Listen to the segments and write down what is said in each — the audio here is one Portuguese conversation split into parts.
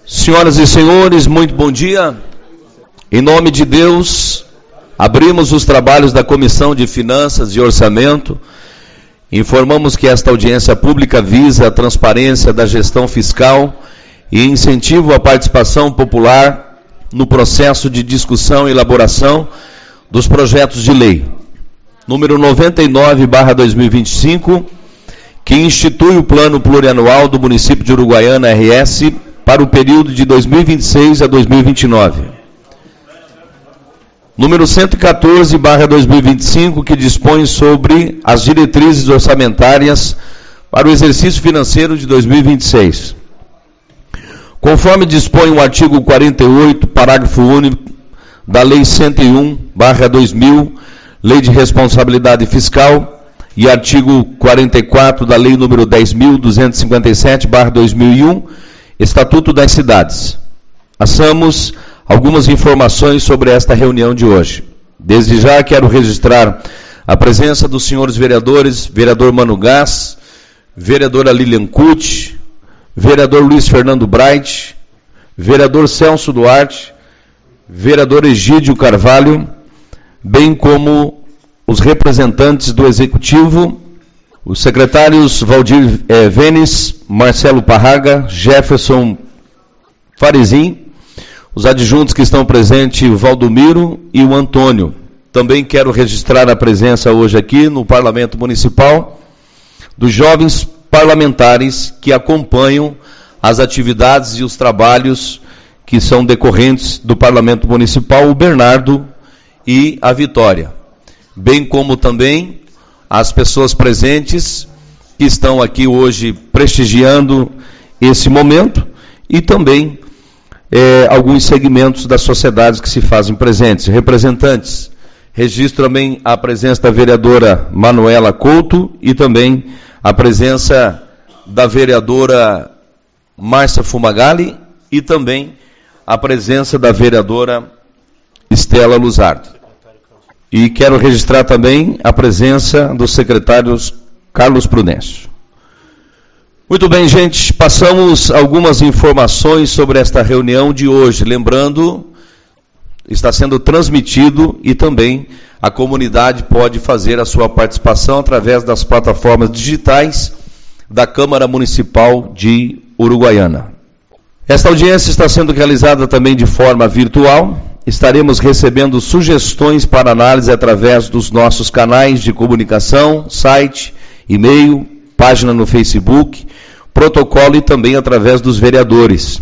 Senhoras e senhores, muito bom dia. Em nome de Deus, abrimos os trabalhos da Comissão de Finanças e Orçamento. Informamos que esta audiência pública visa a transparência da gestão fiscal e incentivo à participação popular no processo de discussão e elaboração dos projetos de lei. Número 99/2025, que institui o Plano Plurianual do Município de Uruguaiana, RS, para o período de 2026 a 2029. Número 114/2025, que dispõe sobre as diretrizes orçamentárias para o exercício financeiro de 2026. Conforme dispõe o artigo 48, parágrafo único da Lei 101/2000, Lei de Responsabilidade Fiscal, e artigo 44 da Lei número 10.257/2001, Estatuto das Cidades. Passamos algumas informações sobre esta reunião de hoje. Desde já quero registrar a presença dos senhores vereadores, vereador Mano Gás, vereadora Lilian Cucci, vereador Luiz Fernando Bright, vereador Celso Duarte, vereador Egídio Carvalho, bem como os representantes do Executivo, os secretários Valdir Vênis, Marcelo Parraga, Jefferson Farizim, os adjuntos que estão presentes, o Valdomiro e o Antônio. Também quero registrar a presença hoje aqui no Parlamento Municipal dos jovens parlamentares que acompanham as atividades e os trabalhos que são decorrentes do Parlamento Municipal, o Bernardo e a Vitória, bem como também as pessoas presentes que estão aqui hoje prestigiando esse momento e também alguns segmentos das sociedades que se fazem presentes, representantes. Registro também a presença da vereadora Manuela Couto e também a presença da vereadora Márcia Fumagalli e também a presença da vereadora Estela Luzardo. E quero registrar também a presença dos secretários Carlos Prudêncio. Muito bem, gente, passamos algumas informações sobre esta reunião de hoje. Lembrando, está sendo transmitido e também a comunidade pode fazer a sua participação através das plataformas digitais da Câmara Municipal de Uruguaiana. Esta audiência está sendo realizada também de forma virtual. Estaremos recebendo sugestões para análise através dos nossos canais de comunicação, site, e-mail, página no Facebook, protocolo e também através dos vereadores.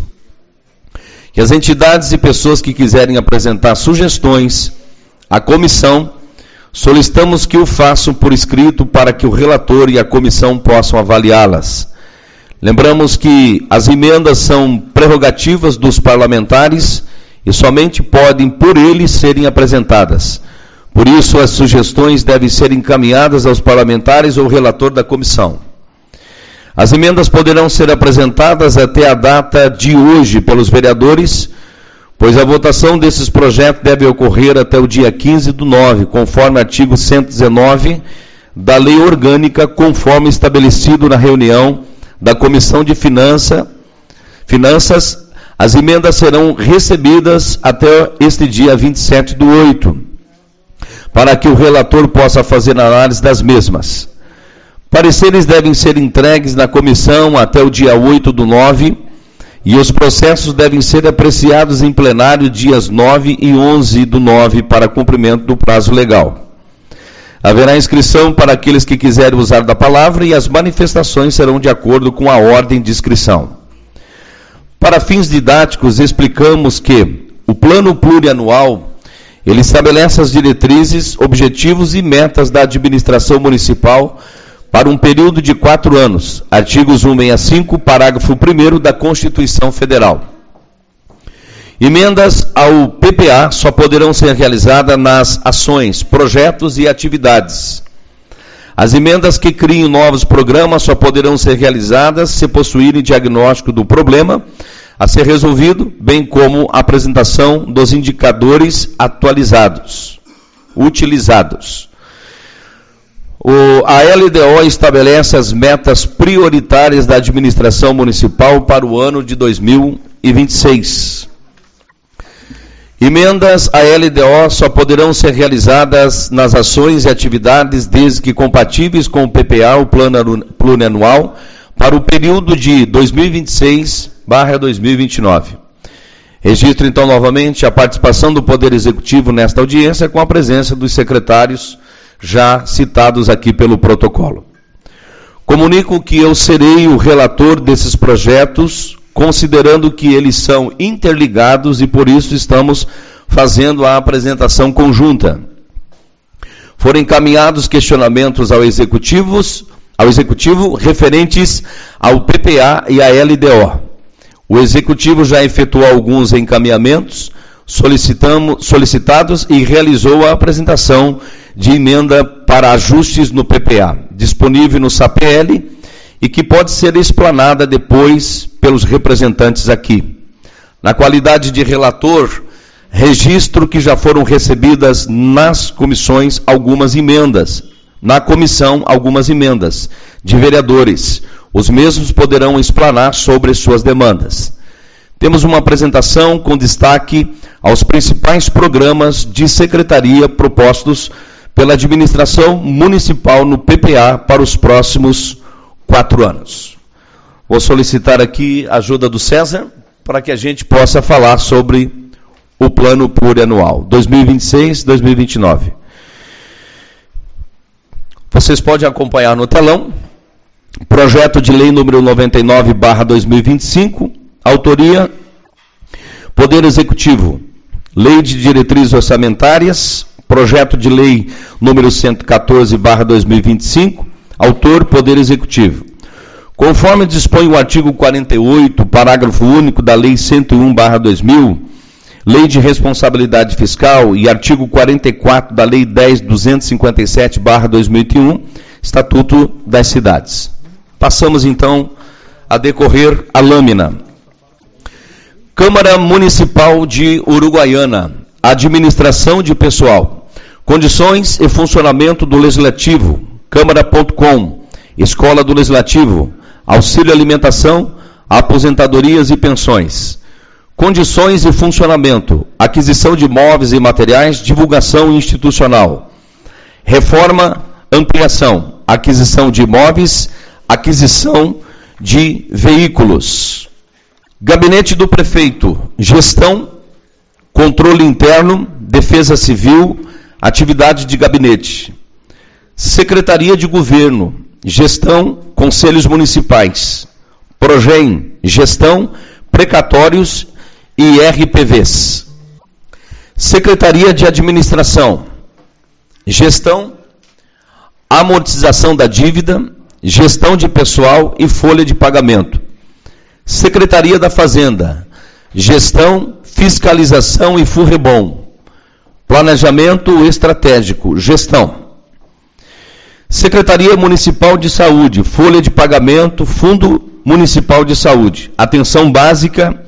Que as entidades e pessoas que quiserem apresentar sugestões à comissão, solicitamos que o façam por escrito para que o relator e a comissão possam avaliá-las. Lembramos que as emendas são prerrogativas dos parlamentares e somente podem, por eles, serem apresentadas. Por isso, as sugestões devem ser encaminhadas aos parlamentares ou relator da comissão. As emendas poderão ser apresentadas até a data de hoje pelos vereadores, pois a votação desses projetos deve ocorrer até o dia 15/9, conforme artigo 119 da Lei Orgânica, conforme estabelecido na reunião da Comissão de Finanças. As emendas serão recebidas até este dia 27/8, para que o relator possa fazer a análise das mesmas. Pareceres devem ser entregues na comissão até o dia 8/9 e os processos devem ser apreciados em plenário dias 9 e 11/9 para cumprimento do prazo legal. Haverá inscrição para aqueles que quiserem usar da palavra e as manifestações serão de acordo com a ordem de inscrição. Para fins didáticos, explicamos que o Plano Plurianual, ele estabelece as diretrizes, objetivos e metas da administração municipal para um período de 4 anos, artigos 165, parágrafo 1º da Constituição Federal. Emendas ao PPA só poderão ser realizadas nas ações, projetos e atividades. As emendas que criem novos programas só poderão ser realizadas se possuírem diagnóstico do problema a ser resolvido, bem como a apresentação dos indicadores utilizados. A LDO estabelece as metas prioritárias da administração municipal para o ano de 2026. 2026. Emendas à LDO só poderão ser realizadas nas ações e atividades desde que compatíveis com o PPA, o Plano Plurianual, para o período de 2026/2029. Registro, então, novamente a participação do Poder Executivo nesta audiência com a presença dos secretários já citados aqui pelo protocolo. Comunico que eu serei o relator desses projetos, considerando que eles são interligados e por isso estamos fazendo a apresentação conjunta. Foram encaminhados questionamentos ao Executivo referentes ao PPA e à LDO. O Executivo já efetuou alguns encaminhamentos solicitados e realizou a apresentação de emenda para ajustes no PPA, disponível no SAPL, e que pode ser explanada depois pelos representantes aqui. Na qualidade de relator, registro que já foram recebidas nas comissões algumas emendas, na comissão algumas emendas de vereadores. Os mesmos poderão explanar sobre suas demandas. Temos uma apresentação com destaque aos principais programas de secretaria propostos pela administração municipal no PPA para os próximos 4 anos. Vou solicitar aqui a ajuda do César para que a gente possa falar sobre o plano plurianual 2026-2029. Vocês podem acompanhar no telão. Projeto de lei número 99/2025, autoria Poder Executivo, Lei de Diretrizes Orçamentárias, projeto de lei número 114/2025, autor Poder Executivo. Conforme dispõe o artigo 48, parágrafo único da Lei 101/2000, Lei de Responsabilidade Fiscal, e artigo 44 da Lei 10.257/2001, Estatuto das Cidades. Passamos, então, a decorrer a lâmina. Câmara Municipal de Uruguaiana, Administração de Pessoal, Condições e Funcionamento do Legislativo, Câmara.com, Escola do Legislativo, Auxílio Alimentação, Aposentadorias e Pensões. Condições e Funcionamento, Aquisição de Móveis e Materiais, Divulgação Institucional. Reforma, Ampliação, Aquisição de Imóveis, Aquisição de Veículos. Gabinete do Prefeito, Gestão, Controle Interno, Defesa Civil, Atividade de Gabinete. Secretaria de Governo, Gestão, Conselhos Municipais. Progem, Gestão, Precatórios e RPVs. Secretaria de Administração, Gestão, Amortização da Dívida, Gestão de Pessoal e Folha de Pagamento. Secretaria da Fazenda, Gestão, Fiscalização e Furrebom. Planejamento Estratégico, Gestão. Secretaria Municipal de Saúde, Folha de Pagamento, Fundo Municipal de Saúde, Atenção Básica,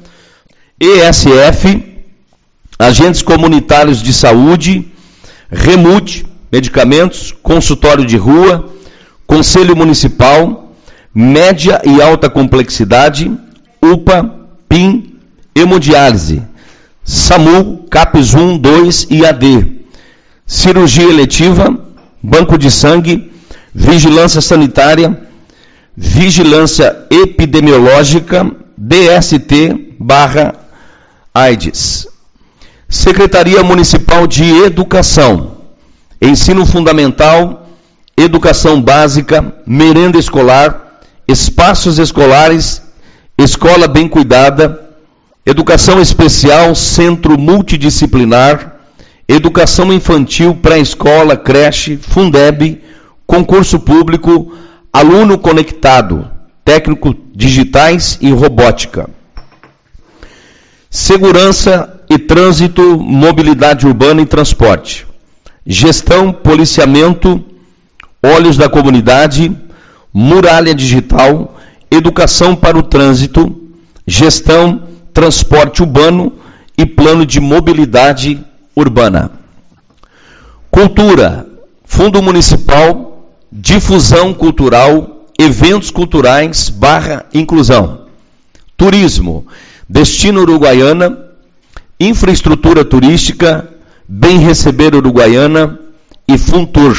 ESF, Agentes Comunitários de Saúde, REMUD, Medicamentos, Consultório de Rua, Conselho Municipal, Média e Alta Complexidade, UPA, PIM, Hemodiálise, SAMU, CAPES 1, 2 e AD, Cirurgia Eletiva, Banco de Sangue, Vigilância Sanitária, Vigilância Epidemiológica, DST/AIDS. Secretaria Municipal de Educação, Ensino Fundamental, Educação Básica, Merenda Escolar, Espaços Escolares, Escola Bem Cuidada, Educação Especial, Centro Multidisciplinar, Educação Infantil, Pré-Escola, Creche, Fundeb, Concurso Público, Aluno Conectado, Técnico Digitais e Robótica. Segurança e Trânsito, Mobilidade Urbana e Transporte. Gestão, Policiamento, Olhos da Comunidade, Muralha Digital, Educação para o Trânsito, Gestão, Transporte Urbano e Plano de Mobilidade Urbana. Cultura, Fundo Municipal, Difusão Cultural, Eventos Culturais / Inclusão. Turismo, Destino Uruguaiana, Infraestrutura Turística, Bem Receber Uruguaiana e Funtur.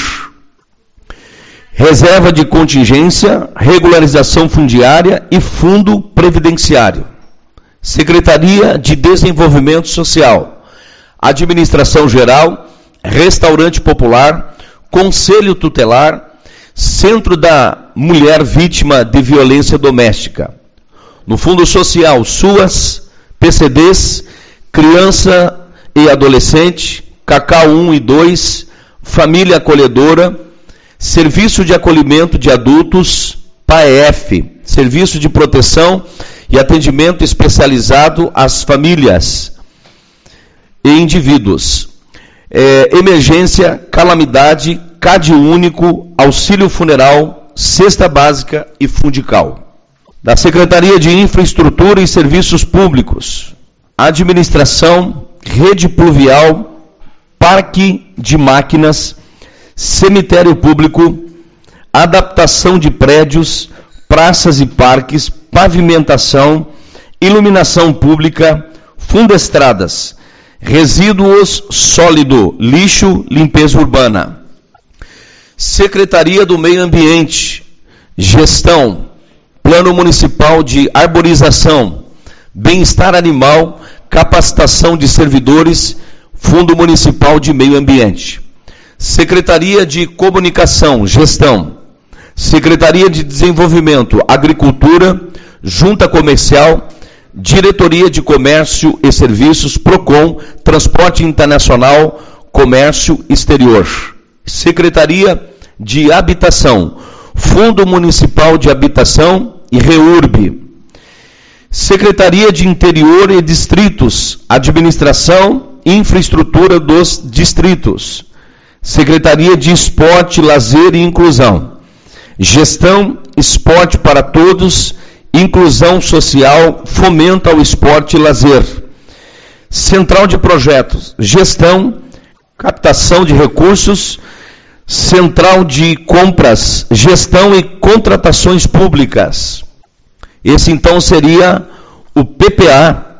Reserva de Contingência, Regularização Fundiária e Fundo Previdenciário. Secretaria de Desenvolvimento Social, Administração Geral, Restaurante Popular, Conselho Tutelar, Centro da Mulher Vítima de Violência Doméstica. No Fundo Social, SUAS, PCDs, Criança e Adolescente, CACAU 1 e 2, Família Acolhedora, Serviço de Acolhimento de Adultos, PAEF, Serviço de Proteção e Atendimento Especializado às Famílias e Indivíduos. Emergência, Calamidade, CAD Único, Auxílio Funeral, Cesta Básica e Fundical. Da Secretaria de Infraestrutura e Serviços Públicos, Administração, Rede Pluvial, Parque de Máquinas, Cemitério Público, Adaptação de Prédios, Praças e Parques, Pavimentação, Iluminação Pública, Fundestradas, Resíduos Sólido, Lixo, Limpeza Urbana. Secretaria do Meio Ambiente, Gestão, Plano Municipal de Arborização, Bem-Estar Animal, Capacitação de Servidores, Fundo Municipal de Meio Ambiente. Secretaria de Comunicação, Gestão, Secretaria de Desenvolvimento, Agricultura, Junta Comercial, Diretoria de Comércio e Serviços, PROCON, Transporte Internacional, Comércio Exterior. Secretaria de Habitação, Fundo Municipal de Habitação e REURB. Secretaria de Interior e Distritos, Administração e Infraestrutura dos Distritos. Secretaria de Esporte, Lazer e Inclusão. Gestão, Esporte para Todos, Inclusão Social, Fomenta o Esporte e Lazer. Central de Projetos, Gestão, Captação de Recursos, Central de Compras, Gestão e Contratações Públicas. Esse então seria o PPA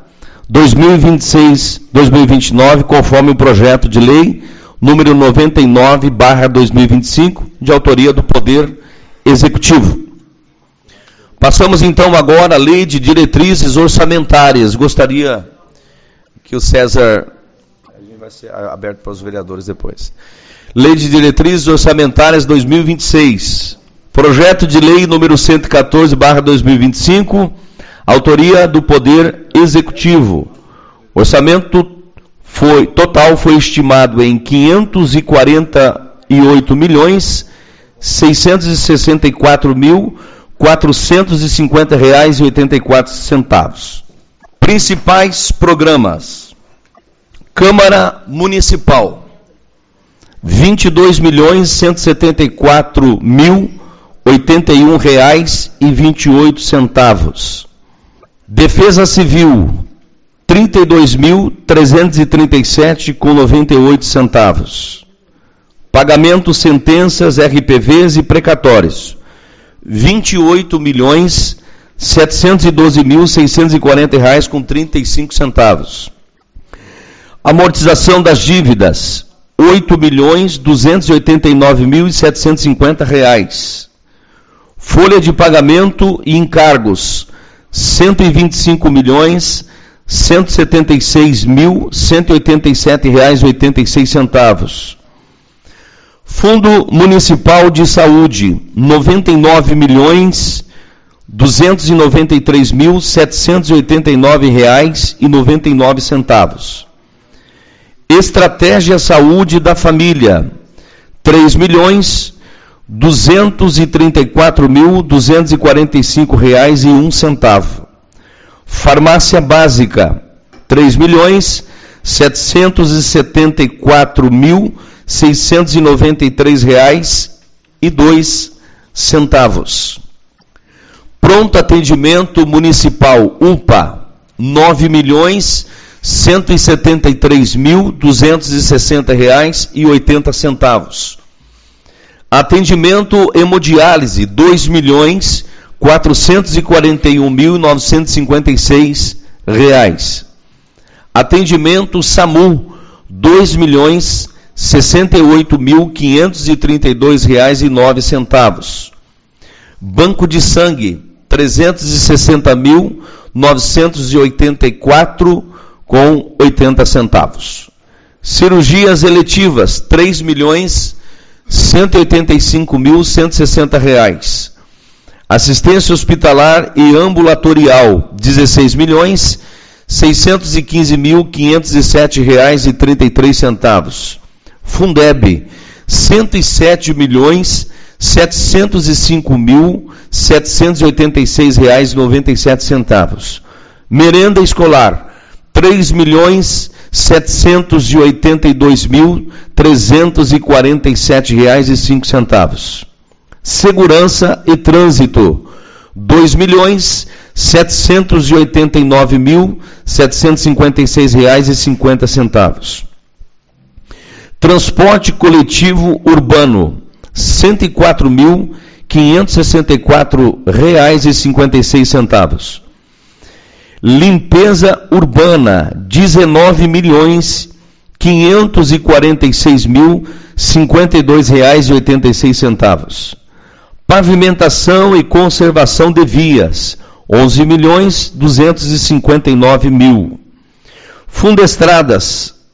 2026-2029, conforme o projeto de lei número 99/2025, de autoria do Poder Executivo. Passamos então agora à Lei de Diretrizes Orçamentárias. Gostaria que o César... A gente vai ser aberto para os vereadores depois. Lei de Diretrizes Orçamentárias 2026. Projeto de Lei número 114/2025, autoria do Poder Executivo. Orçamento total foi estimado em R$ 548.664.450,84. Principais programas. Câmara Municipal, R$ 22.174.081,28. Defesa Civil, R$ 32.337,98. Pagamento sentenças, RPVs e precatórios, R$ 28.712.640,35. Amortização das dívidas, R$ 8.289.750. Folha de pagamento e encargos, R$ 125.176.187,86. Fundo Municipal de Saúde, R$ 99.293.789,99. Estratégia Saúde da Família, R$ 3.234.245,01. Farmácia Básica, R$ 3.774.693,02. Pronto Atendimento Municipal, UPA, R$ 9.173.260,80. Atendimento Hemodiálise, R$ 2.441.956. Atendimento SAMU, R$ 2.068.532,09. Banco de sangue, R$ 360.984,80. Cirurgias eletivas, R$ 3.185.160. Assistência hospitalar e ambulatorial, R$ 16.615.507,33. Fundeb, R$ 107.705.786,97. Merenda escolar, R$ 3.782.347,05. Segurança e trânsito, R$ 2.789.756,50. Transporte coletivo urbano, R$ 104.564,56. Limpeza urbana, R$ 19.546.052,86. Pavimentação e conservação de vias, R$ 11.259.000. Fundestradas, R$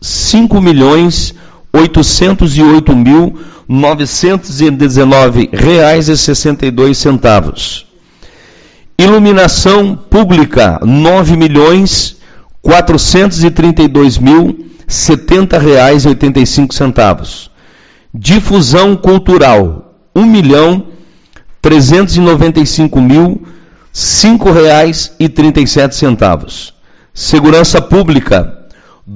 5.808.919,62. Iluminação pública, R$ 9.432.070,85. Difusão cultural, R$ 1.395.005,37. Segurança pública, R$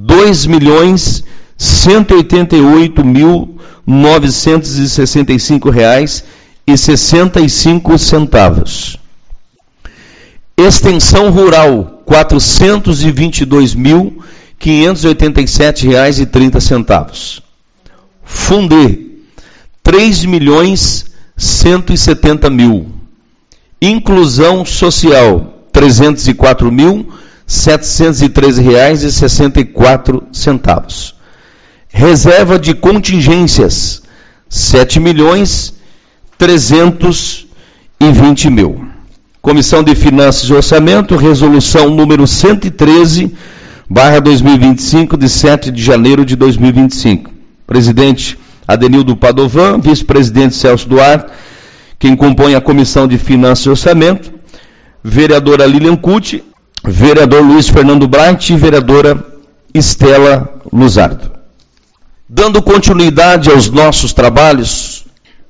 2.188.965,65. Extensão rural, R$ 422.587,30. Funde, R$ 3.170.000. Inclusão social, R$ 304.713,64. Reserva de contingências, R$ 7.320.000. Comissão de Finanças e Orçamento, resolução número 113/2025, de 7 de janeiro de 2025. Presidente Adenildo Padovan, vice-presidente Celso Duarte, quem compõe a Comissão de Finanças e Orçamento, vereadora Lilian Cucci, vereador Luiz Fernando Bright e vereadora Estela Luzardo. Dando continuidade aos nossos trabalhos,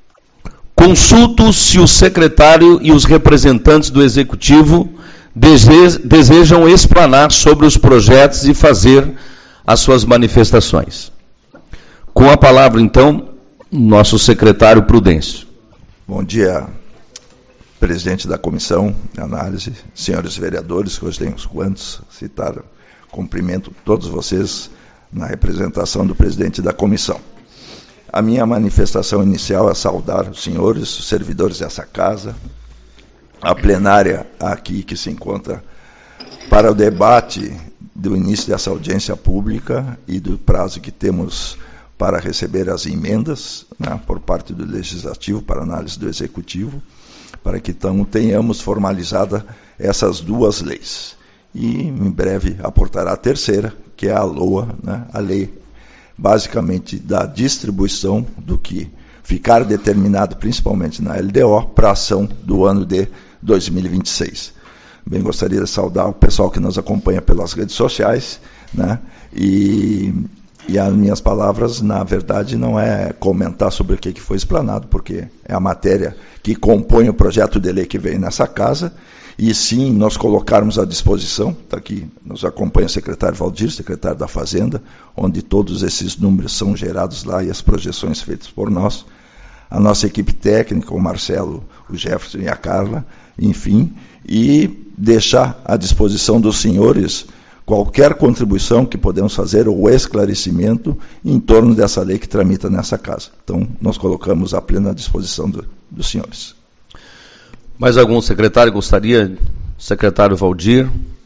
consulto se o secretário e os representantes do Executivo desejam explanar sobre os projetos e fazer as suas manifestações. Com a palavra, então, nosso secretário Prudêncio. Bom dia, presidente da Comissão de Análise, senhores vereadores, que hoje tem uns quantos citaram. Cumprimento todos vocês na representação do presidente da Comissão. A minha manifestação inicial é saudar os senhores, os servidores dessa casa, a plenária aqui que se encontra para o debate do início dessa audiência pública e do prazo que temos para receber as emendas, né, por parte do Legislativo para análise do Executivo, para que então tenhamos formalizada essas duas leis. E em breve aportará a terceira, que é a LOA, né, a lei basicamente da distribuição do que ficar determinado principalmente na LDO para a ação do ano de 2026. Bem, gostaria de saudar o pessoal que nos acompanha pelas redes sociais, né, e as minhas palavras, na verdade, não é comentar sobre o que foi explanado, porque é a matéria que compõe o projeto de lei que vem nessa casa, e sim nós colocarmos à disposição, está aqui, nos acompanha o secretário Valdir, secretário da Fazenda, onde todos esses números são gerados lá e as projeções feitas por nós, a nossa equipe técnica, o Marcelo, o Jefferson e a Carla, enfim, e deixar à disposição dos senhores qualquer contribuição que podemos fazer ou esclarecimento em torno dessa lei que tramita nessa casa. Então, nós colocamos à plena disposição dos senhores. Mais algum secretário gostaria? Secretário Valdir.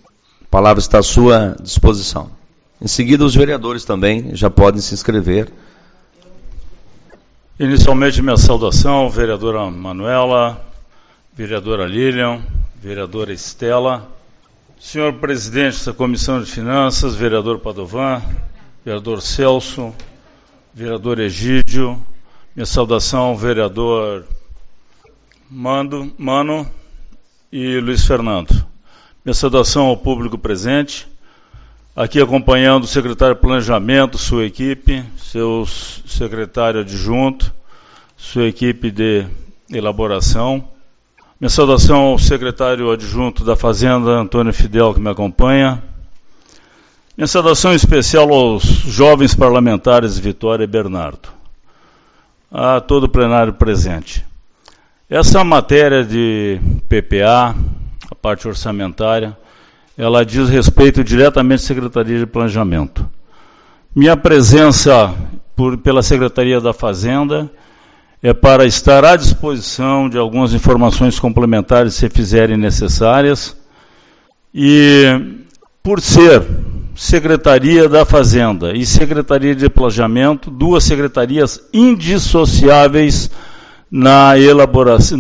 A palavra está à sua disposição. Em seguida, os vereadores também já podem se inscrever. Inicialmente, minha saudação, vereadora Manuela, vereadora Lilian, vereadora Estela, senhor presidente da Comissão de Finanças, vereador Padovan, vereador Celso, vereador Egídio, minha saudação, vereador Mano e Luiz Fernando. Minha saudação ao público presente, aqui acompanhando o secretário de Planejamento, sua equipe, seu secretário adjunto, sua equipe de elaboração. Minha saudação ao secretário adjunto da Fazenda, Antônio Fidel, que me acompanha. Minha saudação especial aos jovens parlamentares Vitória e Bernardo. A todo o plenário presente. Essa matéria de PPA, a parte orçamentária, ela diz respeito diretamente à Secretaria de Planejamento. Minha presença pela Secretaria da Fazenda é para estar à disposição de algumas informações complementares, se fizerem necessárias, e por ser Secretaria da Fazenda e Secretaria de Planejamento, duas secretarias indissociáveis na elaboração,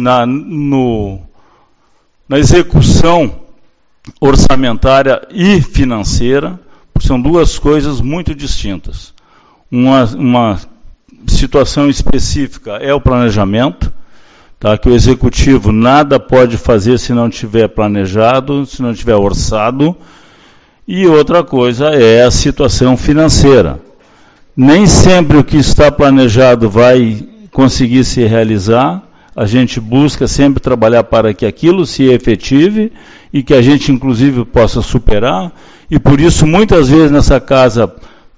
na execução orçamentária e financeira, são duas coisas muito distintas. Uma situação específica é o planejamento, tá? Que o executivo nada pode fazer se não tiver planejado, se não tiver orçado, e outra coisa é a situação financeira. Nem sempre o que está planejado vai conseguir se realizar, a gente busca sempre trabalhar para que aquilo se efetive e que a gente, inclusive, possa superar, e por isso, muitas vezes, nessa casa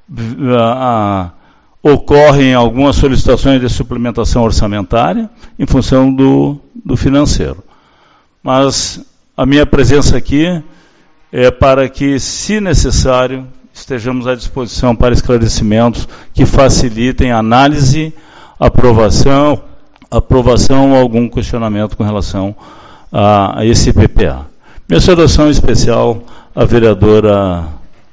ocorrem algumas solicitações de suplementação orçamentária em função do financeiro. Mas a minha presença aqui é para que, se necessário, estejamos à disposição para esclarecimentos que facilitem a análise, aprovação ou algum questionamento com relação a esse PPA. Minha saudação especial à vereadora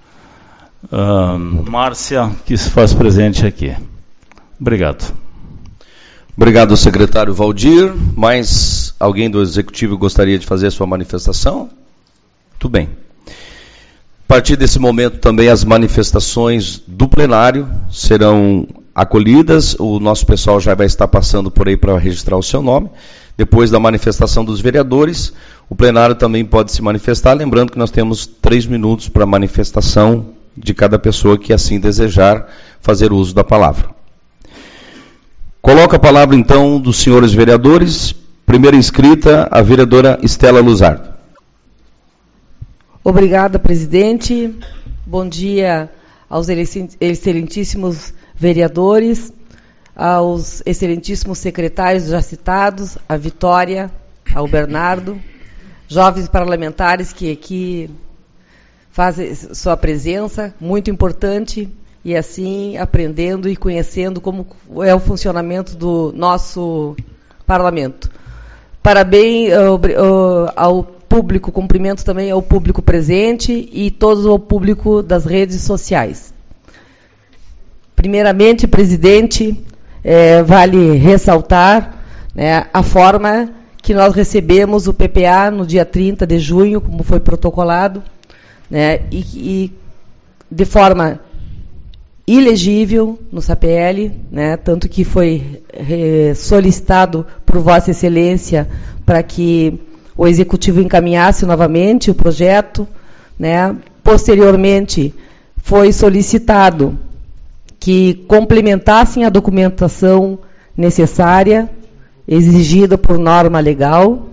Márcia, que se faz presente aqui. Obrigado. Obrigado, secretário Valdir. Mais alguém do Executivo gostaria de fazer a sua manifestação? Muito bem. A partir desse momento também as manifestações do plenário serão acolhidas. O nosso pessoal já vai estar passando por aí para registrar o seu nome. Depois da manifestação dos vereadores, o plenário também pode se manifestar, lembrando que nós temos 3 minutos para manifestação de cada pessoa que assim desejar fazer uso da palavra. Coloco a palavra então dos senhores vereadores. Primeira inscrita, a vereadora Estela Luzardo. Obrigada, presidente. Bom dia aos excelentíssimos vereadores, aos excelentíssimos secretários já citados, a Vitória, ao Bernardo, jovens parlamentares que aqui fazem sua presença, muito importante, e assim aprendendo e conhecendo como é o funcionamento do nosso parlamento. Parabéns ao público, cumprimento também ao público presente e todo o público das redes sociais. Primeiramente, presidente, vale ressaltar, né, a forma que nós recebemos o PPA no dia 30 de junho, como foi protocolado, né, e de forma ilegível no SAPL, né, tanto que foi solicitado por Vossa Excelência para que o Executivo encaminhasse novamente o projeto, né. Posteriormente, foi solicitado que complementassem a documentação necessária, exigida por norma legal,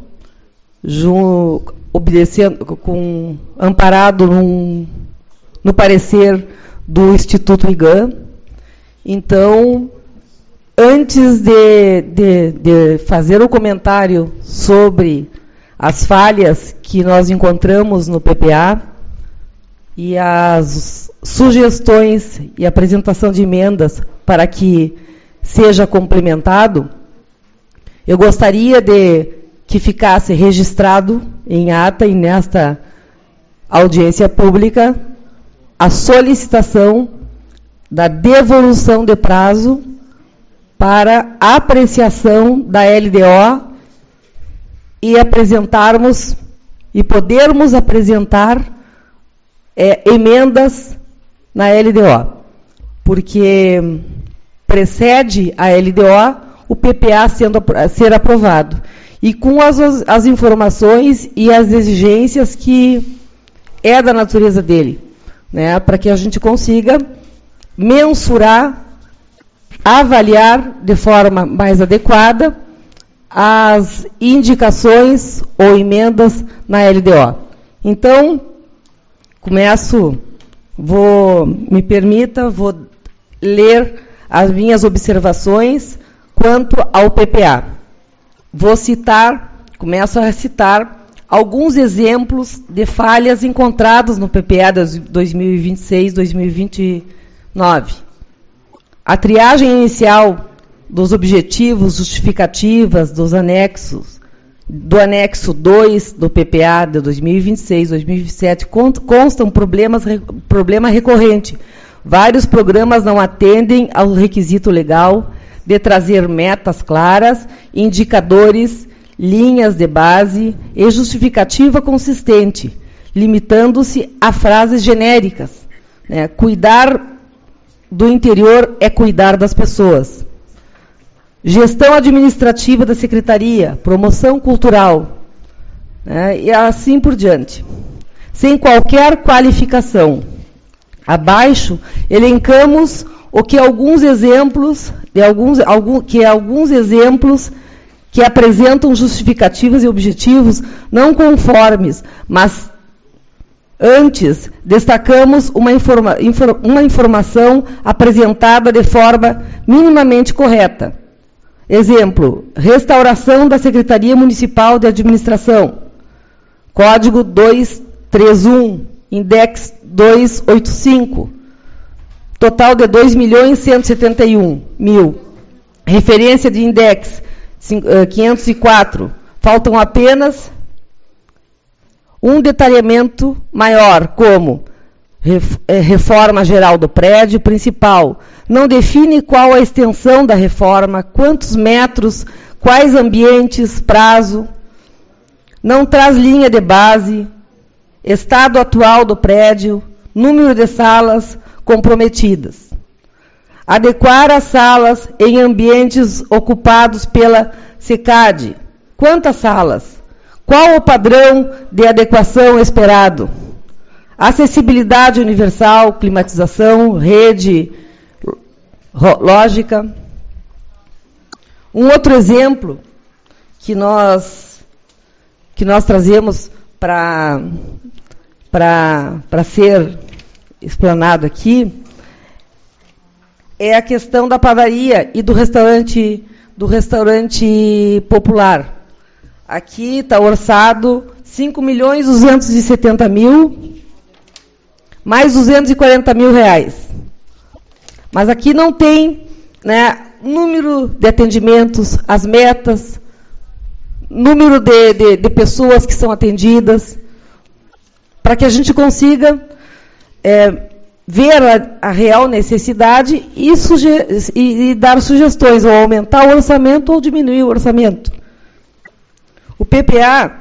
obedecendo, amparado no parecer do Instituto IGAM. Então, antes de fazer o comentário sobre as falhas que nós encontramos no PPA e as sugestões e apresentação de emendas para que seja complementado, eu gostaria de que ficasse registrado em ata e nesta audiência pública a solicitação da devolução de prazo para apreciação da LDO e apresentarmos e podermos apresentar emendas na LDO, porque precede a LDO o PPA ser aprovado, e com as informações e as exigências que é da natureza dele, né, para que a gente consiga mensurar, avaliar de forma mais adequada as indicações ou emendas na LDO. Então, vou ler as minhas observações quanto ao PPA. Começo a citar alguns exemplos de falhas encontradas no PPA de 2026-2029. A triagem inicial dos objetivos, justificativas dos anexos, do anexo 2 do PPA de 2026-2027 consta um problema recorrente. Vários programas não atendem ao requisito legal de trazer metas claras, indicadores, linhas de base e justificativa consistente, limitando-se a frases genéricas. Né? Cuidar do interior é cuidar das pessoas. Gestão administrativa da secretaria, promoção cultural, né? E assim por diante. Sem qualquer qualificação. Abaixo, elencamos alguns exemplos que apresentam justificativas e objetivos não conformes, mas antes destacamos uma informação apresentada de forma minimamente correta. Exemplo, restauração da Secretaria Municipal de Administração, código 231, index 285, total de 2.171.000. Referência de index 504. Faltam apenas um detalhamento maior, como reforma geral do prédio principal. Não define qual a extensão da reforma, quantos metros, quais ambientes, prazo. Não traz linha de base, estado atual do prédio, número de salas comprometidas. Adequar as salas em ambientes ocupados pela SECAD. Quantas salas? Qual o padrão de adequação esperado? Acessibilidade universal, climatização, rede lógica. Um outro exemplo que nós trazemos para ser explanado aqui é a questão da padaria e do restaurante popular. Aqui está orçado 5.270.000, mais 240.000 reais. Mas aqui não tem, né, número de atendimentos, as metas, número de pessoas que são atendidas, para que a gente consiga ver a real necessidade e dar sugestões, ou aumentar o orçamento ou diminuir o orçamento. O PPA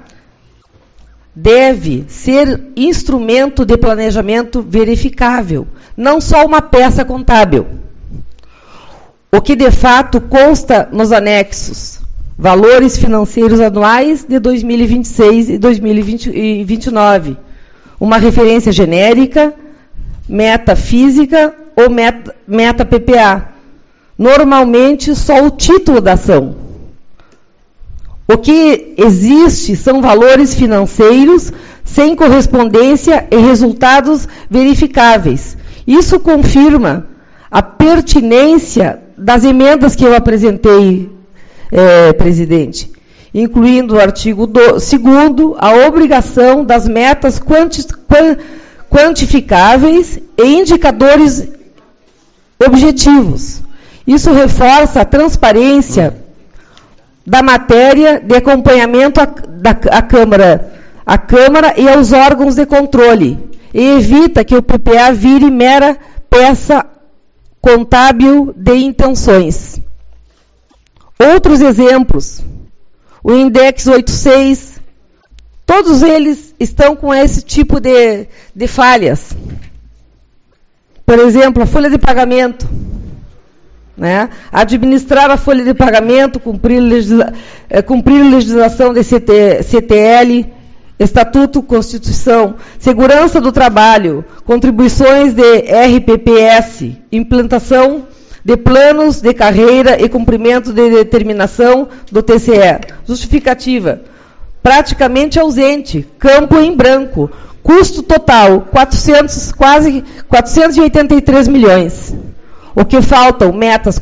deve ser instrumento de planejamento verificável, não só uma peça contábil. O que de fato consta nos anexos, valores financeiros anuais de 2026 e 2029, uma referência genérica, meta física ou meta PPA. Normalmente, só o título da ação. O que existe são valores financeiros sem correspondência e resultados verificáveis. Isso confirma a pertinência das emendas que eu apresentei, presidente, incluindo o artigo 2º, a obrigação das metas quantificáveis e indicadores objetivos. Isso reforça a transparência da matéria de acompanhamento à Câmara à Câmara e aos órgãos de controle, e evita que o PPA vire mera peça contábil de intenções. Outros exemplos, o Index 86, todos eles estão com esse tipo de falhas. Por exemplo, a folha de pagamento. Né? Administrar a folha de pagamento, cumprir legislação de CTL, Estatuto, Constituição, segurança do trabalho, contribuições de RPPS, implantação de planos de carreira e cumprimento de determinação do TCE. Justificativa, praticamente ausente, campo em branco, custo total, quase 483 milhões. O que faltam? Metas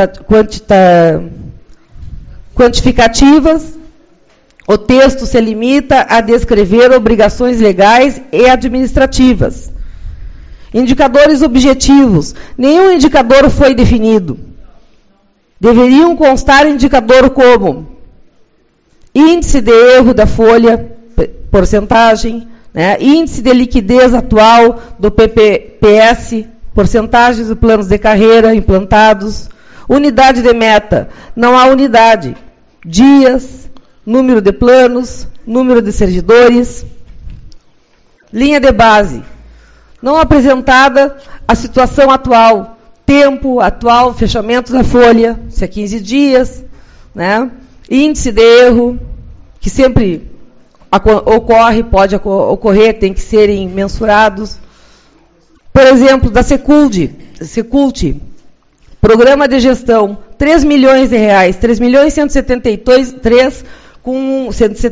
quantificativas. O texto se limita a descrever obrigações legais e administrativas. Indicadores objetivos. Nenhum indicador foi definido. Deveriam constar indicador como índice de erro da folha, porcentagem, né, índice de liquidez atual do PPS, porcentagens de planos de carreira implantados, unidade de meta, não há unidade, dias, número de planos, número de servidores, linha de base, não apresentada a situação atual, tempo atual, fechamento da folha, se é 15 dias, né? Índice de erro, que sempre ocorre, pode ocorrer, tem que serem mensurados. Por exemplo, da Secult, programa de gestão, 3 milhões de reais, 3.172 com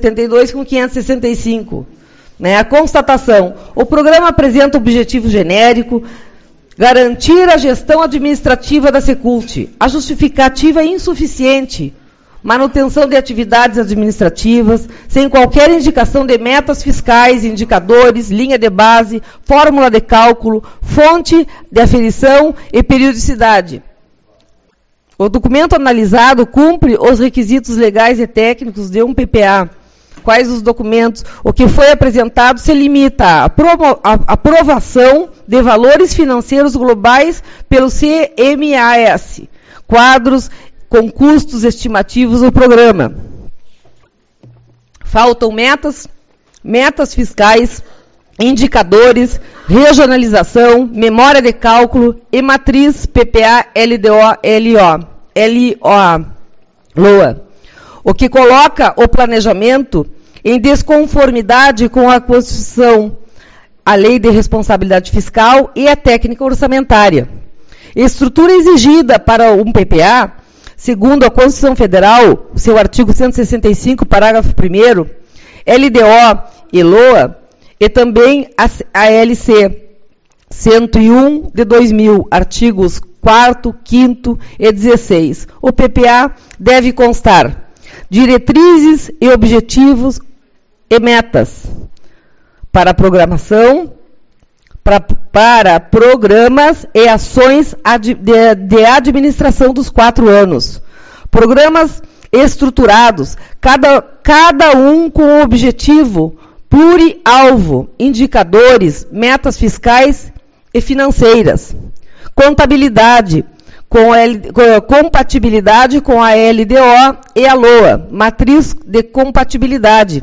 565. Né? A constatação, o programa apresenta objetivo genérico, garantir a gestão administrativa da Secult. A justificativa é insuficiente. Manutenção de atividades administrativas, sem qualquer indicação de metas fiscais, indicadores, linha de base, fórmula de cálculo, fonte de aferição e periodicidade. O documento analisado cumpre os requisitos legais e técnicos de um PPA. Quais os documentos? O que foi apresentado se limita à aprovação de valores financeiros globais pelo CMAS, quadros com custos estimativos do programa. Faltam metas fiscais, indicadores, regionalização, memória de cálculo e matriz PPA LOA, o que coloca o planejamento em desconformidade com a Constituição, a Lei de Responsabilidade Fiscal e a técnica orçamentária. Estrutura exigida para um PPA, segundo a Constituição Federal, seu artigo 165, parágrafo 1º, LDO e LOA, e também a LC 101 de 2000, artigos 4º, 5º e 16. O PPA deve constar diretrizes e objetivos e metas para programação, para programas e ações de administração dos 4 anos. Programas estruturados, cada um com um objetivo pluri-alvo, indicadores, metas fiscais e financeiras. Contabilidade, compatibilidade com a LDO e a LOA, matriz de compatibilidade.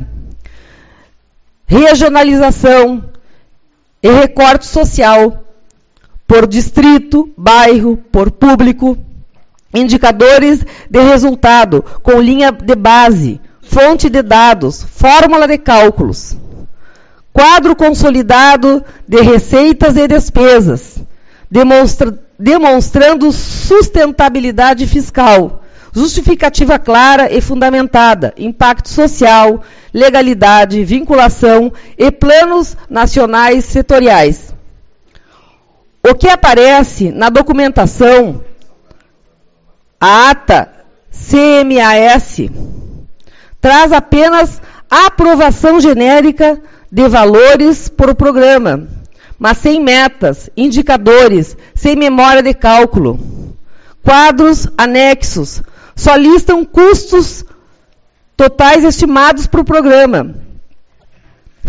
Regionalização e recorte social, por distrito, bairro, por público, indicadores de resultado, com linha de base, fonte de dados, fórmula de cálculos, quadro consolidado de receitas e despesas, demonstrando sustentabilidade fiscal, justificativa clara e fundamentada, impacto social, legalidade, vinculação e planos nacionais setoriais. O que aparece na documentação, a ata CMAS, traz apenas a aprovação genérica de valores por programa, mas sem metas, indicadores, sem memória de cálculo. Quadros anexos só listam custos totais estimados para o programa.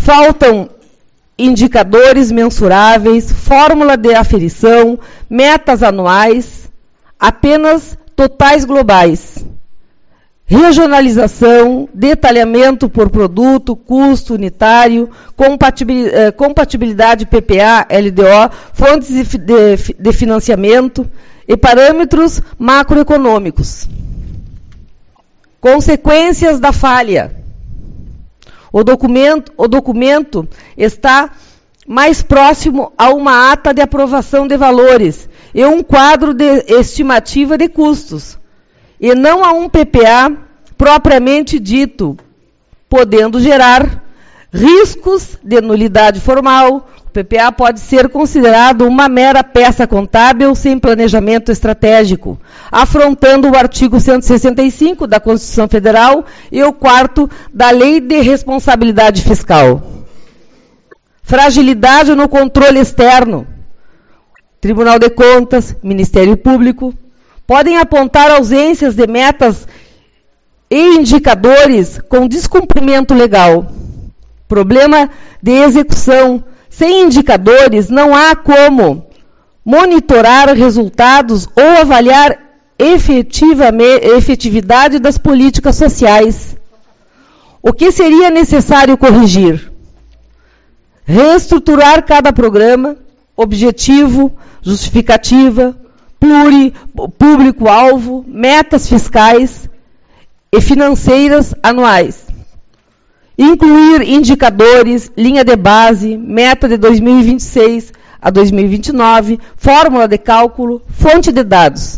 Faltam indicadores mensuráveis, fórmula de aferição, metas anuais, apenas totais globais. Regionalização, detalhamento por produto, custo unitário, compatibilidade PPA, LDO, fontes de financiamento e parâmetros macroeconômicos. Consequências da falha. O documento está mais próximo a uma ata de aprovação de valores e um quadro de estimativa de custos, e não a um PPA propriamente dito, podendo gerar riscos de nulidade formal. O PPA pode ser considerado uma mera peça contábil sem planejamento estratégico, afrontando o artigo 165 da Constituição Federal e o 4º da Lei de Responsabilidade Fiscal. Fragilidade no controle externo. Tribunal de Contas, Ministério Público, podem apontar ausências de metas e indicadores com descumprimento legal. Problema de execução. Sem indicadores, não há como monitorar resultados ou avaliar efetividade das políticas sociais. O que seria necessário corrigir? Reestruturar cada programa, objetivo, justificativa, público-alvo, metas fiscais e financeiras anuais. Incluir indicadores, linha de base, meta de 2026 a 2029, fórmula de cálculo, fonte de dados.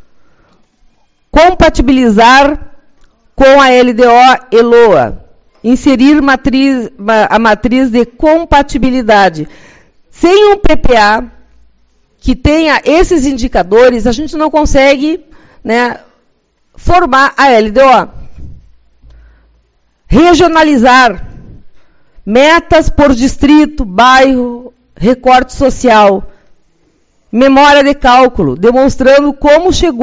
Compatibilizar com a LDO e LOA. Inserir a matriz de compatibilidade. Sem um PPA que tenha esses indicadores, a gente não consegue, né, formar a LDO. Regionalizar metas por distrito, bairro, recorte social, memória de cálculo, demonstrando como chegou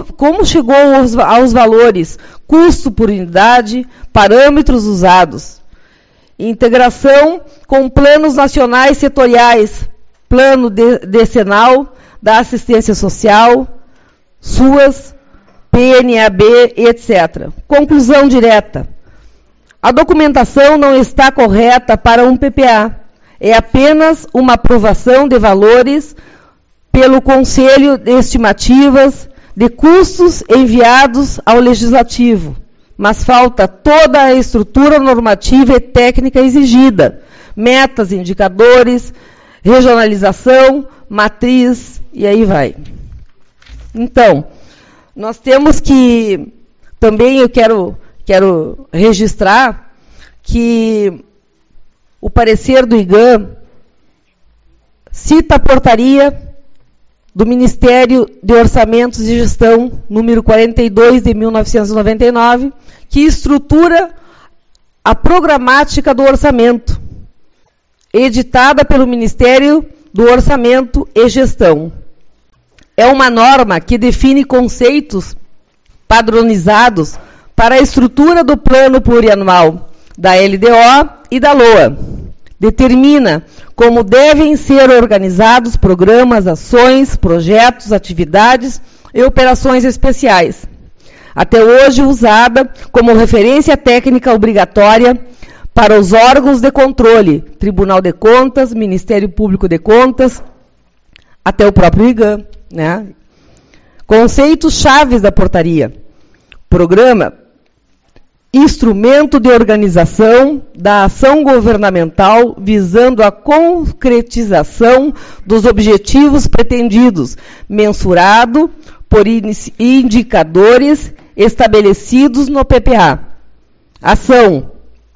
aos valores, custo por unidade, parâmetros usados. Integração com planos nacionais setoriais, plano decenal da assistência social, SUAS, PNAB, etc. Conclusão direta. A documentação não está correta para um PPA. É apenas uma aprovação de valores pelo Conselho de Estimativas de custos enviados ao Legislativo, mas falta toda a estrutura normativa e técnica exigida, metas, indicadores, regionalização, matriz, e aí vai. Então, nós temos que, também eu quero registrar que o parecer do IGAM cita a portaria do Ministério de Orçamentos e Gestão, número 42 de 1999, que estrutura a programática do orçamento, editada pelo Ministério do Orçamento e Gestão. É uma norma que define conceitos padronizados para a estrutura do plano plurianual, da LDO e da LOA. Determina como devem ser organizados programas, ações, projetos, atividades e operações especiais. Até hoje usada como referência técnica obrigatória para os órgãos de controle, Tribunal de Contas, Ministério Público de Contas, até o próprio IGAM, né? Conceitos chaves da portaria. Programa, instrumento de organização da ação governamental visando a concretização dos objetivos pretendidos, mensurado por indicadores estabelecidos no PPA. Ação,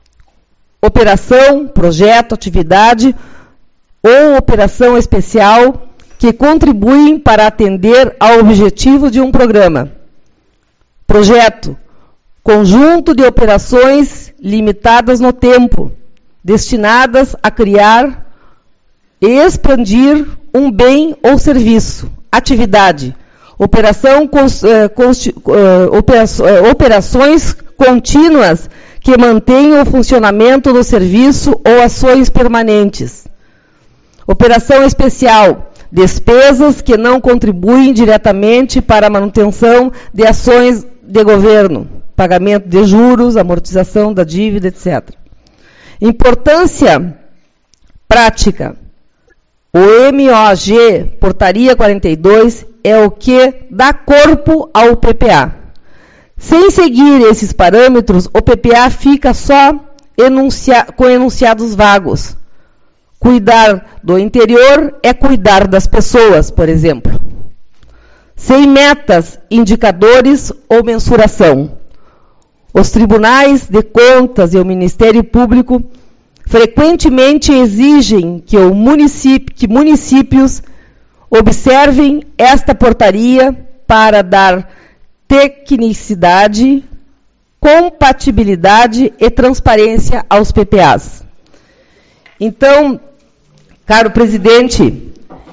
operação, projeto, atividade ou operação especial que contribuem para atender ao objetivo de um programa. Projeto, conjunto de operações limitadas no tempo, destinadas a criar e expandir um bem ou serviço. Atividade, operações contínuas que mantenham o funcionamento do serviço ou ações permanentes. Operação especial, despesas que não contribuem diretamente para a manutenção de ações de governo, pagamento de juros, amortização da dívida, etc. Importância prática. O MOG, Portaria 42, é o que dá corpo ao PPA. Sem seguir esses parâmetros, o PPA fica só com enunciados vagos. Cuidar do interior é cuidar das pessoas, por exemplo. Sem metas, indicadores ou mensuração. Os tribunais de contas e o Ministério Público frequentemente exigem que municípios observem esta portaria para dar tecnicidade, compatibilidade e transparência aos PPAs. Então, caro presidente,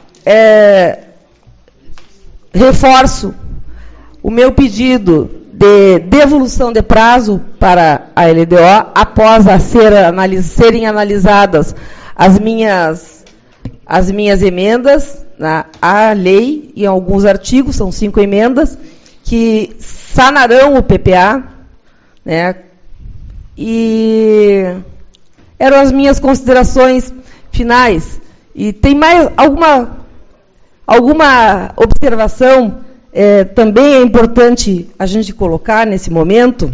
reforço o meu pedido de devolução de prazo para a LDO após serem analisadas as minhas emendas à lei e alguns artigos, são 5 emendas, que sanarão o PPA, né? E eram as minhas considerações finais. E tem mais alguma observação também é importante a gente colocar nesse momento,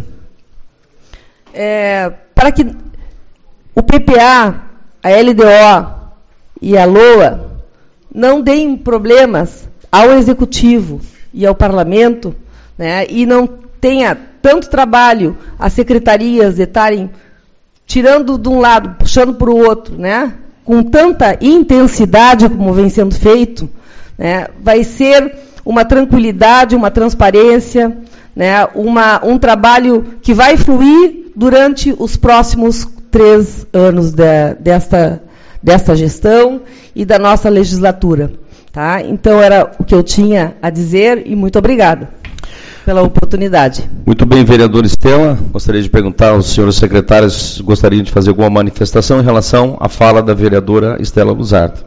para que o PPA, a LDO e a LOA não deem problemas ao Executivo e ao Parlamento, né, e não tenha tanto trabalho as secretarias de estarem tirando de um lado, puxando para o outro, né, com tanta intensidade como vem sendo feito, né, vai ser uma tranquilidade, uma transparência, né, um trabalho que vai fluir durante os próximos 3 anos desta gestão e da nossa legislatura. Tá? Então, era o que eu tinha a dizer e muito obrigada pela oportunidade. Muito bem, vereadora Estela. Gostaria de perguntar aos senhores secretários se gostariam de fazer alguma manifestação em relação à fala da vereadora Estela Luzardo.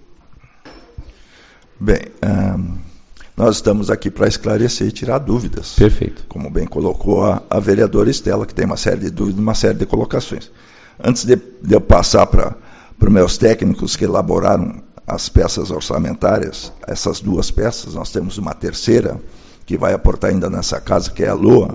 Bem, nós estamos aqui para esclarecer e tirar dúvidas. Perfeito. Como bem colocou a vereadora Estela, que tem uma série de dúvidas, uma série de colocações. Antes de eu passar para os meus técnicos que elaboraram as peças orçamentárias, essas 2 peças, nós temos uma terceira, que vai aportar ainda nessa casa, que é a LOA,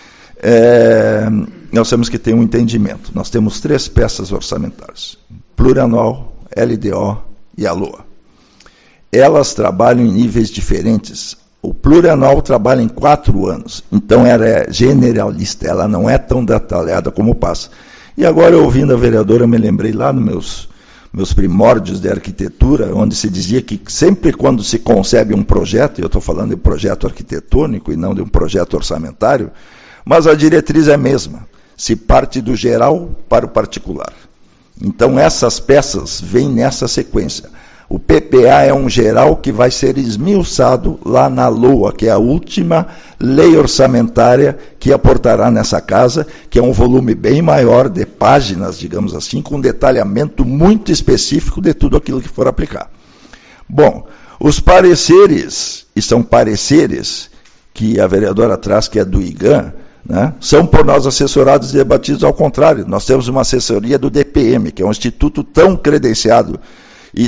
nós temos que ter um entendimento. Nós temos 3 peças orçamentárias, plurianual, LDO e a LOA. Elas trabalham em níveis diferentes. O plurianual trabalha em 4 anos, então ela é generalista, ela não é tão detalhada como passa. E agora, ouvindo a vereadora, eu me lembrei lá nos meus primórdios de arquitetura, onde se dizia que sempre quando se concebe um projeto, e eu estou falando de um projeto arquitetônico e não de um projeto orçamentário, mas a diretriz é a mesma, se parte do geral para o particular. Então essas peças vêm nessa sequência. O PPA é um geral que vai ser esmiuçado lá na LOA, que é a última lei orçamentária que aportará nessa casa, que é um volume bem maior de páginas, digamos assim, com um detalhamento muito específico de tudo aquilo que for aplicar. Bom, os pareceres, e são pareceres que a vereadora traz, que é do IGAN, né, são por nós assessorados e debatidos ao contrário. Nós temos uma assessoria do DPM, que é um instituto tão credenciado e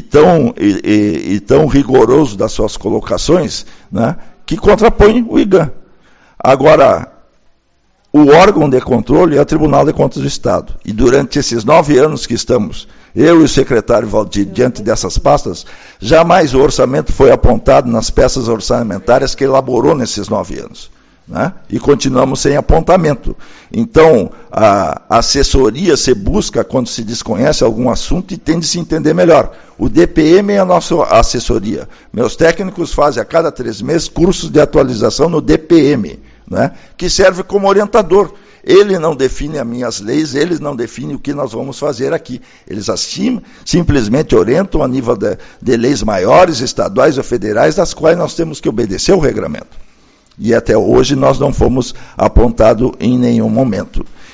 tão rigoroso das suas colocações, né, que contrapõe o IGAN. Agora, o órgão de controle é o Tribunal de Contas do Estado. E durante esses 9 anos que estamos, eu e o secretário Valdir, diante dessas pastas, jamais o orçamento foi apontado nas peças orçamentárias que elaborou nesses 9 anos. Né? E continuamos sem apontamento. Então, a assessoria se busca quando se desconhece algum assunto e tende a se entender melhor. O DPM é a nossa assessoria. Meus técnicos fazem a cada 3 meses cursos de atualização no DPM, né? Que serve como orientador. Ele não define as minhas leis, eles não definem o que nós vamos fazer aqui. Eles assim simplesmente orientam a nível de leis maiores, estaduais ou federais, das quais nós temos que obedecer o regramento. E até hoje nós não fomos apontados em nenhum momento.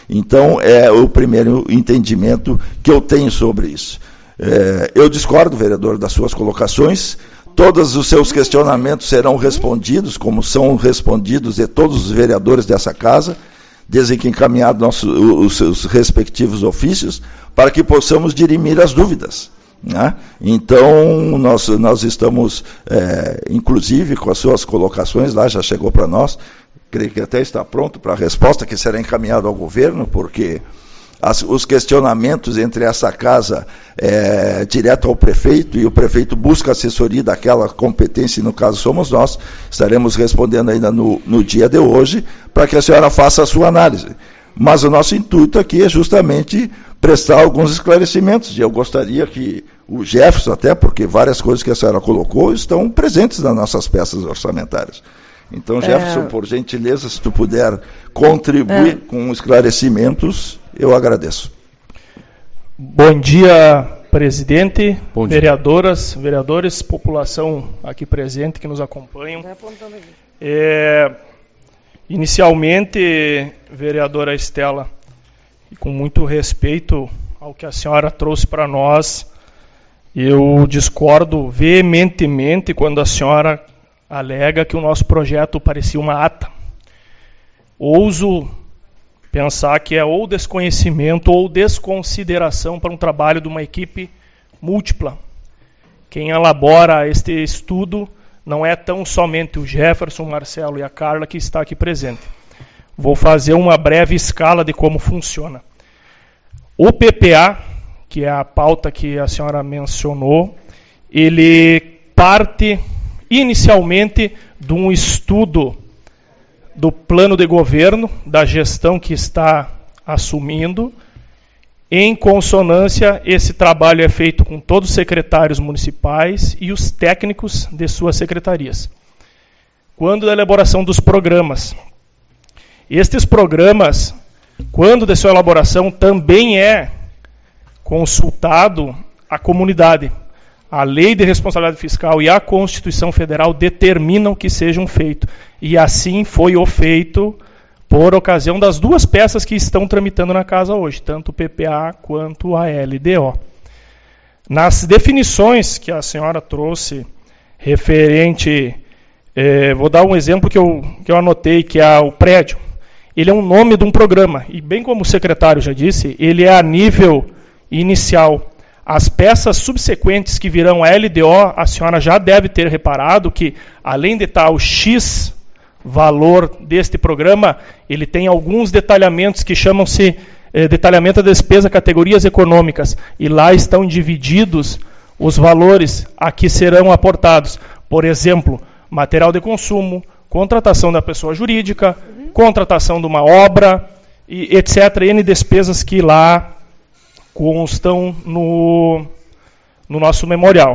Então, é o primeiro entendimento que eu tenho sobre isso. Eu discordo, vereador, das suas colocações. Todos os seus questionamentos serão respondidos, como são respondidos de todos os vereadores dessa casa, desde que encaminhados os seus respectivos ofícios, para que possamos dirimir as dúvidas. Né? Então, nós estamos, inclusive, com as suas colocações lá, já chegou para nós, creio que até está pronto para a resposta, que será encaminhada ao governo, porque os questionamentos entre essa casa direto ao prefeito, e o prefeito busca assessoria daquela competência, e no caso somos nós, estaremos respondendo ainda no dia de hoje, para que a senhora faça a sua análise. Mas o nosso intuito aqui é justamente prestar alguns esclarecimentos, e eu gostaria que o Jefferson, até porque várias coisas que a senhora colocou estão presentes nas nossas peças orçamentárias. Então, Jefferson, por gentileza, se tu puder contribuir com esclarecimentos, eu agradeço. Bom dia, presidente, Bom dia. vereadoras, vereadores, população aqui presente que nos acompanham. Inicialmente, vereadora Estela, e com muito respeito ao que a senhora trouxe para nós, eu discordo veementemente quando a senhora alega que o nosso projeto parecia uma ata. Ouso pensar que é ou desconhecimento ou desconsideração para um trabalho de uma equipe múltipla. Quem elabora este estudo não é tão somente o Jefferson, o Marcelo e a Carla que está aqui presente. Vou fazer uma breve escala de como funciona. O PPA, que é a pauta que a senhora mencionou, ele parte inicialmente de um estudo do plano de governo, da gestão que está assumindo. Em consonância, esse trabalho é feito com todos os secretários municipais e os técnicos de suas secretarias. Quando da elaboração dos programas, estes programas, quando de sua elaboração, também é consultado a comunidade. A Lei de Responsabilidade Fiscal e a Constituição Federal determinam que sejam feitos. E assim foi o feito por ocasião das duas peças que estão tramitando na casa hoje, tanto o PPA quanto a LDO. Nas definições que a senhora trouxe, referente, vou dar um exemplo que eu anotei, que é o prédio. Ele é um nome de um programa, e bem como o secretário já disse, ele é a nível inicial. As peças subsequentes que virão a LDO, a senhora já deve ter reparado que, além de estar o X valor deste programa, ele tem alguns detalhamentos que chamam-se detalhamento da despesa, categorias econômicas, e lá estão divididos os valores a que serão aportados. Por exemplo, material de consumo, contratação da pessoa jurídica, contratação de uma obra, e etc. N despesas que lá constam no nosso memorial.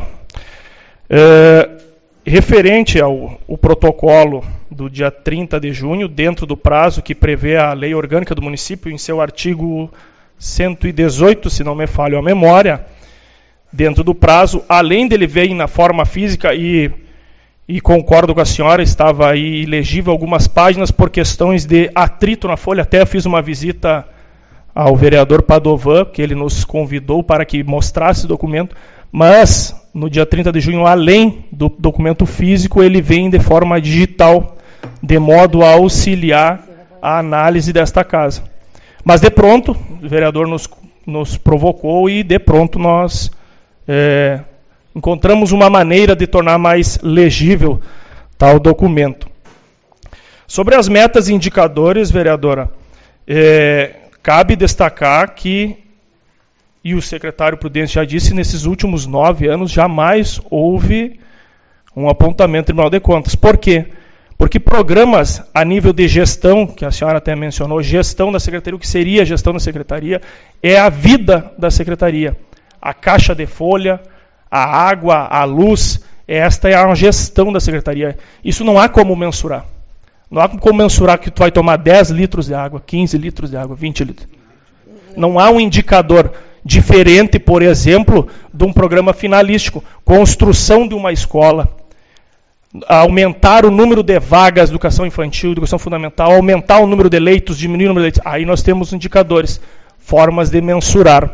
Referente ao protocolo do dia 30 de junho, dentro do prazo que prevê a Lei Orgânica do Município, em seu artigo 118, se não me falha a memória, dentro do prazo, além dele vir na forma física, e concordo com a senhora, estava aí ilegível algumas páginas por questões de atrito na folha, até fiz uma visita ao vereador Padovan, que ele nos convidou para que mostrasse o documento, mas no dia 30 de junho, além do documento físico, ele vem de forma digital, de modo a auxiliar a análise desta casa. Mas de pronto, o vereador nos provocou e de pronto nós encontramos uma maneira de tornar mais legível tal documento. Sobre as metas e indicadores, vereadora, cabe destacar que, e o secretário Prudêncio já disse, nesses últimos 9 anos jamais houve um apontamento do Tribunal de Contas. Por quê? Porque programas a nível de gestão, que a senhora até mencionou, gestão da secretaria, o que seria a gestão da secretaria, é a vida da secretaria. A caixa de folha, a água, a luz, esta é a gestão da secretaria. Isso não há como mensurar. Não há como mensurar que tu vai tomar 10 litros de água, 15 litros de água, 20 litros. Não há um indicador diferente, por exemplo, de um programa finalístico, construção de uma escola. aumentar o número de vagas de educação infantil, educação fundamental, aumentar o número de leitos, diminuir o número de leitos. Aí nós temos indicadores, formas de mensurar.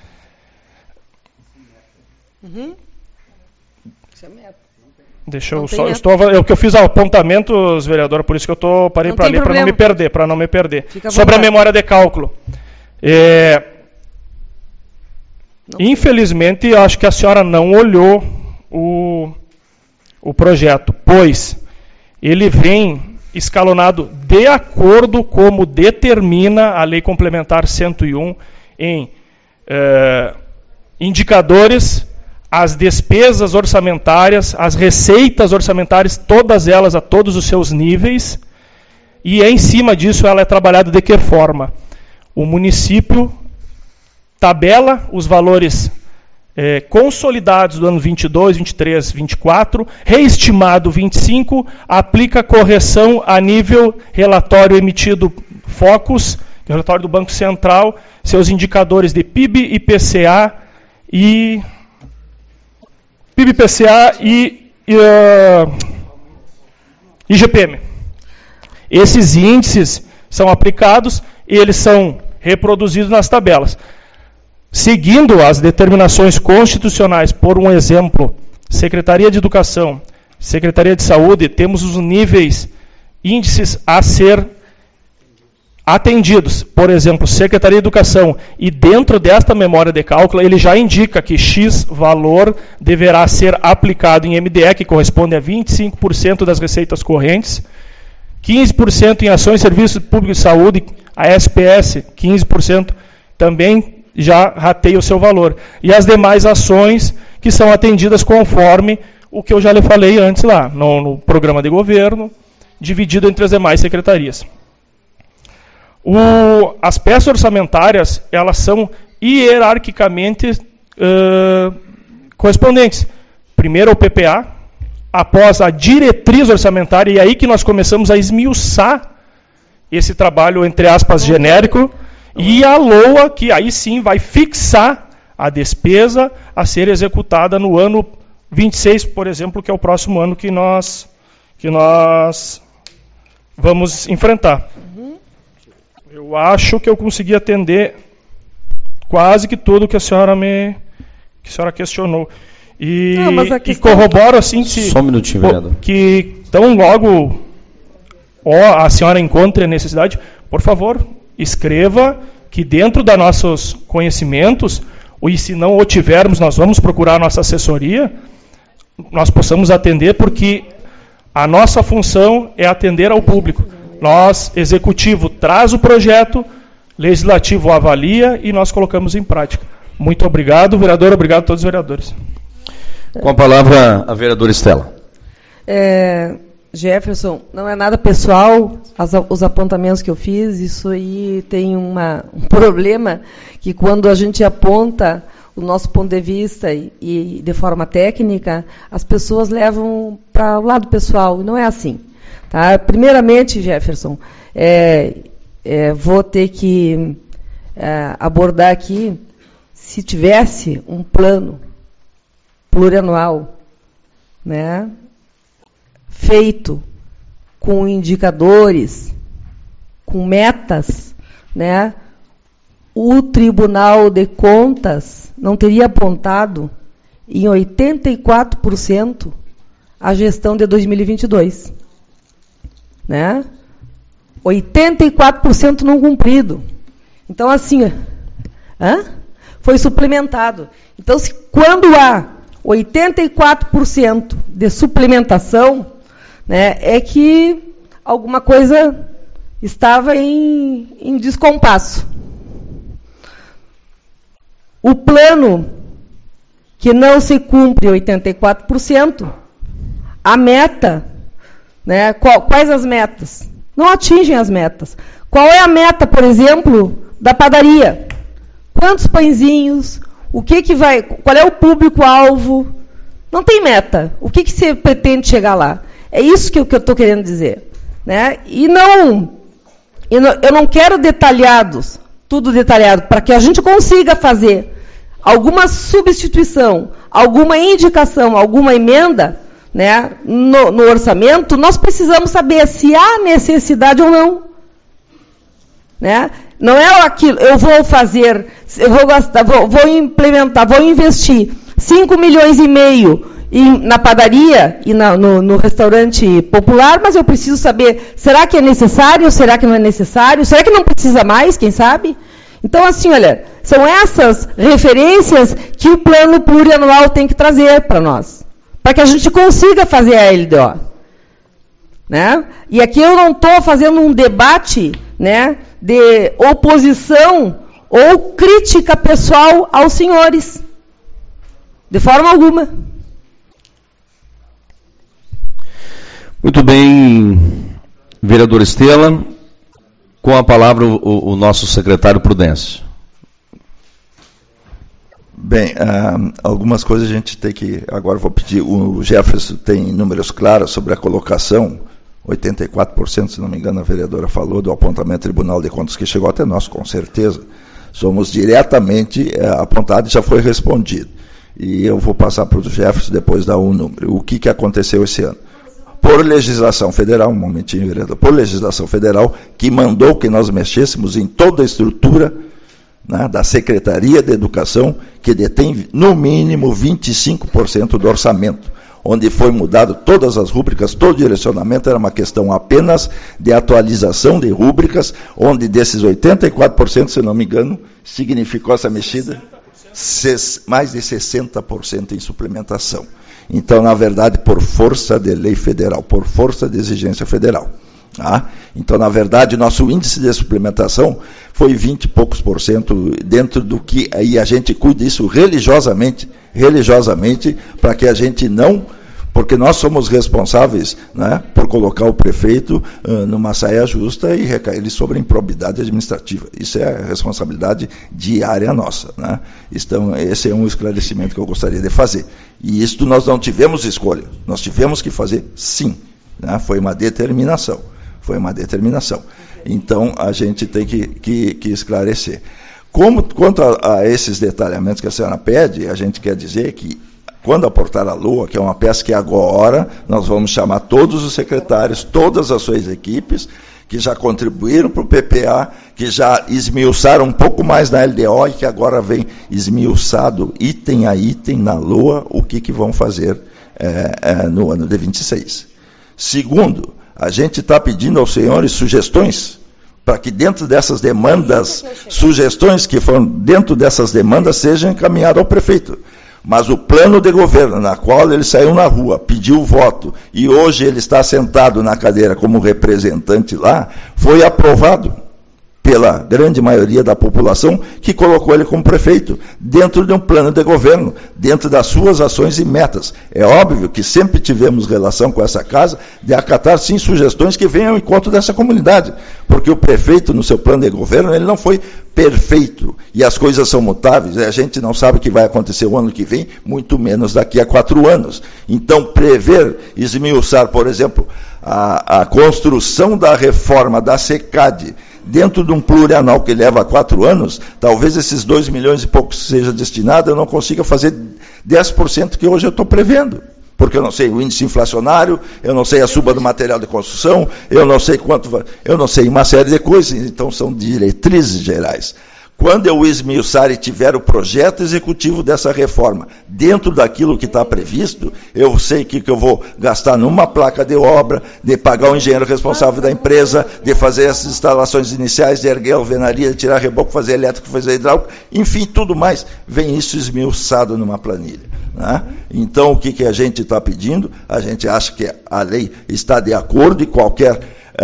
Uhum. Isso é meta. Deixa eu só... Eu fiz apontamentos, vereadora, por isso que eu parei para ler, para não me perder. Sobre a memória de cálculo. Infelizmente, acho que a senhora não olhou o projeto, pois ele vem escalonado de acordo como determina a Lei Complementar 101 em indicadores, as despesas orçamentárias, as receitas orçamentárias, todas elas a todos os seus níveis, e em cima disso ela é trabalhada de que forma? O município tabela os valores consolidados do ano 22, 23, 24, reestimado 25, aplica correção a nível relatório emitido Focus, relatório do Banco Central, seus indicadores de PIB, IPCA e IGPM. Esses índices são aplicados e eles são reproduzidos nas tabelas. Seguindo as determinações constitucionais, por um exemplo, Secretaria de Educação, Secretaria de Saúde, temos os níveis, índices a ser atendidos. Por exemplo, Secretaria de Educação, e dentro desta memória de cálculo, ele já indica que X valor deverá ser aplicado em MDE, que corresponde a 25% das receitas correntes, 15% em ações e serviços públicos de saúde, a SPS, 15%, também já rateia o seu valor. E as demais ações que são atendidas conforme o que eu já lhe falei antes lá, no programa de governo, dividido entre as demais secretarias. As peças orçamentárias, elas são hierarquicamente correspondentes. Primeiro ao PPA, após a diretriz orçamentária, e aí que nós começamos a esmiuçar esse trabalho, entre aspas, genérico, e a LOA, que aí sim vai fixar a despesa a ser executada no ano 26, por exemplo, que é o próximo ano que nós vamos enfrentar. Eu acho que eu consegui atender quase que tudo que a senhora questionou. E corroboro assim Só um minutinho, vereador. Que tão logo a senhora encontre a necessidade, por favor, escreva que dentro dos nossos conhecimentos, e se não o tivermos, nós vamos procurar a nossa assessoria, nós possamos atender, porque a nossa função é atender ao público. Nós, executivo, traz o projeto, legislativo avalia e nós colocamos em prática. Muito obrigado, vereador, obrigado a todos os vereadores. Com a palavra, a vereadora Estela. Jefferson, não é nada pessoal os apontamentos que eu fiz, isso aí tem um problema que quando a gente aponta o nosso ponto de vista e de forma técnica, as pessoas levam para o lado pessoal, e não é assim. Tá? Primeiramente, Jefferson, vou ter que abordar aqui, se tivesse um plano plurianual, né, feito com indicadores, com metas, né, o Tribunal de Contas não teria apontado em 84% a gestão de 2022. Né? 84% não cumprido. Então, assim, foi suplementado. Então, quando há 84% de suplementação, né, é que alguma coisa estava em descompasso. O plano que não se cumpre 84%, a meta, né, quais as metas? Não atingem as metas. Qual é a meta, por exemplo, da padaria? Quantos pãezinhos? Qual é o público-alvo? Não tem meta. O que você pretende chegar lá? É isso que eu estou querendo dizer. Né? Eu não quero detalhados, tudo detalhado, para que a gente consiga fazer alguma substituição, alguma indicação, alguma emenda, né, no orçamento, nós precisamos saber se há necessidade ou não. Né? Não é aquilo, eu vou fazer, eu vou gastar, vou implementar, vou investir 5,5 milhões na padaria e no restaurante popular, mas eu preciso saber, será que é necessário, será que não é necessário, será que não precisa mais, quem sabe? Então, assim, olha, são essas referências que o plano plurianual tem que trazer para nós, para que a gente consiga fazer a LDO. Né? E aqui eu não estou fazendo um debate, né, de oposição ou crítica pessoal aos senhores, de forma alguma. Muito bem, vereador Estela. Com a palavra o nosso secretário Prudêncio. Bem, algumas coisas a gente tem que... Agora vou pedir, o Jefferson tem números claros sobre a colocação, 84%, se não me engano, a vereadora falou, do apontamento do Tribunal de Contas, que chegou até nós, com certeza. Somos diretamente apontados e já foi respondido. E eu vou passar para o Jefferson depois dar um número. O que aconteceu esse ano? Por legislação federal, um momentinho, vereador, por legislação federal, que mandou que nós mexêssemos em toda a estrutura, né, da Secretaria de Educação, que detém, no mínimo, 25% do orçamento, onde foi mudado todas as rúbricas, todo o direcionamento, era uma questão apenas de atualização de rúbricas, onde desses 84%, se não me engano, significou essa mexida, mais de 60% em suplementação. Então, na verdade, por força de lei federal, por força de exigência federal. Tá? Então, na verdade, nosso índice de suplementação foi 20 e poucos % dentro do que aí a gente cuida isso religiosamente, para que a gente não... Porque nós somos responsáveis, né, por colocar o prefeito numa saia justa e recair sobre a improbidade administrativa. Isso é a responsabilidade diária nossa. Né? Então, esse é um esclarecimento que eu gostaria de fazer. E isto nós não tivemos escolha. Nós tivemos que fazer sim. Né? Foi uma determinação. Então, a gente tem que esclarecer. Quanto a esses detalhamentos que a senhora pede, a gente quer dizer que quando aportar a LOA, que é uma peça que agora nós vamos chamar todos os secretários, todas as suas equipes, que já contribuíram para o PPA, que já esmiuçaram um pouco mais na LDO e que agora vem esmiuçado item a item na LOA, o que vão fazer no ano de 26. Segundo, a gente está pedindo aos senhores sugestões, para que dentro dessas demandas, sugestões que foram dentro dessas demandas sejam encaminhadas ao prefeito. Mas o plano de governo, na qual ele saiu na rua, pediu voto, e hoje ele está sentado na cadeira como representante lá, foi aprovado pela grande maioria da população, que colocou ele como prefeito, dentro de um plano de governo, dentro das suas ações e metas. É óbvio que sempre tivemos relação com essa casa, de acatar, sim, sugestões que venham ao encontro dessa comunidade, porque o prefeito, no seu plano de governo, ele não foi perfeito, e as coisas são mutáveis, a gente não sabe o que vai acontecer o ano que vem, muito menos daqui a 4 anos. Então, prever, esmiuçar, por exemplo, a construção da reforma da SECAD, dentro de um plurianual que leva 4 anos, talvez esses 2 milhões e poucos seja destinado, eu não consiga fazer 10% que hoje eu estou prevendo. Porque eu não sei o índice inflacionário, eu não sei a suba do material de construção, eu não sei eu não sei uma série de coisas, então são diretrizes gerais. Quando eu esmiuçar e tiver o projeto executivo dessa reforma, dentro daquilo que está previsto, eu sei que eu vou gastar numa placa de obra, de pagar o engenheiro responsável da empresa, de fazer as instalações iniciais, de erguer a alvenaria, de tirar reboco, fazer elétrico, fazer hidráulico, enfim, tudo mais, vem isso esmiuçado numa planilha. Né? Então, o que a gente está pedindo? A gente acha que a lei está de acordo e qualquer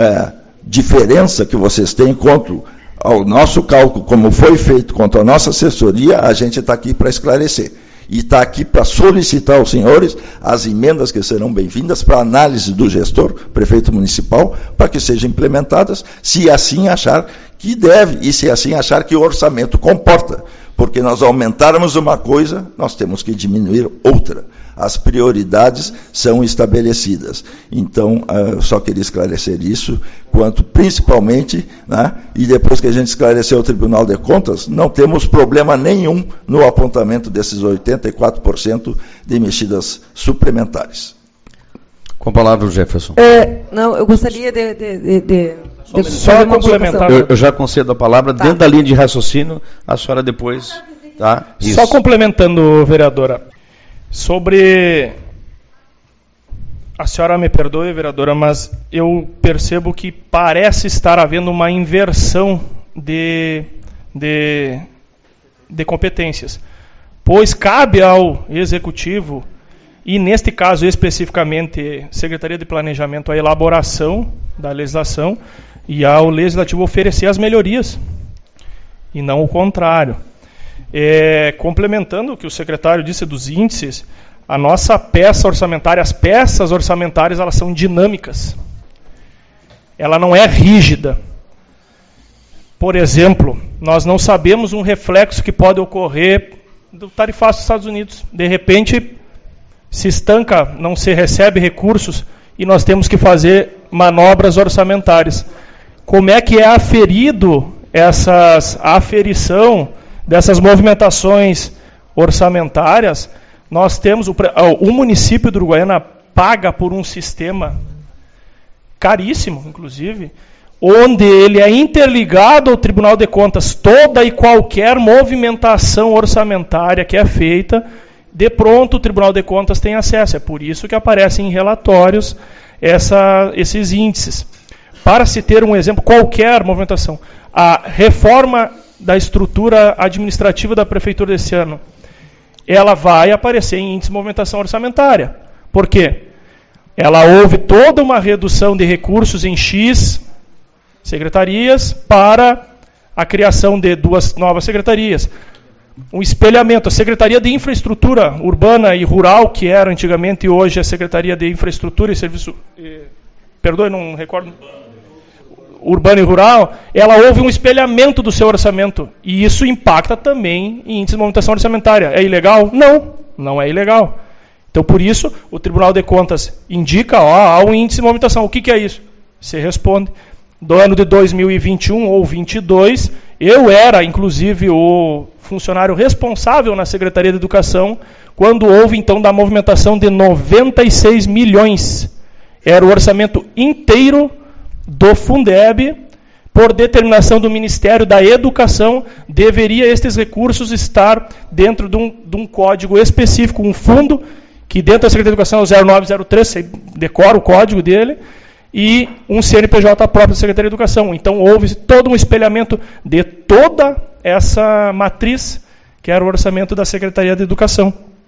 diferença que vocês têm quanto ao nosso cálculo, como foi feito quanto à nossa assessoria, a gente está aqui para esclarecer. E está aqui para solicitar aos senhores as emendas que serão bem-vindas para análise do gestor, prefeito municipal, para que sejam implementadas, se assim achar que deve, e se assim achar que o orçamento comporta. Porque nós aumentarmos uma coisa, nós temos que diminuir outra. As prioridades são estabelecidas. Então, eu só queria esclarecer isso, quanto principalmente, né, e depois que a gente esclareceu o Tribunal de Contas, não temos problema nenhum no apontamento desses 84% de mexidas suplementares. Com a palavra o Jefferson. Não, eu gostaria de só complementar. Eu já concedo a palavra dentro da linha de raciocínio, a senhora depois. Tá? Isso. Só complementando, vereadora, sobre... A senhora me perdoe, vereadora, mas eu percebo que parece estar havendo uma inversão de competências, pois cabe ao Executivo, e neste caso especificamente, Secretaria de Planejamento, a elaboração da legislação, e ao Legislativo oferecer as melhorias, e não o contrário. Complementando o que o secretário disse dos índices, a nossa peça orçamentária, as peças orçamentárias, elas são dinâmicas. Ela não é rígida. Por exemplo, nós não sabemos um reflexo que pode ocorrer do tarifaço dos Estados Unidos. De repente, se estanca, não se recebe recursos e nós temos que fazer manobras orçamentárias. Como é que é aferido a aferição dessas movimentações orçamentárias? Nós temos, o município de Uruguaiana paga por um sistema caríssimo, inclusive, onde ele é interligado ao Tribunal de Contas. Toda e qualquer movimentação orçamentária que é feita, de pronto o Tribunal de Contas tem acesso. É por isso que aparecem em relatórios esses índices. Para se ter um exemplo, qualquer movimentação, a reforma da estrutura administrativa da Prefeitura desse ano, ela vai aparecer em índice de movimentação orçamentária. Por quê? Houve toda uma redução de recursos em X secretarias para a criação de 2 novas secretarias. Um espelhamento, a Secretaria de Infraestrutura Urbana e Rural, que era antigamente e hoje a Secretaria de Infraestrutura e Serviço... Perdoe, não recordo... Urbana e Rural, houve um espelhamento do seu orçamento. E isso impacta também em índice de movimentação orçamentária. É ilegal? Não, não é ilegal. Então, por isso, o Tribunal de Contas indica, há um índice de movimentação. O que é isso? Você responde. Do ano de 2021 ou 2022, eu era, inclusive, o funcionário responsável na Secretaria de Educação, quando houve, então, da movimentação de 96 milhões. Era o orçamento inteiro do Fundeb, por determinação do Ministério da Educação, deveria estes recursos estar dentro de um código específico, um fundo, que dentro da Secretaria de Educação é o 0903, você decora o código dele, e um CNPJ próprio da Secretaria de Educação. Então houve todo um espelhamento de toda essa matriz, que era o orçamento da Secretaria de Educação.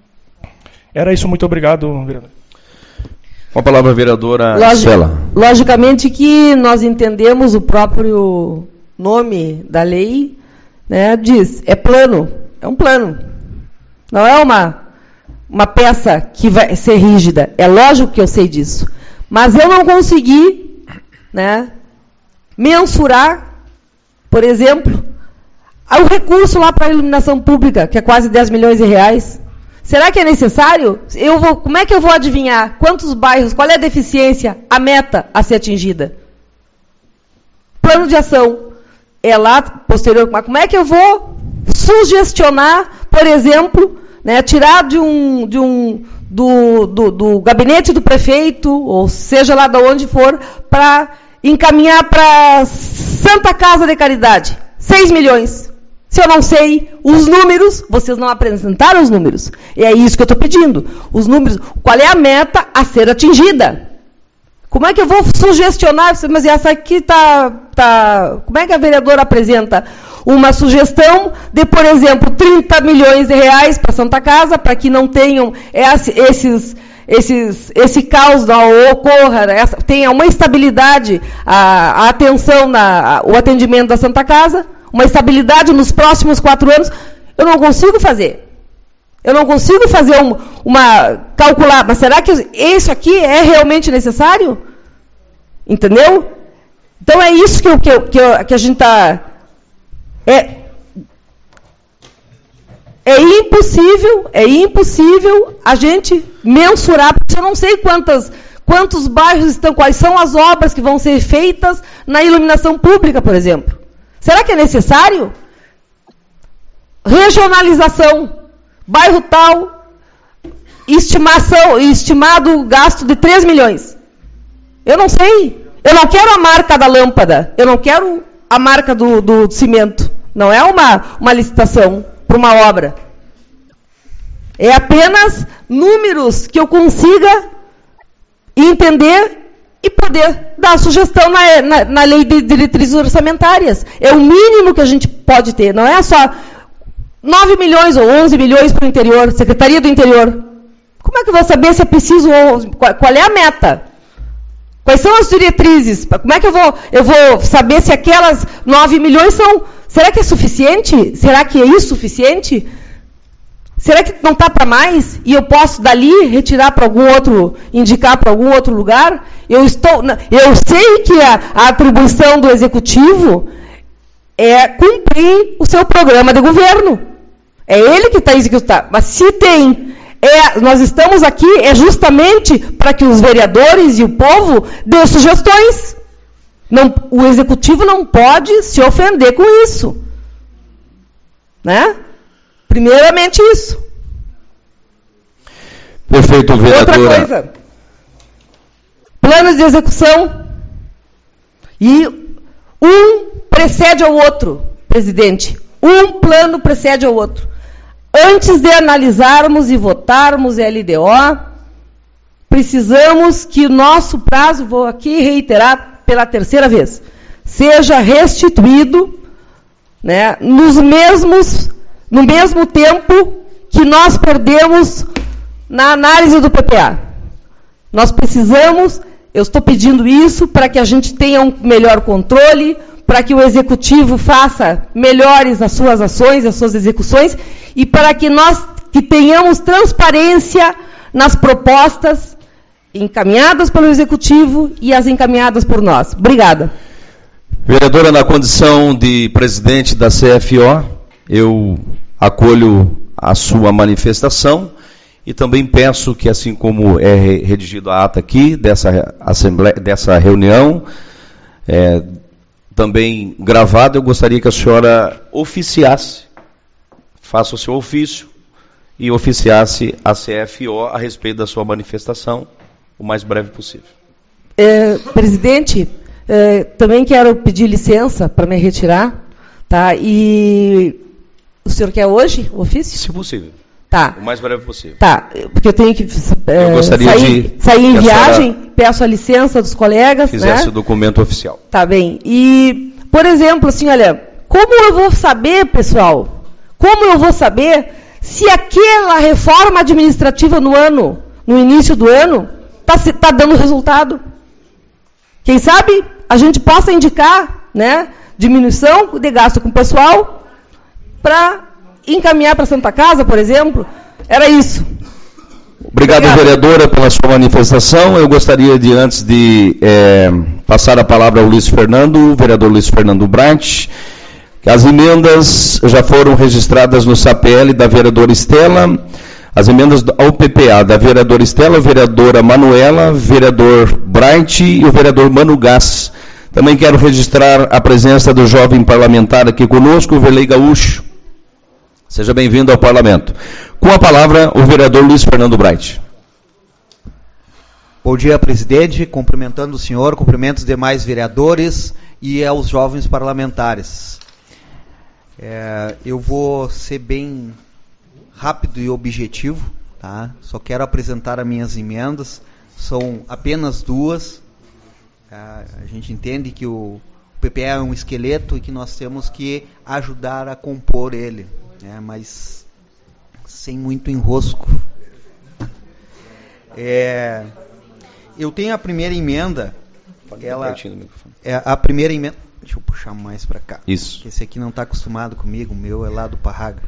Era isso, muito obrigado, vereador. Com a palavra a vereadora Stella. Logicamente que nós entendemos o próprio nome da lei, né, diz, é plano, é um plano. Não é uma peça que vai ser rígida. É lógico que eu sei disso. Mas eu não consegui, né, mensurar, por exemplo, o recurso lá para a iluminação pública, que é quase 10 milhões de reais. Será que é necessário? Como é que eu vou adivinhar quantos bairros, qual é a deficiência, a meta a ser atingida? Plano de ação é lá posterior, mas como é que eu vou sugestionar, por exemplo, né, tirar do gabinete do prefeito, ou seja lá de onde for, para encaminhar para Santa Casa de Caridade? 6 milhões. Se eu não sei os números, vocês não apresentaram os números. E é isso que eu estou pedindo. Os números, qual é a meta a ser atingida? Como é que eu vou sugestionar? Mas essa aqui como é que a vereadora apresenta uma sugestão de, por exemplo, 30 milhões de reais para Santa Casa, para que não tenham esse caos não ocorra, tenha uma estabilidade, a atenção, o atendimento da Santa Casa, uma estabilidade nos próximos 4 anos, eu não consigo fazer. Eu não consigo fazer calcular, mas será que isso aqui é realmente necessário? Entendeu? Então é isso que a gente está... É impossível a gente mensurar, porque eu não sei quantos bairros estão, quais são as obras que vão ser feitas na iluminação pública, por exemplo. Será que é necessário? Regionalização. Bairro tal, estimado gasto de 3 milhões. Eu não sei. Eu não quero a marca da lâmpada. Eu não quero a marca do cimento. Não é uma licitação para uma obra. É apenas números que eu consiga entender e poder dar sugestão na lei de diretrizes orçamentárias. É o mínimo que a gente pode ter. Não é só 9 milhões ou 11 milhões para o interior, Secretaria do Interior. Como é que eu vou saber se é preciso, qual é a meta? Quais são as diretrizes? Como é que eu vou saber se aquelas 9 milhões são... Será que é suficiente? Será que é insuficiente? Será que não está para mais? E eu posso dali retirar para algum outro, indicar para algum outro lugar? Eu sei que a atribuição do Executivo é cumprir o seu programa de governo. É ele que está executando. Mas se tem... nós estamos aqui justamente para que os vereadores e o povo dêem sugestões. O Executivo não pode se ofender com isso. Né? Primeiramente isso. Perfeito, vereadora. Outra coisa. Planos de execução. E um precede ao outro, presidente. Um plano precede ao outro. Antes de analisarmos e votarmos LDO, precisamos que o nosso prazo, vou aqui reiterar pela terceira vez, seja restituído, né, no mesmo tempo que nós perdemos na análise do PPA. Nós precisamos, eu estou pedindo isso para que a gente tenha um melhor controle, para que o Executivo faça melhores as suas ações, as suas execuções, e para que nós tenhamos transparência nas propostas encaminhadas pelo Executivo e as encaminhadas por nós. Obrigada. Vereadora, na condição de presidente da CFO, eu acolho a sua manifestação e também peço que, assim como é redigido a ata aqui, dessa reunião, também gravada, eu gostaria que a senhora oficiasse, faça o seu ofício e oficiasse a CFO a respeito da sua manifestação o mais breve possível. Presidente, também quero pedir licença para me retirar, tá? E o senhor quer hoje o ofício? Se possível. Tá. O mais breve possível. Tá, porque eu tenho que sair em viagem, peço a licença dos colegas. Fizesse, né, o documento oficial. Tá bem. E, por exemplo, assim, olha, como eu vou saber, pessoal, como eu vou saber se aquela reforma administrativa no início do ano, está dando resultado? Quem sabe a gente possa indicar, né, diminuição de gasto com o pessoal para encaminhar para a Santa Casa, por exemplo. Era isso. Obrigado, vereadora, pela sua manifestação. Eu gostaria de, antes de passar a palavra ao Luiz Fernando, o vereador Luiz Fernando Brant, que as emendas já foram registradas no SAPL da vereadora Estela, as emendas ao PPA da vereadora Estela, vereadora Manuela, vereador Brant e o vereador Mano Gás. Também quero registrar a presença do jovem parlamentar aqui conosco, o Verlei Gaúcho. Seja bem-vindo ao Parlamento. Com a palavra, o vereador Luiz Fernando Brant. Bom dia, presidente. Cumprimentando o senhor, cumprimento os demais vereadores e aos jovens parlamentares. Eu vou ser bem rápido e objetivo, tá? Só quero apresentar as minhas emendas. São apenas duas. A gente entende que o PPA é um esqueleto e que nós temos que ajudar a compor ele. Mas sem muito enrosco. Eu tenho a primeira emenda. A primeira emenda. Deixa eu puxar mais para cá. Isso. Esse aqui não está acostumado comigo, o meu é lá do Parraga.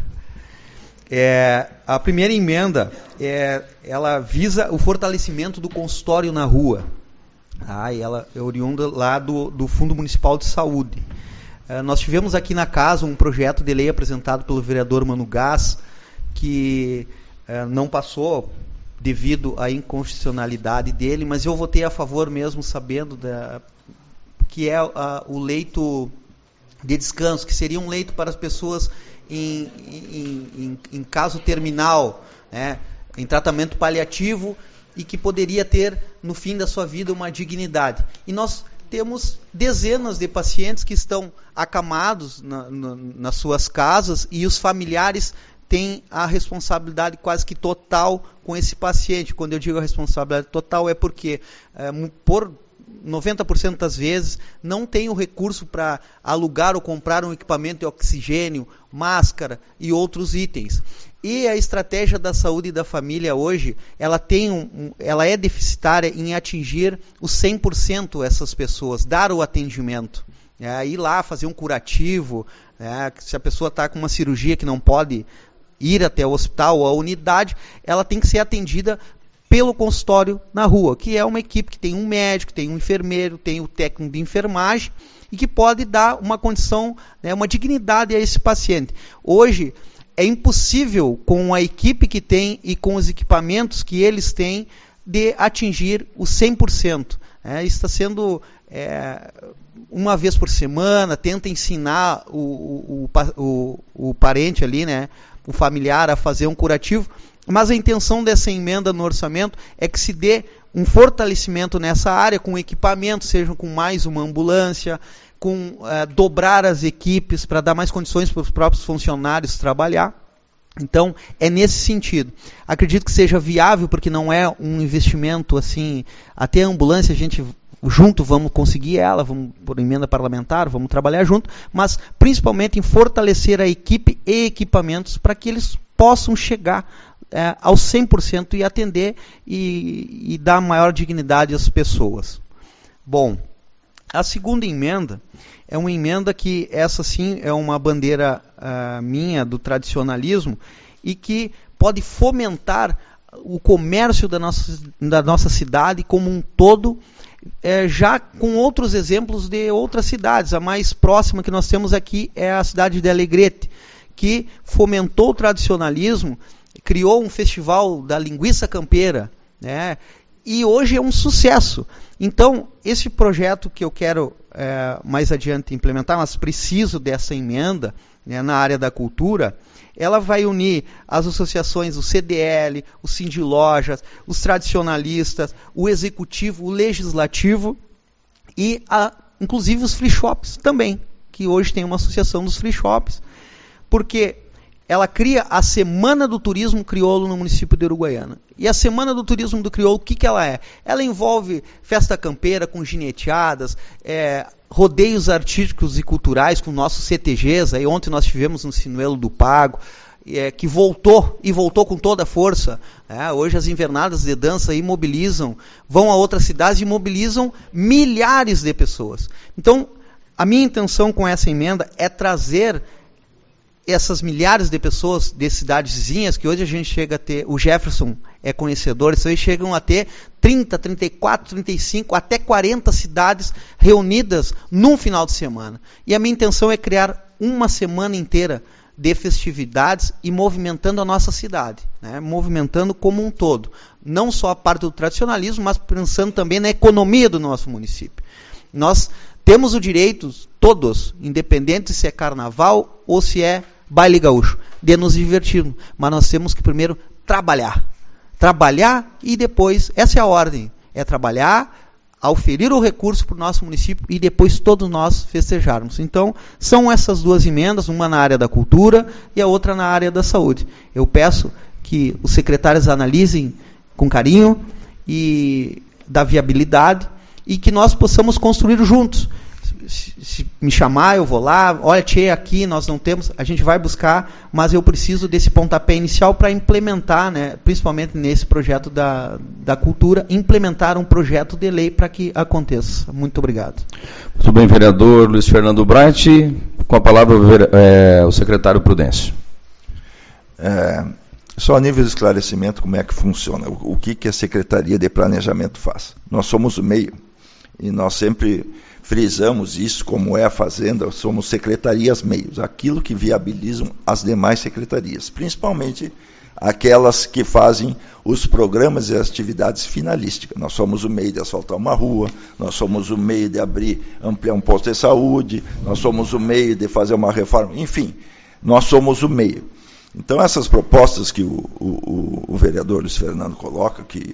A primeira emenda, ela visa o fortalecimento do consultório na rua. E ela é oriunda lá do Fundo Municipal de Saúde. Nós tivemos aqui na casa um projeto de lei apresentado pelo vereador Mano Gás, que não passou devido à inconstitucionalidade dele, mas eu votei a favor mesmo sabendo que é o leito de descanso, que seria um leito para as pessoas em caso terminal, né? em tratamento paliativo e que poderia ter, no fim da sua vida, uma dignidade. E nós temos dezenas de pacientes que estão acamados nas suas casas e os familiares têm a responsabilidade quase que total com esse paciente. Quando eu digo a responsabilidade total é porque, por 90% das vezes, não tem o recurso para alugar ou comprar um equipamento de oxigênio, máscara e outros itens. E a estratégia da saúde e da família hoje, ela é deficitária em atingir os 100% essas pessoas, dar o atendimento. Ir lá fazer um curativo, se a pessoa está com uma cirurgia que não pode ir até o hospital ou a unidade, ela tem que ser atendida pelo consultório na rua, que é uma equipe que tem um médico, tem um enfermeiro, tem o técnico de enfermagem e que pode dar uma condição, uma dignidade a esse paciente. Hoje é impossível, com a equipe que tem e com os equipamentos que eles têm, de atingir os 100%. Está sendo uma vez por semana, tenta ensinar o parente ali, o familiar, a fazer um curativo, mas a intenção dessa emenda no orçamento é que se dê um fortalecimento nessa área, com equipamento, seja com mais uma ambulância, com dobrar as equipes para dar mais condições para os próprios funcionários trabalhar. Então, é nesse sentido. Acredito que seja viável, porque não é um investimento assim, até a ambulância a gente junto vamos conseguir ela, vamos por emenda parlamentar, vamos trabalhar junto, mas principalmente em fortalecer a equipe e equipamentos para que eles possam chegar aos 100% e atender e dar maior dignidade às pessoas. Bom, a segunda emenda é uma emenda que, essa sim, é uma bandeira minha do tradicionalismo e que pode fomentar o comércio da nossa cidade como um todo, já com outros exemplos de outras cidades. A mais próxima que nós temos aqui é a cidade de Alegrete, que fomentou o tradicionalismo, criou um festival da linguiça campeira, e hoje é um sucesso. Então, esse projeto que eu quero mais adiante implementar, mas preciso dessa emenda na área da cultura, ela vai unir as associações, o CDL, o Sindilojas, os tradicionalistas, o executivo, o legislativo e, inclusive, os free shops também, que hoje tem uma associação dos free shops, porque ela cria a Semana do Turismo Crioulo no município de Uruguaiana. E a Semana do Turismo do Crioulo, o que ela é? Ela envolve festa campeira com gineteadas, rodeios artísticos e culturais com nossos CTGs. Aí ontem nós tivemos no Sinuelo do Pago, que voltou com toda a força. Hoje as invernadas de dança aí vão a outras cidades e mobilizam milhares de pessoas. Então, a minha intenção com essa emenda é trazer essas milhares de pessoas de cidades vizinhas, que hoje a gente chega a ter, o Jefferson é conhecedor, isso aí chegam a ter 30, 34, 35, até 40 cidades reunidas num final de semana. E a minha intenção é criar uma semana inteira de festividades e movimentando a nossa cidade, movimentando como um todo. Não só a parte do tradicionalismo, mas pensando também na economia do nosso município. Nós temos o direito, todos, independente se é carnaval ou se é baile gaúcho, de nos divertirmos. Mas nós temos que primeiro trabalhar. Trabalhar e depois, essa é a ordem, é trabalhar, auferir o recurso para o nosso município e depois todos nós festejarmos. Então, são essas duas emendas, uma na área da cultura e a outra na área da saúde. Eu peço que os secretários analisem com carinho e da viabilidade e que nós possamos construir juntos. Se me chamar, eu vou lá, olha, tchê, aqui nós não temos, a gente vai buscar, mas eu preciso desse pontapé inicial para implementar, principalmente nesse projeto da cultura, implementar um projeto de lei para que aconteça. Muito obrigado. Muito bem, vereador Luiz Fernando Bright. Com a palavra o secretário Prudêncio. Só a nível de esclarecimento, como é que funciona, o que a Secretaria de Planejamento faz. Nós somos o meio, e nós sempre frisamos isso, como é a Fazenda, somos secretarias meios, aquilo que viabilizam as demais secretarias, principalmente aquelas que fazem os programas e as atividades finalísticas. Nós somos o meio de asfaltar uma rua, nós somos o meio de ampliar um posto de saúde, nós somos o meio de fazer uma reforma, enfim, nós somos o meio. Então, essas propostas que o vereador Luiz Fernando coloca, que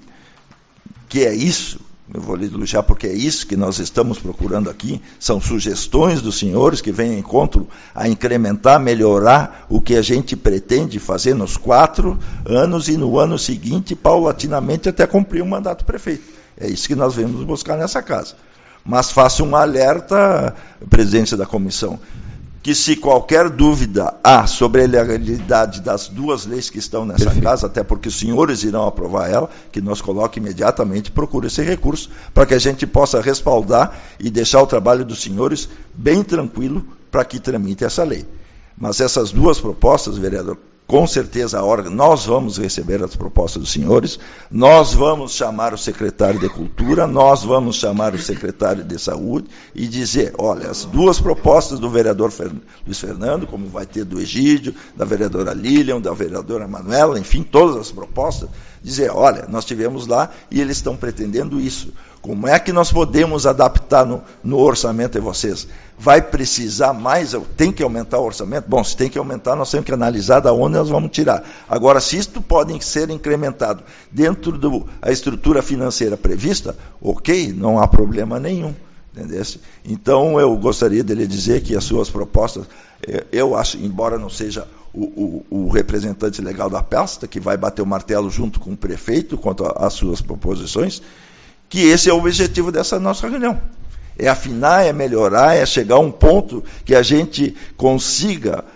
é isso, eu vou lhe elogiar porque é isso que nós estamos procurando aqui, são sugestões dos senhores que vêm em encontro a incrementar, melhorar o que a gente pretende fazer nos 4 anos e no ano seguinte, paulatinamente, até cumprir o mandato do prefeito. É isso que nós vamos buscar nessa casa. Mas faço um alerta, presidente da comissão, que se qualquer dúvida há sobre a legalidade das 2 leis que estão nessa casa, até porque os senhores irão aprovar ela, que nós coloque imediatamente, procure esse recurso, para que a gente possa respaldar e deixar o trabalho dos senhores bem tranquilo para que tramite essa lei. Mas essas 2 propostas, vereador, com certeza nós vamos receber as propostas dos senhores, nós vamos chamar o secretário de Cultura, nós vamos chamar o secretário de Saúde e dizer, olha, as 2 propostas do vereador Luiz Fernando, como vai ter do Egídio, da vereadora Lilian, da vereadora Manuela, enfim, todas as propostas, dizer, olha, nós tivemos lá e eles estão pretendendo isso. Como é que nós podemos adaptar no orçamento de vocês? Vai precisar mais? Tem que aumentar o orçamento? Bom, se tem que aumentar, nós temos que analisar da onde nós vamos tirar. Agora, se isto pode ser incrementado dentro da estrutura financeira prevista, ok, não há problema nenhum. Entendesse? Então, eu gostaria de lhe dizer que as suas propostas, eu acho, embora não seja o representante legal da pasta, que vai bater o martelo junto com o prefeito quanto às suas proposições, que esse é o objetivo dessa nossa reunião. É afinar, é melhorar, é chegar a um ponto que a gente consiga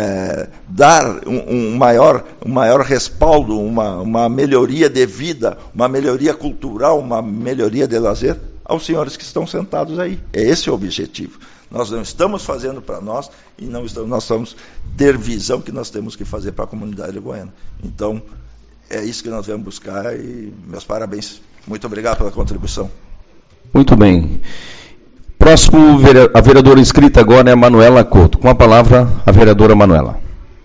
dar um maior respaldo, uma melhoria de vida, uma melhoria cultural, uma melhoria de lazer aos senhores que estão sentados aí. É esse o objetivo. Nós não estamos fazendo para nós e nós estamos ter visão que nós temos que fazer para a comunidade de Goiânia. Então, é isso que nós vamos buscar e meus parabéns. Muito obrigado pela contribuição. Muito bem. Próximo, a vereadora inscrita agora é a Manuela Couto. Com a palavra, a vereadora Manuela.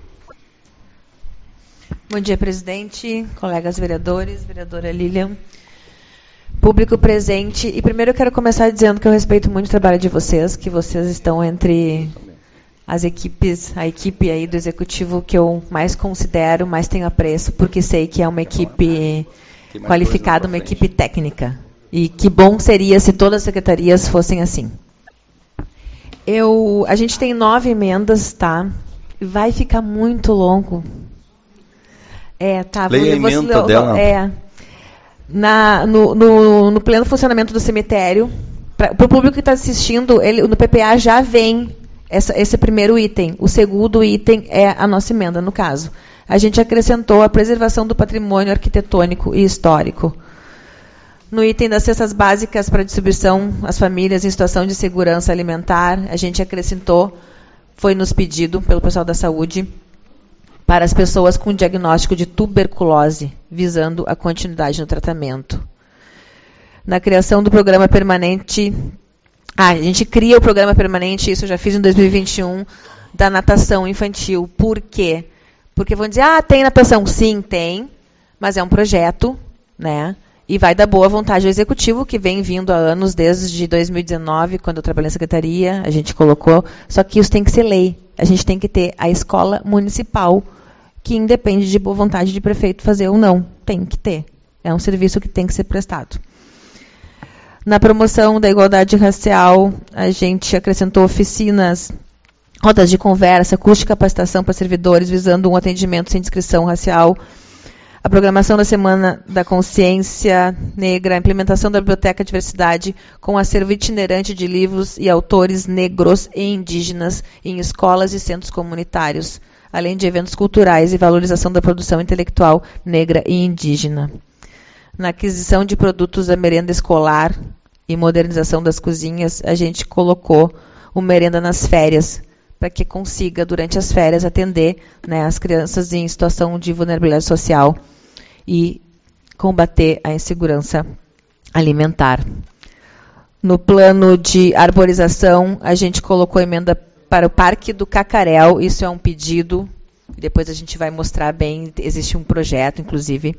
Bom dia, presidente, colegas vereadores, vereadora Lilian, público presente. E primeiro eu quero começar dizendo que eu respeito muito o trabalho de vocês, que vocês estão entre as equipes, a equipe aí do Executivo que eu mais considero, mais tenho apreço, porque sei que é uma equipe qualificada, uma equipe técnica. E que bom seria se todas as secretarias fossem assim. A gente tem 9 emendas, tá? Vai ficar muito longo. Tá. Leia a emenda dela. No pleno funcionamento do cemitério, para o público que está assistindo, no PPA já vem esse primeiro item. O segundo item é a nossa emenda, no caso. A gente acrescentou a preservação do patrimônio arquitetônico e histórico. No item das cestas básicas para distribuição às famílias em situação de segurança alimentar, a gente acrescentou, foi nos pedido pelo pessoal da saúde, para as pessoas com diagnóstico de tuberculose, visando a continuidade no tratamento. Na criação do programa permanente, a gente cria o programa permanente, isso eu já fiz em 2021, da natação infantil. Por quê? Porque vão dizer, tem natação? Sim, tem, mas é um projeto, né? E vai da boa vontade ao executivo, que vem vindo há anos, desde 2019, quando eu trabalhei na secretaria, a gente colocou, só que isso tem que ser lei. A gente tem que ter a escola municipal, que independe de boa vontade de prefeito fazer ou não. Tem que ter. É um serviço que tem que ser prestado. Na promoção da igualdade racial, a gente acrescentou oficinas, rodas de conversa, curso de capacitação para servidores, visando um atendimento sem discrição racial, a programação da Semana da Consciência Negra, a implementação da Biblioteca Diversidade com acervo itinerante de livros e autores negros e indígenas em escolas e centros comunitários, além de eventos culturais e valorização da produção intelectual negra e indígena. Na aquisição de produtos da merenda escolar e modernização das cozinhas, a gente colocou o merenda nas férias, para que consiga, durante as férias, atender, né, as crianças em situação de vulnerabilidade social e combater a insegurança alimentar. No plano de arborização, a gente colocou emenda para o Parque do Cacaréu, isso é um pedido, depois a gente vai mostrar bem, existe um projeto, inclusive,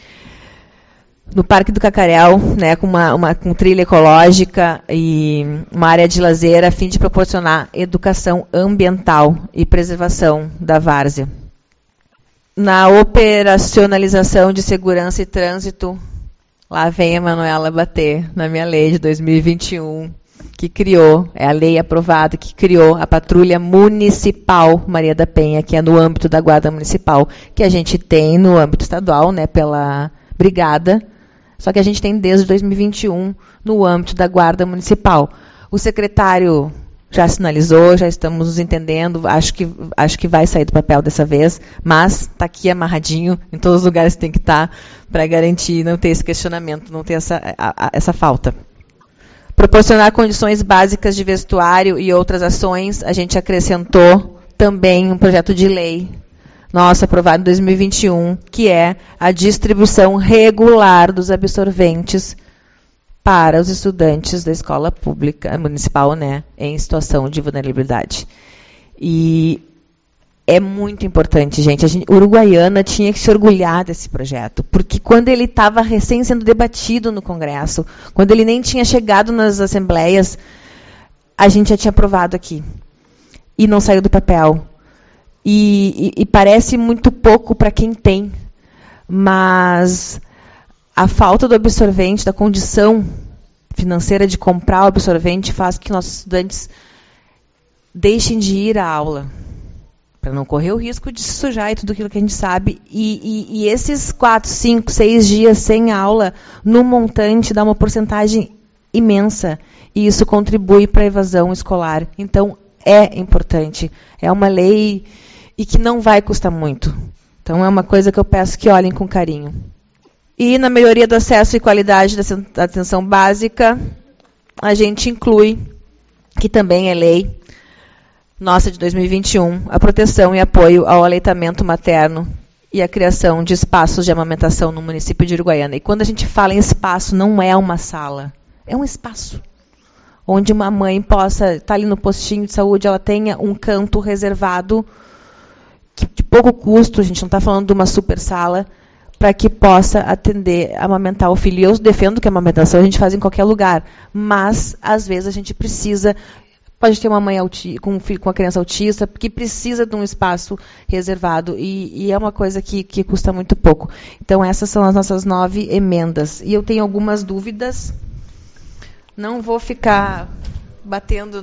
no Parque do Cacaréu, né, com trilha ecológica e uma área de lazer, a fim de proporcionar educação ambiental e preservação da várzea. Na operacionalização de segurança e trânsito, lá vem a Manuela bater na minha lei de 2021, que criou, é a lei aprovada, que criou a Patrulha Municipal Maria da Penha, que é no âmbito da Guarda Municipal, que a gente tem no âmbito estadual, né, pela Brigada, só que a gente tem desde 2021 no âmbito da Guarda Municipal. O secretário já sinalizou, já estamos nos entendendo, acho que vai sair do papel dessa vez, mas está aqui amarradinho, em todos os lugares tem que estar, para garantir não ter esse questionamento, não ter essa falta. Proporcionar condições básicas de vestuário e outras ações, a gente acrescentou também um projeto de lei, nosso aprovado em 2021, que é a distribuição regular dos absorventes para os estudantes da escola pública municipal, né, em situação de vulnerabilidade. E é muito importante, gente. Uruguaiana tinha que se orgulhar desse projeto, porque quando ele estava recém sendo debatido no Congresso, quando ele nem tinha chegado nas assembleias, a gente já tinha aprovado aqui. E não saiu do papel. E parece muito pouco para quem tem, mas a falta do absorvente, da condição financeira de comprar o absorvente, faz que nossos estudantes deixem de ir à aula, para não correr o risco de se sujar e tudo aquilo que a gente sabe. E esses 4, 5, 6 dias sem aula, no montante, dá uma porcentagem imensa. E isso contribui para a evasão escolar. Então, é importante. É uma lei e que não vai custar muito. Então, é uma coisa que eu peço que olhem com carinho. E na melhoria do acesso e qualidade da atenção básica, a gente inclui, que também é lei, nossa de 2021, a proteção e apoio ao aleitamento materno e a criação de espaços de amamentação no município de Uruguaiana. E quando a gente fala em espaço, não é uma sala, é um espaço onde uma mãe possa estar ali no postinho de saúde, ela tenha um canto reservado, de pouco custo, a gente não está falando de uma super sala, para que possa atender, amamentar o filho. E eu defendo que a amamentação a gente faz em qualquer lugar, mas, às vezes, a gente precisa. Pode ter uma mãe com um filho com uma criança autista, que precisa de um espaço reservado, e é uma coisa que custa muito pouco. Então, essas são as nossas 9 emendas. E eu tenho algumas dúvidas. Não vou ficar batendo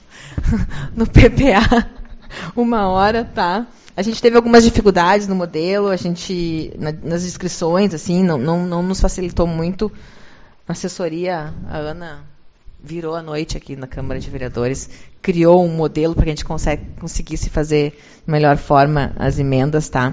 no PPA 1 hora, tá? A gente teve algumas dificuldades no modelo, a gente, nas inscrições, assim, não nos facilitou muito. A assessoria, a Ana virou à noite aqui na Câmara de Vereadores, criou um modelo para que a gente conseguisse fazer de melhor forma as emendas, tá?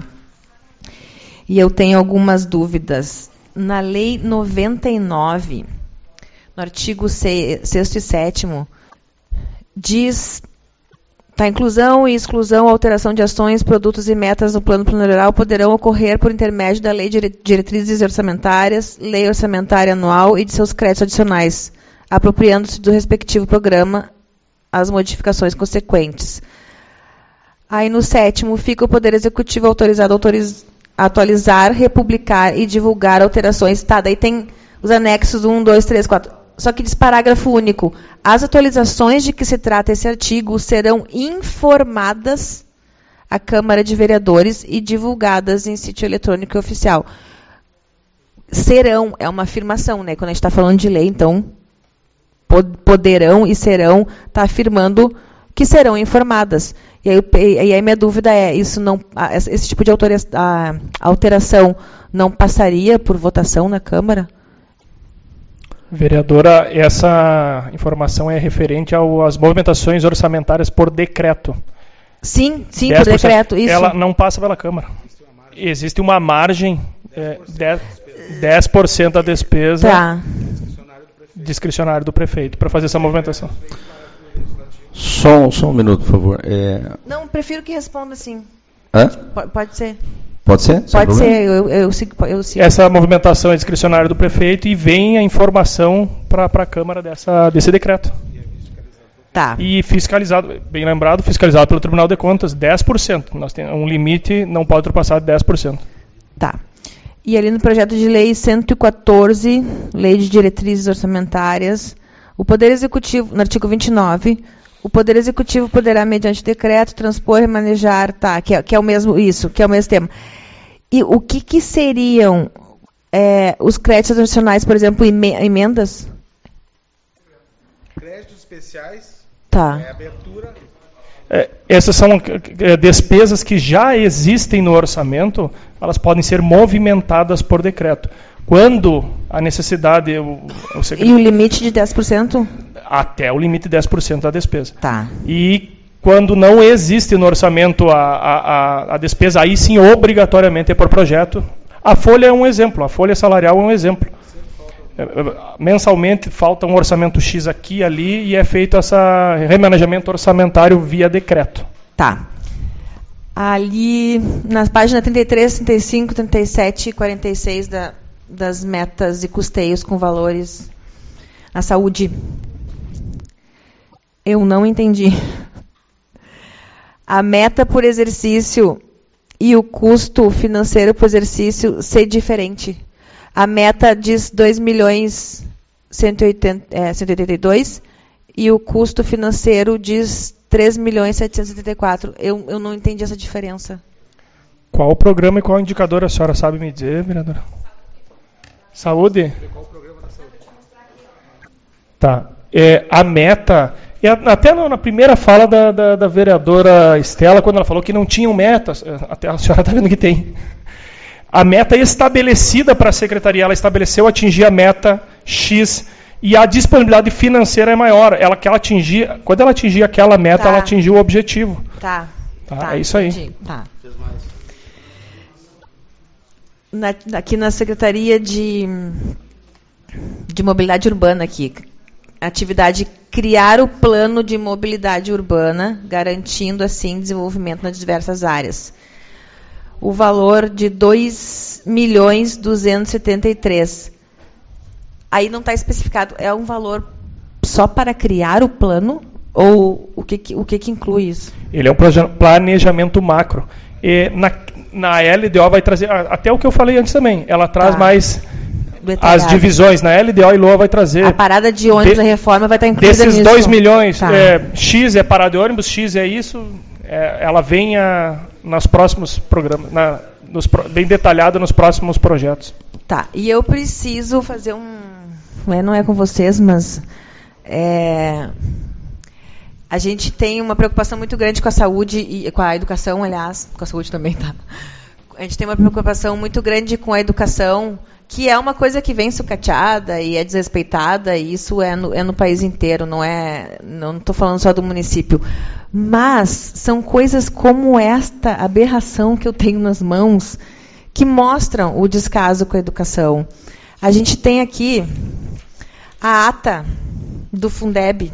E eu tenho algumas dúvidas. Na Lei 99, no artigo 6º e 7º, diz... A inclusão e exclusão, alteração de ações, produtos e metas no plano plurianual poderão ocorrer por intermédio da Lei de Diretrizes Orçamentárias, Lei Orçamentária Anual e de seus créditos adicionais, apropriando-se do respectivo programa as modificações consequentes. Aí, no 7º, fica o Poder Executivo autorizado a atualizar, republicar e divulgar alterações. Tá, daí tem os anexos 1, 2, 3, 4... Só que diz parágrafo único. As atualizações de que se trata esse artigo serão informadas à Câmara de Vereadores e divulgadas em sítio eletrônico oficial. Serão, é uma afirmação, né? Quando a gente está falando de lei, então, poderão e serão, está afirmando que serão informadas. E aí a minha dúvida é, esse tipo de alteração não passaria por votação na Câmara? Vereadora, essa informação é referente às movimentações orçamentárias por decreto. Sim, por decreto. Isso. Ela não passa pela Câmara. Existe uma margem, 10% da despesa discricionária do prefeito para fazer essa movimentação. Só um minuto, por favor. Não, prefiro que responda sim. Hã? Pode ser. Pode ser? Pode ser, eu sigo. Essa movimentação é discricionária do prefeito e vem a informação para a Câmara desse decreto. Tá. E fiscalizado, bem lembrado, fiscalizado pelo Tribunal de Contas, 10%. Nós temos um limite, não pode ultrapassar 10%. Tá. E ali no projeto de lei 114, Lei de Diretrizes Orçamentárias, o Poder Executivo, no artigo 29, o Poder Executivo poderá, mediante decreto, transpor e manejar, que é o mesmo tema. E o que seriam os créditos adicionais, por exemplo, emendas? Créditos especiais, tá. Abertura. Essas são despesas que já existem no orçamento, elas podem ser movimentadas por decreto. Quando a necessidade... E o limite de 10%? Até o limite de 10% da despesa. Tá. E quando não existe no orçamento a despesa, aí sim, obrigatoriamente é por projeto. A folha é um exemplo, a folha salarial é um exemplo. Mensalmente falta um orçamento X aqui e ali e é feito esse remanejamento orçamentário via decreto. Tá. Ali, nas páginas 33, 35, 37 e 46 das metas e custeios com valores na saúde, eu não entendi. A meta por exercício e o custo financeiro por exercício ser diferente. A meta diz 2.182 e o custo financeiro diz 3.774. Eu não entendi essa diferença. Qual o programa e qual o indicador a senhora sabe me dizer, vereadora? Saúde? Qual o programa da saúde? Tá. A meta... Até na primeira fala da vereadora Estela, quando ela falou que não tinham metas, até a senhora está vendo que tem. A meta estabelecida para a secretaria, ela estabeleceu atingir a meta X e a disponibilidade financeira é maior. Quando ela atingir aquela meta, ela atingiu o objetivo. Tá. É isso aí. Entendi. Tá. Aqui na Secretaria de Mobilidade Urbana, aqui, atividade criar o plano de mobilidade urbana, garantindo assim desenvolvimento nas diversas áreas. O valor de 2.273.000. Aí não está especificado. É um valor só para criar o plano? Ou o que inclui isso? Ele é um planejamento macro. E na LDO vai trazer, até o que eu falei antes também, ela traz mais detalhado. As divisões. Na LDO e LOA vai trazer... A parada de ônibus da reforma vai estar incluída desses nisso. 2 milhões, X é parada de ônibus, X é isso, ela vem nos próximos programas, bem detalhada nos próximos projetos. Tá, e eu preciso fazer não é com vocês, mas a gente tem uma preocupação muito grande com a saúde e com a educação, aliás, com a saúde também, tá? A gente tem uma preocupação muito grande com a educação, que é uma coisa que vem sucateada e é desrespeitada, e isso é no país inteiro, não estou falando só do município. Mas são coisas como esta aberração que eu tenho nas mãos que mostram o descaso com a educação. A gente tem aqui a ata do Fundeb.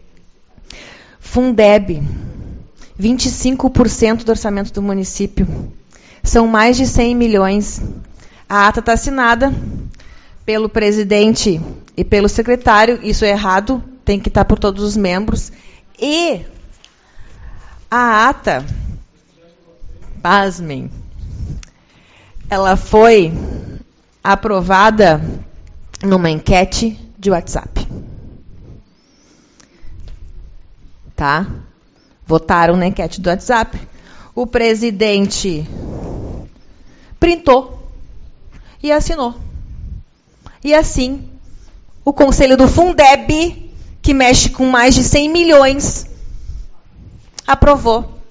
Fundeb, 25% do orçamento do município. São mais de 100 milhões. A ata está assinada pelo presidente e pelo secretário. Isso é errado, tem que estar por todos os membros. E a ata, pasmem, ela foi aprovada numa enquete de WhatsApp. Tá? Votaram na enquete do WhatsApp. O presidente printou e assinou. E assim, o Conselho do Fundeb, que mexe com mais de 100 milhões, aprovou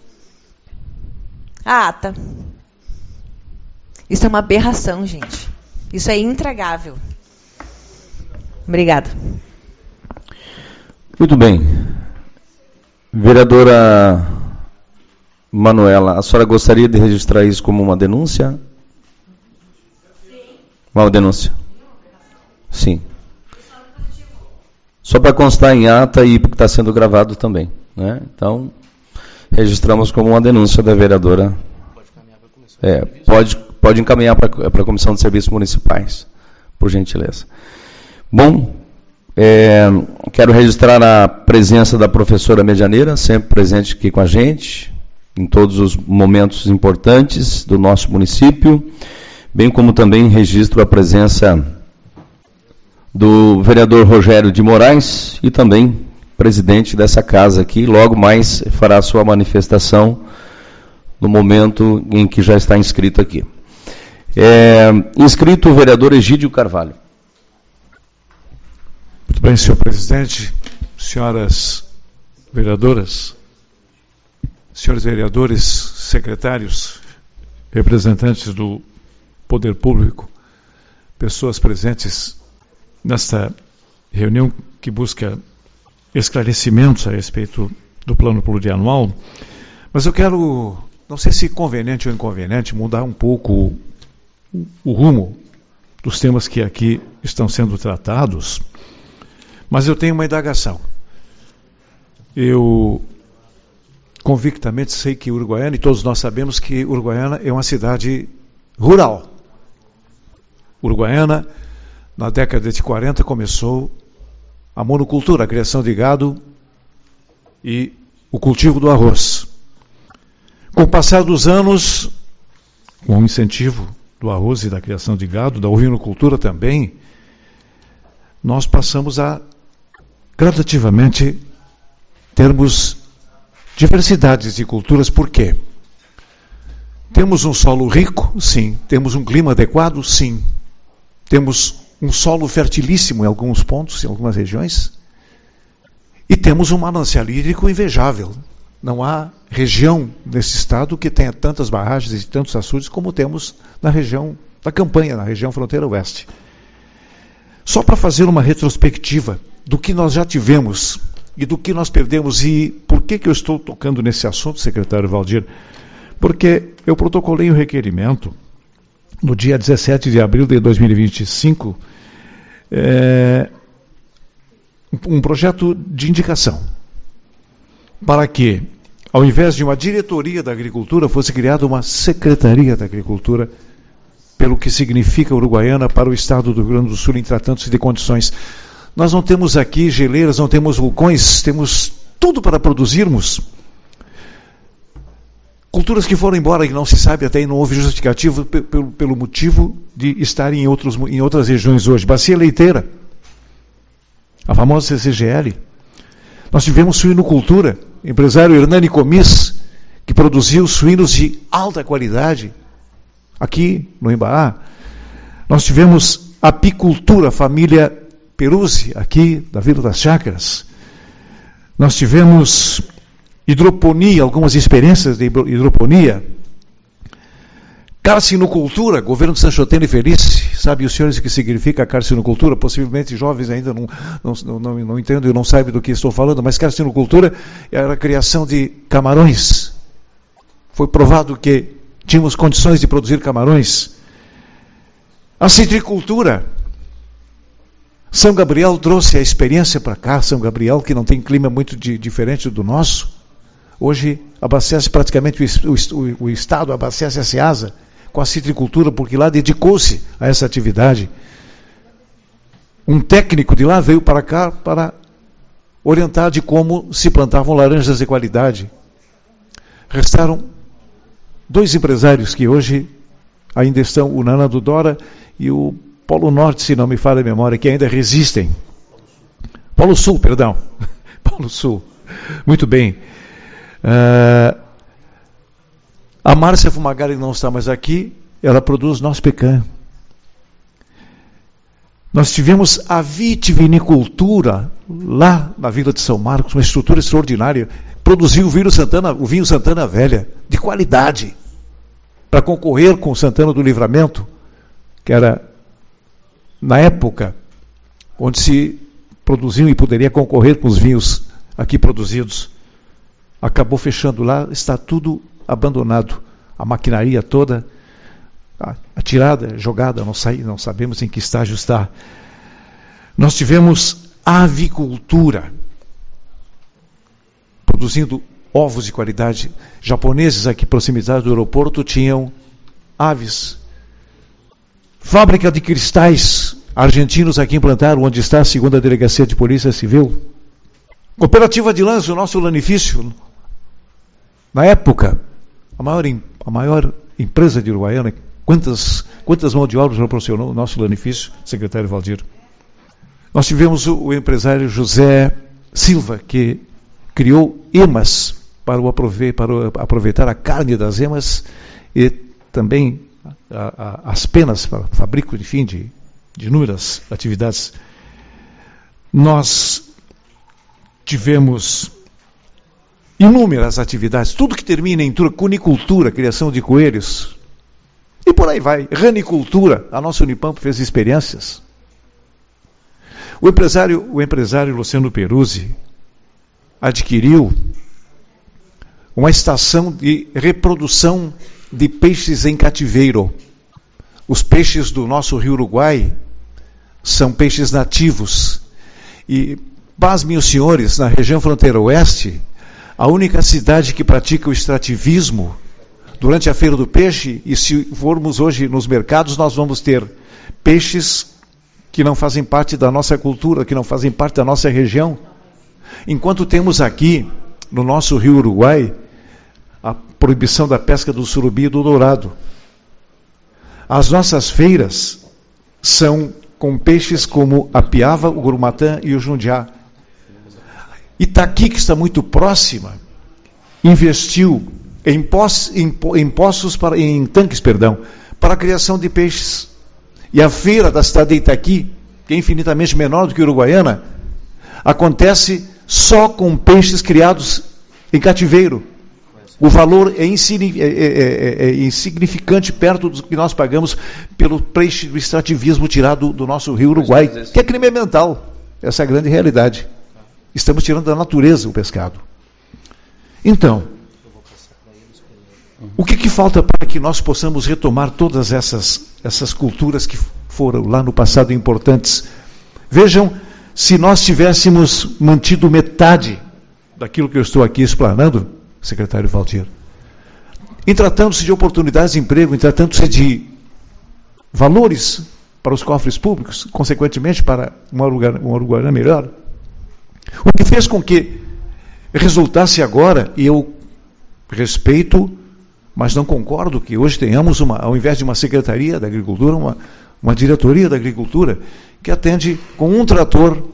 a ata. Isso é uma aberração, gente. Isso é intragável. Obrigada. Muito bem. Vereadora Manuela, a senhora gostaria de registrar isso como uma denúncia? Uma denúncia? Sim. Só para constar em ata e porque está sendo gravado também, né? Então, registramos como uma denúncia da vereadora. Pode encaminhar para a Comissão de Serviços Municipais, por gentileza. Bom, quero registrar a presença da professora Medianeira, sempre presente aqui com a gente, em todos os momentos importantes do nosso município, bem como também registro a presença do vereador Rogério de Moraes e também presidente dessa casa aqui, logo mais fará a sua manifestação no momento em que já está inscrito aqui. Inscrito o vereador Egídio Carvalho. Muito bem, senhor presidente, senhoras vereadoras, senhores vereadores, secretários, representantes do Poder Público, pessoas presentes nesta reunião que busca esclarecimentos a respeito do plano plurianual, mas eu quero, não sei se conveniente ou inconveniente, mudar um pouco o rumo dos temas que aqui estão sendo tratados, mas eu tenho uma indagação. Eu convictamente sei que Uruguaiana, e todos nós sabemos que Uruguaiana é uma cidade rural. Uruguaiana, na década de 40, começou a monocultura, a criação de gado e o cultivo do arroz. Com o passar dos anos, com o incentivo do arroz e da criação de gado, da ovinocultura também, nós passamos a gradativamente termos diversidades de culturas. Por quê? Temos um solo rico? Sim. Temos um clima adequado? Sim. Temos um solo fertilíssimo em alguns pontos, em algumas regiões. E temos um manancial hídrico invejável. Não há região nesse estado que tenha tantas barragens e tantos açudes como temos na região da Campanha, na região fronteira oeste. Só para fazer uma retrospectiva do que nós já tivemos e do que nós perdemos. E por que eu estou tocando nesse assunto, secretário Valdir? Porque eu protocolei o requerimento no dia 17 de abril de 2025, um projeto de indicação para que, ao invés de uma diretoria da agricultura, fosse criada uma secretaria da agricultura, pelo que significa Uruguaiana para o estado do Rio Grande do Sul em tratando-se de condições. Nós não temos aqui geleiras, não temos vulcões, temos tudo para produzirmos. Culturas que foram embora e não se sabe até, e não houve justificativo pelo motivo de estarem em outras regiões hoje. Bacia leiteira, a famosa CCGL. Nós tivemos suinocultura, empresário Hernani Comis, que produziu suínos de alta qualidade aqui no Embaá. Nós tivemos apicultura, família Peruzzi, aqui da Vila das Chácaras. Nós tivemos hidroponia, algumas experiências de hidroponia. Carcinocultura, governo de Sanchotene Feliz. Sabe os senhores o que significa carcinocultura? Possivelmente jovens ainda não entendem e não sabem do que estou falando, mas carcinocultura era a criação de camarões. Foi provado que tínhamos condições de produzir camarões. A citricultura. São Gabriel trouxe a experiência para cá. São Gabriel, que não tem clima muito diferente do nosso, hoje abastece praticamente o Estado, abastece a Ceasa com a citricultura, porque lá dedicou-se a essa atividade. Um técnico de lá veio para cá para orientar de como se plantavam laranjas de qualidade. Restaram 2 empresários que hoje ainda estão, o Nana do Dora e o Polo Norte, se não me falha a memória, que ainda resistem. Polo Sul, perdão. Polo Sul. Muito bem. A Márcia Fumagalli não está mais aqui, ela produz nosso pecan. Nós tivemos a vitivinicultura lá na Vila de São Marcos, uma estrutura extraordinária. Produziu o vinho Santana Velha, de qualidade, para concorrer com o Santana do Livramento, que era, na época, onde se produziam e poderia concorrer com os vinhos aqui produzidos. Acabou fechando lá, está tudo abandonado. A maquinaria toda atirada, jogada, não sabemos em que estágio está. Nós tivemos avicultura, produzindo ovos de qualidade. Japoneses aqui proximidade do aeroporto tinham aves. Fábrica de cristais, argentinos aqui implantaram, onde está a 2ª Delegacia de Polícia Civil. Cooperativa de lãs, o nosso lanifício. Na época, a maior empresa de Uruguaiana, quantas mãos de obra proporcionou o nosso lanifício, secretário Valdir? Nós tivemos o empresário José Silva, que criou emas para aproveitar a carne das emas e também as penas para fabrico, enfim, de inúmeras atividades. Nós tivemos inúmeras atividades, tudo que termina em cunicultura, criação de coelhos, e por aí vai. Ranicultura, a nossa Unipampa fez experiências. O empresário Luciano Peruzzi adquiriu uma estação de reprodução de peixes em cativeiro. Os peixes do nosso Rio Uruguai são peixes nativos. E, pasmem os senhores, na região fronteira oeste, a única cidade que pratica o extrativismo durante a Feira do Peixe, e se formos hoje nos mercados, nós vamos ter peixes que não fazem parte da nossa cultura, que não fazem parte da nossa região. Enquanto temos aqui, no nosso Rio Uruguai, a proibição da pesca do surubim e do dourado. As nossas feiras são com peixes como a piava, o gurumatã e o jundiá. Itaqui, que está muito próxima, investiu em tanques para a criação de peixes. E a feira da cidade de Itaqui, que é infinitamente menor do que Uruguaiana, acontece só com peixes criados em cativeiro. O valor é insignificante perto do que nós pagamos pelo peixe do extrativismo tirado do nosso Rio Uruguai, que é crime ambiental. Essa é a grande realidade. Estamos tirando da natureza o pescado. Então, o que falta para que nós possamos retomar todas essas culturas que foram lá no passado importantes? Vejam, se nós tivéssemos mantido metade daquilo que eu estou aqui explanando, secretário Valdir, em tratando-se de oportunidades de emprego, em tratando-se de valores para os cofres públicos, consequentemente para uma Uruguaiana melhor, o que fez com que resultasse agora, e eu respeito, mas não concordo que hoje tenhamos, ao invés de uma Secretaria da Agricultura, uma Diretoria da Agricultura, que atende com um trator,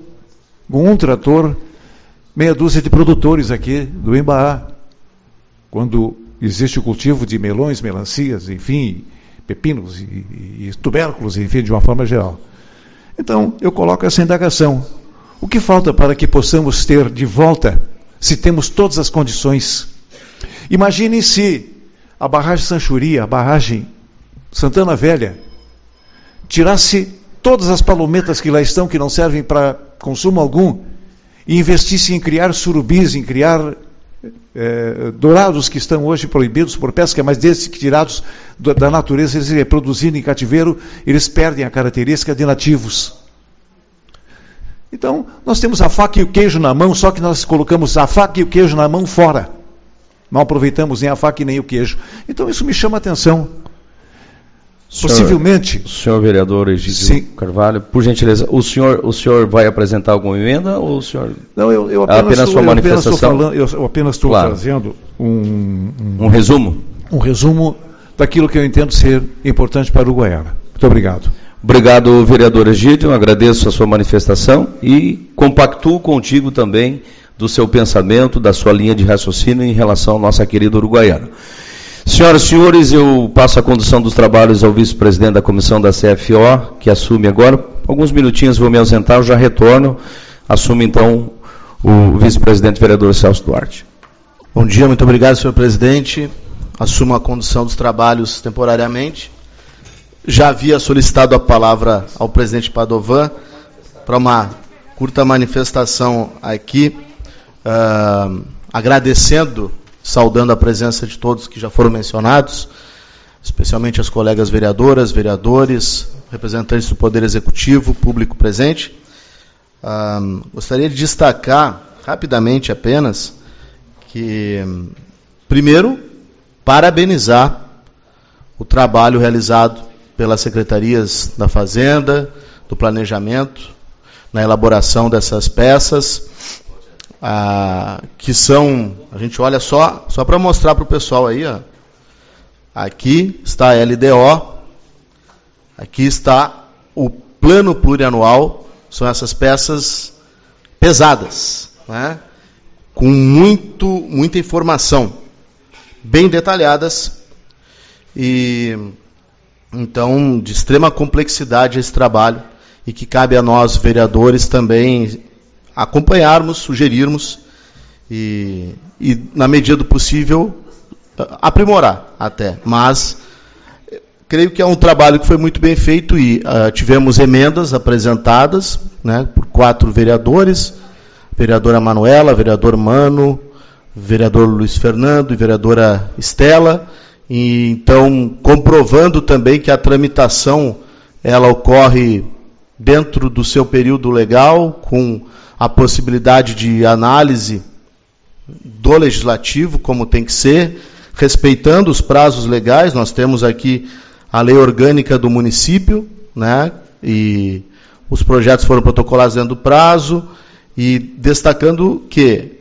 meia dúzia de produtores aqui do Embaá. Quando existe o cultivo de melões, melancias, enfim, pepinos e tubérculos, enfim, de uma forma geral. Então, eu coloco essa indagação. O que falta para que possamos ter de volta, se temos todas as condições? Imaginem se a barragem Sanchuri, a barragem Santana Velha, tirasse todas as palometas que lá estão, que não servem para consumo algum, e investisse em criar surubis, em criar dourados que estão hoje proibidos por pesca, mas desses que tirados da natureza, eles reproduzindo em cativeiro, eles perdem a característica de nativos. Então, nós temos a faca e o queijo na mão, só que nós colocamos a faca e o queijo na mão fora. Não aproveitamos nem a faca e nem o queijo. Então, isso me chama a atenção. Possivelmente... Senhor vereador Egídio Carvalho, por gentileza, o senhor vai apresentar alguma emenda ou o senhor... Não, eu apenas sua manifestação? Eu apenas estou trazendo um resumo? Um resumo daquilo que eu entendo ser importante para o Uruguaiana. Muito obrigado. Obrigado, vereador Egídio, agradeço a sua manifestação e compactuo contigo também do seu pensamento, da sua linha de raciocínio em relação à nossa querida Uruguaiana. Senhoras e senhores, eu passo a condução dos trabalhos ao vice-presidente da comissão da CFO, que assume agora. Alguns minutinhos vou me ausentar, eu já retorno. Assume então o vice-presidente vereador Celso Duarte. Bom dia, muito obrigado, senhor presidente. Assumo a condução dos trabalhos temporariamente. Já havia solicitado a palavra ao presidente Padovan para uma curta manifestação aqui, agradecendo, saudando a presença de todos que já foram mencionados, especialmente as colegas vereadoras, vereadores, representantes do Poder Executivo, público presente. Gostaria de destacar rapidamente apenas que, primeiro, parabenizar o trabalho realizado pelas secretarias da Fazenda, do Planejamento, na elaboração dessas peças, que são, a gente olha só para mostrar para o pessoal aí, ó. Aqui está a LDO, aqui está o Plano Plurianual, são essas peças pesadas, né? Com muita informação, bem detalhadas, e Então, de extrema complexidade esse trabalho, e que cabe a nós, vereadores, também acompanharmos, sugerirmos e na medida do possível, aprimorar até. Mas creio que é um trabalho que foi muito bem feito e tivemos emendas apresentadas, né, por 4 vereadores, vereadora Manuela, vereador Mano, vereador Luiz Fernando e vereadora Estela, e então comprovando também que a tramitação ela ocorre dentro do seu período legal, com a possibilidade de análise do legislativo, como tem que ser, respeitando os prazos legais. Nós temos aqui a lei orgânica do município, né, e os projetos foram protocolados dentro do prazo, e destacando que,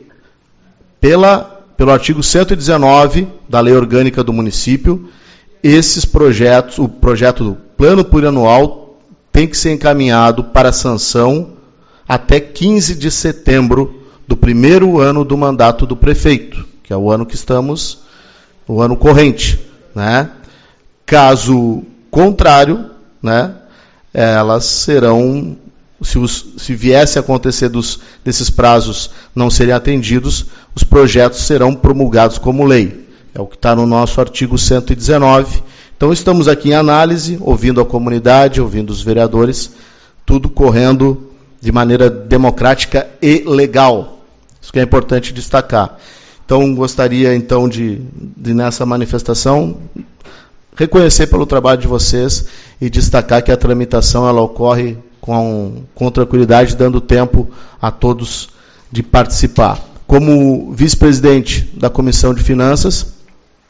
pelo artigo 119 da lei orgânica do município, esses projetos, o projeto do plano plurianual, tem que ser encaminhado para sanção até 15 de setembro do primeiro ano do mandato do prefeito, que é o ano que estamos, o ano corrente, né? Caso contrário, né, elas serão, se viesse a acontecer desses prazos não serem atendidos, os projetos serão promulgados como lei. É o que está no nosso artigo 119. Então, estamos aqui em análise, ouvindo a comunidade, ouvindo os vereadores, tudo correndo de maneira democrática e legal. Isso que é importante destacar. Então, gostaria, então, de nessa manifestação, reconhecer pelo trabalho de vocês e destacar que a tramitação ela ocorre com tranquilidade, dando tempo a todos de participar. Como vice-presidente da Comissão de Finanças,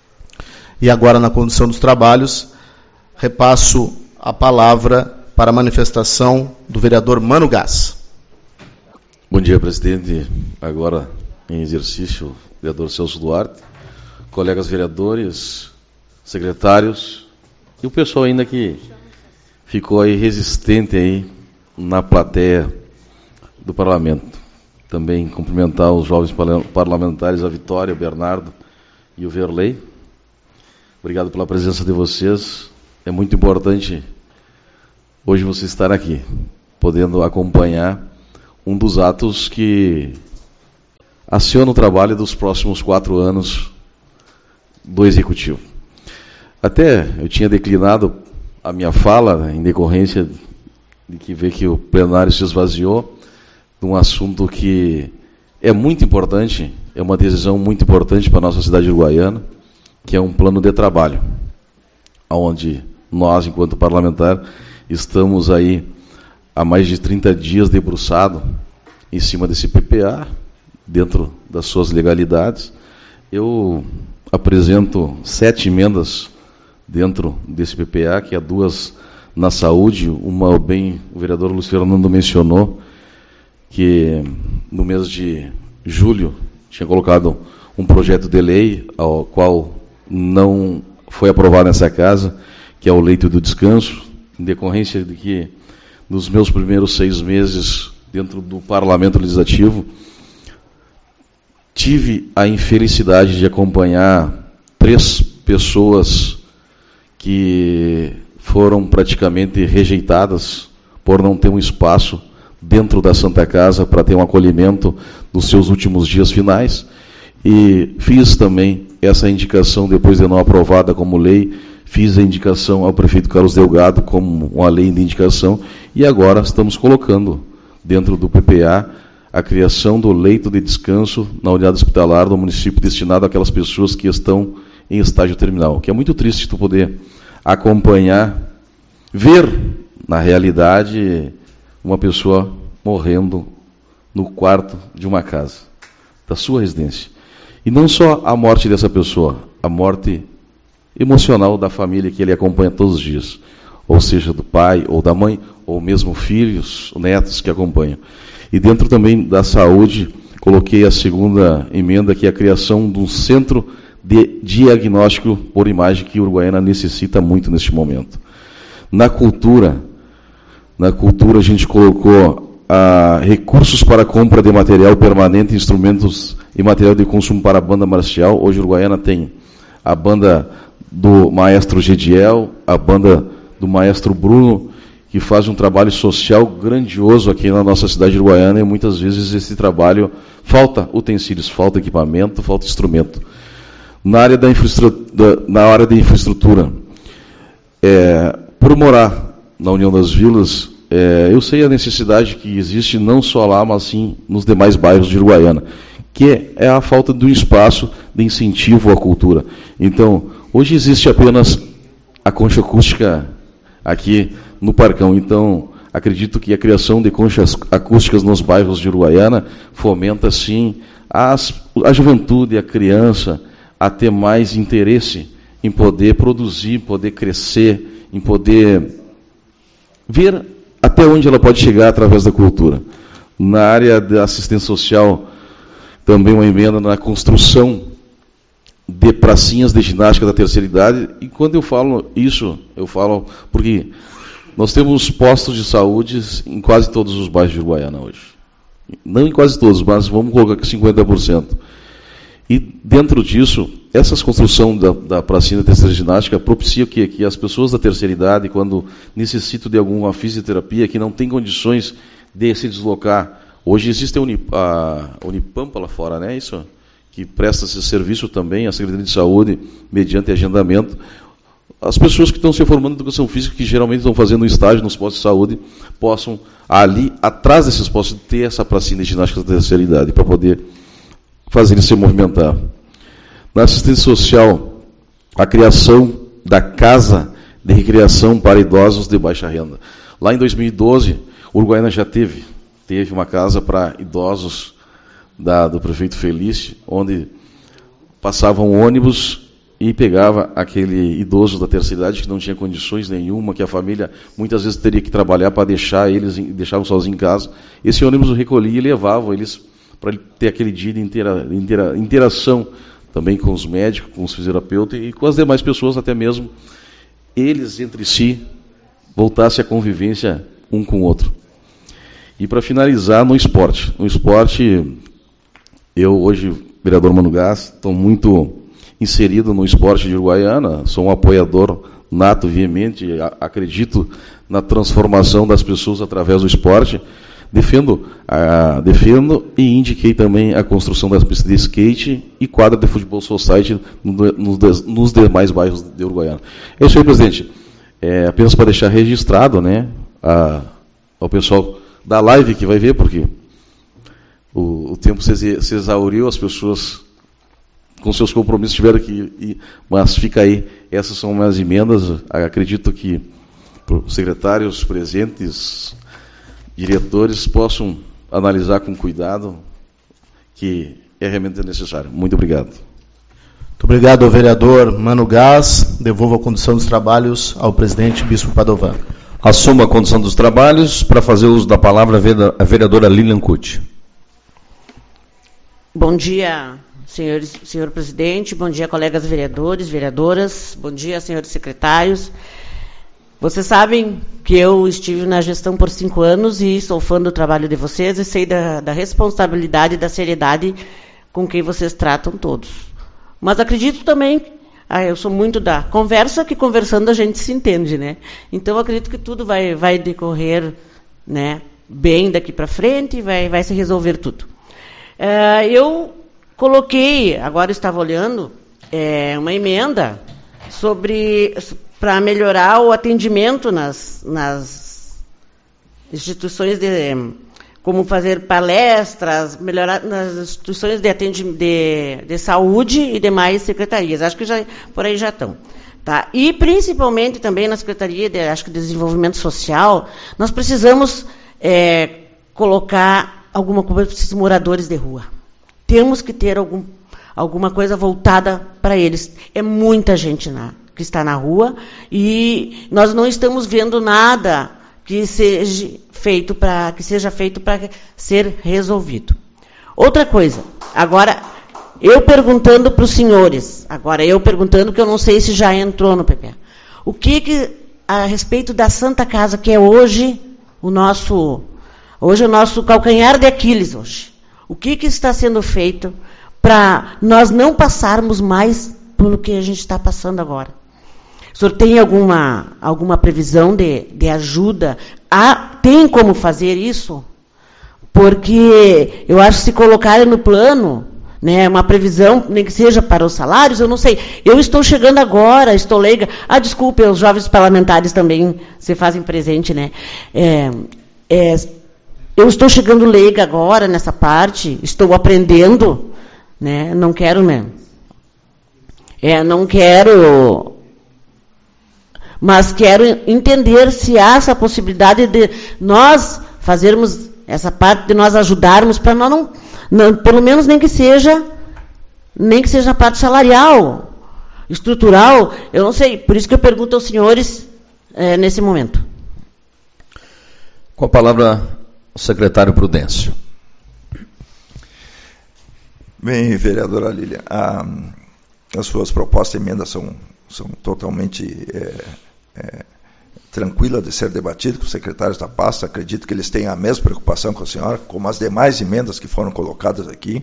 e agora na condução dos trabalhos, repasso a palavra para a manifestação do vereador Mano Gás. Bom dia, presidente. Agora em exercício, vereador Celso Duarte, colegas vereadores, secretários e o pessoal ainda que ficou aí resistente aí na plateia do parlamento. Também cumprimentar os jovens parlamentares, a Vitória, o Bernardo e o Verley. Obrigado pela presença de vocês. É muito importante hoje você estar aqui, podendo acompanhar um dos atos que aciona o trabalho dos próximos 4 anos do Executivo. Até eu tinha declinado a minha fala em decorrência de que vê que o plenário se esvaziou de um assunto que é muito importante, é uma decisão muito importante para a nossa cidade uruguaiana, que é um plano de trabalho, onde nós, enquanto parlamentar, estamos aí há mais de 30 dias debruçado em cima desse PPA, dentro das suas legalidades. Eu apresento 7 emendas dentro desse PPA, que há 2 na saúde, uma o vereador Luiz Fernando mencionou, que no mês de julho tinha colocado um projeto de lei, ao qual não foi aprovado nessa casa, que é o leito do descanso, em decorrência de que nos meus primeiros 6 meses dentro do Parlamento Legislativo, tive a infelicidade de acompanhar 3 pessoas que foram praticamente rejeitadas por não ter um espaço dentro da Santa Casa para ter um acolhimento nos seus últimos dias finais, e fiz também essa indicação, depois de não aprovada como lei, fiz a indicação ao prefeito Carlos Delgado como uma lei de indicação, e agora estamos colocando dentro do PPA a criação do leito de descanso na unidade hospitalar do município destinado àquelas pessoas que estão em estágio terminal, que é muito triste tu poder acompanhar, ver na realidade uma pessoa morrendo no quarto de uma casa, da sua residência. E não só a morte dessa pessoa, a morte emocional da família que ele acompanha todos os dias, ou seja, do pai ou da mãe, ou mesmo filhos, netos que acompanham. E dentro também da saúde, coloquei a 2ª emenda, que é a criação de um centro de diagnóstico por imagem que a Uruguaiana necessita muito neste momento. Na cultura a gente colocou recursos para compra de material permanente, instrumentos e material de consumo para a banda marcial. Hoje a Uruguaiana tem a banda do maestro Gediel, a banda do maestro Bruno, que faz um trabalho social grandioso aqui na nossa cidade de Uruguaiana, e muitas vezes esse trabalho falta utensílios, falta equipamento, falta instrumento. Na área da infraestrutura, por morar na União das Vilas, eu sei a necessidade que existe não só lá, mas sim nos demais bairros de Uruguaiana, que é a falta de um espaço de incentivo à cultura. Então, hoje existe apenas a concha acústica aqui no Parcão. Então, acredito que a criação de conchas acústicas nos bairros de Uruguaiana fomenta, sim, a juventude, a criança, a ter mais interesse em poder produzir, poder crescer, em poder ver até onde ela pode chegar através da cultura. Na área da assistência social, também uma emenda na construção de pracinhas de ginástica da terceira idade. E quando eu falo isso, eu falo porque nós temos postos de saúde em quase todos os bairros de Uruguaiana hoje. Não em quase todos, mas vamos colocar aqui 50%. E dentro disso, essa construção da pracinha da terceira ginástica propicia que as pessoas da terceira idade, quando necessitam de alguma fisioterapia, que não têm condições de se deslocar. Hoje existe a Unipampa lá fora, né? Isso, que presta esse serviço também, a Secretaria de Saúde, mediante agendamento. As pessoas que estão se formando em educação física, que geralmente estão fazendo um estágio nos postos de saúde, possam, ali, atrás desses postos, ter essa pracinha de ginástica da terceira idade, para poder fazer ele se movimentar. Na assistência social, a criação da Casa de Recreação para Idosos de Baixa Renda. Lá em 2012, Uruguaiana já teve uma casa para idosos do prefeito Felício, onde passava um ônibus e pegava aquele idoso da terceira idade que não tinha condições nenhuma, que a família muitas vezes teria que trabalhar para deixavam sozinhos em casa. Esse ônibus recolhia e levava eles para ele ter aquele dia de interação também com os médicos, com os fisioterapeutas e com as demais pessoas, até mesmo eles entre si voltassem a convivência um com o outro. E para finalizar, no esporte. No esporte, eu hoje, vereador Mano Gás, estou muito inserido no esporte de Uruguaiana, sou um apoiador nato, veemente, acredito na transformação das pessoas através do esporte. Defendo e indiquei também a construção das pistas de skate e quadra de futebol society nos demais bairros de Uruguaiana. É isso aí, presidente. Apenas para deixar registrado, né, ao pessoal da live que vai ver, porque o tempo se exauriu, as pessoas com seus compromissos tiveram que ir, mas fica aí, essas são as emendas, acredito que os secretários presentes, diretores, possam analisar com cuidado, que é realmente necessário. Muito obrigado. Muito obrigado ao vereador Mano Gás. Devolvo a condução dos trabalhos ao presidente Bispo Padovan. Assumo a condução dos trabalhos. Para fazer uso da palavra, a vereadora Lilian Cucci. Bom dia, senhor presidente. Bom dia, colegas vereadores, vereadoras. Bom dia, senhores secretários. Vocês sabem que eu estive na gestão por 5 anos e sou fã do trabalho de vocês e sei da responsabilidade e da seriedade com que vocês tratam todos. Mas acredito também, eu sou muito da conversa, que conversando a gente se entende, né? Então acredito que tudo vai decorrer, né, bem daqui para frente e vai se resolver tudo. Eu coloquei, agora estava olhando, uma emenda para melhorar o atendimento nas instituições como fazer palestras, melhorar nas instituições de saúde e demais secretarias. Acho que por aí já estão. Tá? E, principalmente, também na Secretaria de Desenvolvimento Social, nós precisamos colocar alguma coisa para esses moradores de rua. Temos que ter alguma coisa voltada para eles. É muita gente que está na rua e nós não estamos vendo nada que seja feito para ser resolvido. Outra coisa, agora eu perguntando para os senhores, que eu não sei se já entrou no PPA, o que a respeito da Santa Casa, que é hoje o nosso calcanhar de Aquiles hoje, o que está sendo feito para nós não passarmos mais pelo que a gente está passando agora. O senhor tem alguma previsão de ajuda? Tem como fazer isso? Porque eu acho que se colocarem no plano, né, uma previsão, nem que seja para os salários, eu não sei. Eu estou chegando agora, estou leiga. Desculpe, os jovens parlamentares também se fazem presente, né? Eu estou chegando leiga agora nessa parte, estou aprendendo, né? Não quero, né? Não quero, mas quero entender se há essa possibilidade de nós fazermos essa parte, de nós ajudarmos, para nós não, pelo menos nem que seja a parte salarial, estrutural, eu não sei, por isso que eu pergunto aos senhores nesse momento. Com a palavra, o secretário Prudêncio. Bem, vereadora Lília, as suas propostas de emenda são totalmente tranquilas de ser debatidas com os secretários da pasta. Acredito que eles têm a mesma preocupação com a senhora, como as demais emendas que foram colocadas aqui,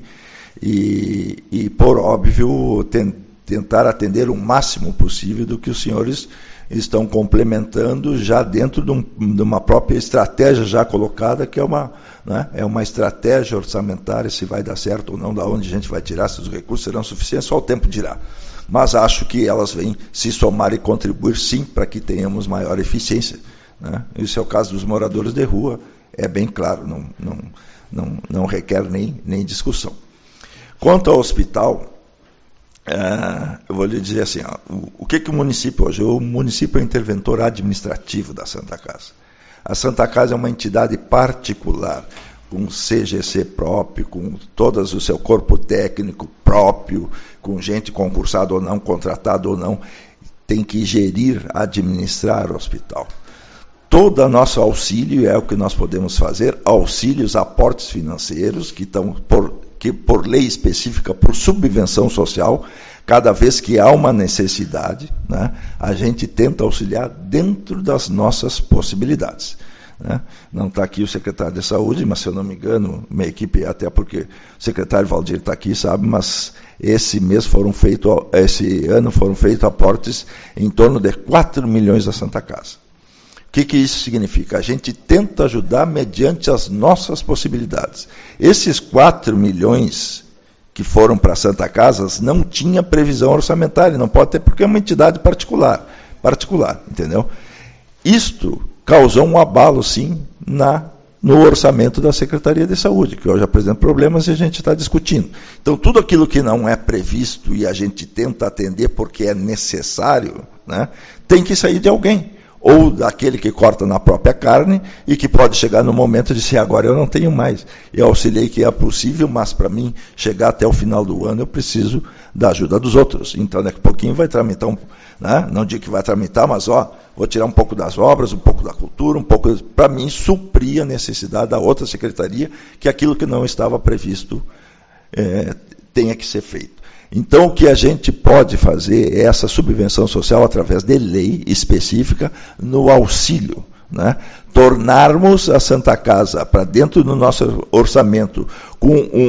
e por óbvio, tentar atender o máximo possível do que os senhores estão complementando já dentro de uma própria estratégia já colocada, que é uma estratégia orçamentária, se vai dar certo ou não, da onde a gente vai tirar, se os recursos serão suficientes, só o tempo dirá. Mas acho que elas vêm se somar e contribuir, sim, para que tenhamos maior eficiência, né? Isso é o caso dos moradores de rua, é bem claro, não requer nem discussão. Quanto ao hospital, eu vou lhe dizer assim, o que o município hoje? O município é o interventor administrativo da Santa Casa. A Santa Casa é uma entidade particular, com CGC próprio, com todo o seu corpo técnico próprio, com gente concursada ou não, contratada ou não, tem que gerir, administrar o hospital. Todo o nosso auxílio é o que nós podemos fazer, auxílios, aportes financeiros, que estão por lei específica, por subvenção social, cada vez que há uma necessidade, né, a gente tenta auxiliar dentro das nossas possibilidades. Né? Não está aqui o secretário de saúde, mas se eu não me engano, minha equipe, até porque o secretário Valdir está aqui, sabe, mas esse ano foram feitos aportes em torno de 4 milhões da Santa Casa. O que isso significa? A gente tenta ajudar mediante as nossas possibilidades. Esses 4 milhões que foram para a Santa Casa não tinha previsão orçamentária, não pode ter, porque é uma entidade particular, entendeu? Isto causou um abalo, sim, no orçamento da Secretaria de Saúde, que hoje apresenta problemas e a gente está discutindo. Então, tudo aquilo que não é previsto e a gente tenta atender porque é necessário, né, tem que sair de alguém. Ou daquele que corta na própria carne e que pode chegar no momento de dizer, agora eu não tenho mais. Eu auxiliei que é possível, mas para mim chegar até o final do ano eu preciso da ajuda dos outros. Então daqui a pouquinho vai tramitar, né? Não digo que vai tramitar, mas vou tirar um pouco das obras, um pouco da cultura, um pouco para mim suprir a necessidade da outra secretaria, que aquilo que não estava previsto tenha que ser feito. Então, o que a gente pode fazer é essa subvenção social através de lei específica no auxílio, né? Tornarmos a Santa Casa para dentro do nosso orçamento com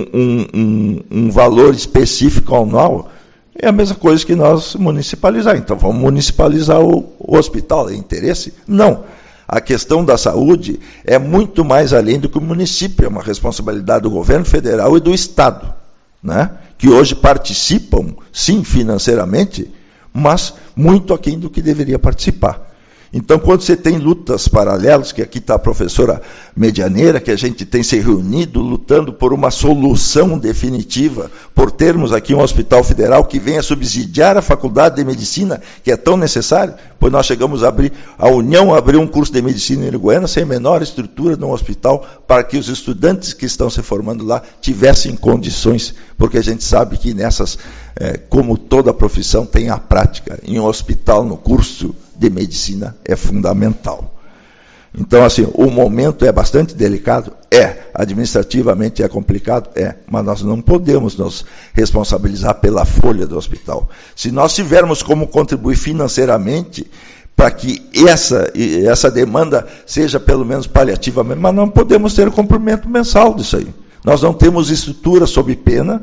um valor específico anual, é a mesma coisa que nós municipalizar. Então, vamos municipalizar o hospital. É interesse? Não. A questão da saúde é muito mais além do que o município, é uma responsabilidade do governo federal e do Estado, né? Que hoje participam, sim, financeiramente, mas muito aquém do que deveria participar. Então, quando você tem lutas paralelas, que aqui está a professora Medianeira, que a gente tem se reunido, lutando por uma solução definitiva, por termos aqui um hospital federal que venha subsidiar a faculdade de medicina, que é tão necessário, pois nós chegamos a abrir, a União abriu um curso de medicina em Uruguaiana, sem a menor estrutura de um hospital, para que os estudantes que estão se formando lá tivessem condições, porque a gente sabe que nessas, como toda profissão, tem a prática. Em um hospital, no curso de medicina, é fundamental. Então, assim, o momento é bastante delicado? Administrativamente é complicado? Mas nós não podemos nos responsabilizar pela folha do hospital. Se nós tivermos como contribuir financeiramente para que essa demanda seja pelo menos paliativamente, mas não podemos ter o cumprimento mensal disso aí. Nós não temos estrutura sob pena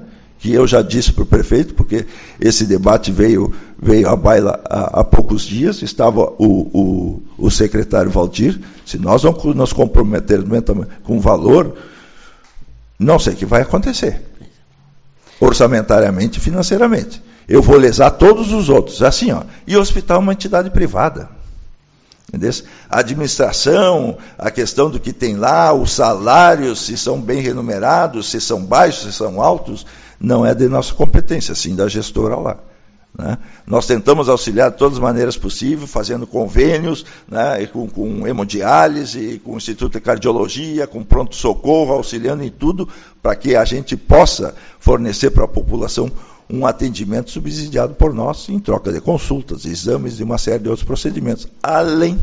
que eu já disse para o prefeito, porque esse debate veio à baila há poucos dias, estava o secretário Valdir, se nós não nos comprometermos com valor, não sei o que vai acontecer, orçamentariamente e financeiramente. Eu vou lesar todos os outros, assim, ó. E o hospital é uma entidade privada. Entendeu? A administração, a questão do que tem lá, os salários, se são bem remunerados, se são baixos, se são altos, não é de nossa competência, sim da gestora lá. Né? Nós tentamos auxiliar de todas as maneiras possíveis, fazendo convênios, né, com hemodiálise, com o Instituto de Cardiologia, com pronto-socorro, auxiliando em tudo, para que a gente possa fornecer para a população um atendimento subsidiado por nós, em troca de consultas, exames e uma série de outros procedimentos, além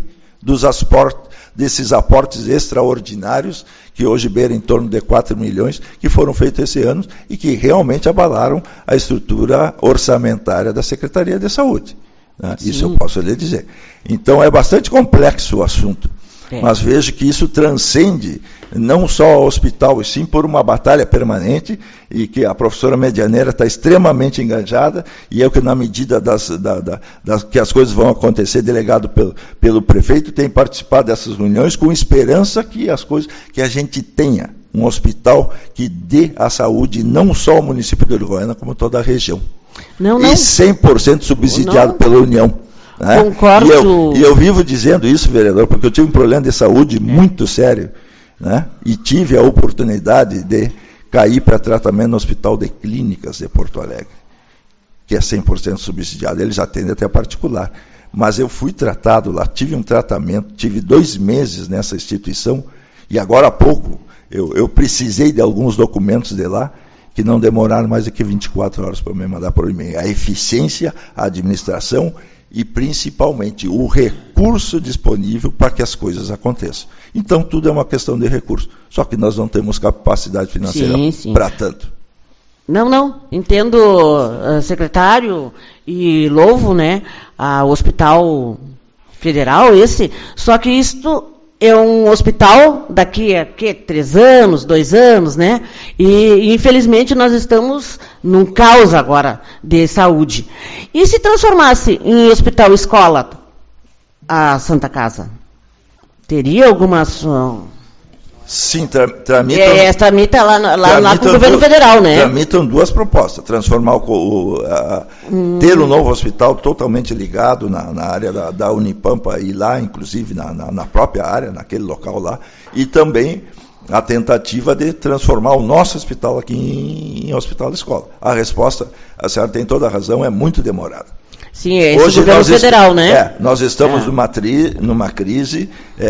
desses aportes extraordinários, que hoje beiram em torno de 4 milhões, que foram feitos esse ano e que realmente abalaram a estrutura orçamentária da Secretaria de Saúde. Né? Isso eu posso lhe dizer. Então, é bastante complexo o assunto. Mas vejo que isso transcende não só ao hospital, e sim por uma batalha permanente, e que a professora Medianeira está extremamente engajada, e eu que na medida que as coisas vão acontecer, delegado pelo prefeito, tem participado dessas reuniões com esperança que a gente tenha um hospital que dê a saúde não só ao município de Uruguaiana, como toda a região. Não. E 100% subsidiado pela União. Né? Concordo. E eu vivo dizendo isso, vereador, porque eu tive um problema de saúde muito sério, né? E tive a oportunidade de cair para tratamento no Hospital de Clínicas de Porto Alegre, que é 100% subsidiado. Eles atendem até particular. Mas eu fui tratado lá, tive um tratamento, tive 2 meses nessa instituição, e agora há pouco eu precisei de alguns documentos de lá, que não demoraram mais do que 24 horas para me mandar por e-mail. A eficiência, a administração e, principalmente, o recurso disponível para que as coisas aconteçam. Então, tudo é uma questão de recurso. Só que nós não temos capacidade financeira para tanto. Não. Entendo, secretário, e louvo, né, o Hospital Federal, só que isto é um hospital daqui a 3 anos, 2 anos, né? E, infelizmente, nós estamos num caos agora de saúde. E se transformasse em hospital escola a Santa Casa? Teria alguma ação? Sim, tramitam... Tramita lá com o governo federal, né? Tramitam 2 propostas. Transformar ter um novo hospital totalmente ligado na área da Unipampa e lá, inclusive, na própria área, naquele local lá. E também a tentativa de transformar o nosso hospital aqui em hospital escola. A resposta, a senhora tem toda a razão, é muito demorada. Sim, é esse hoje governo federal, né? Nós estamos numa crise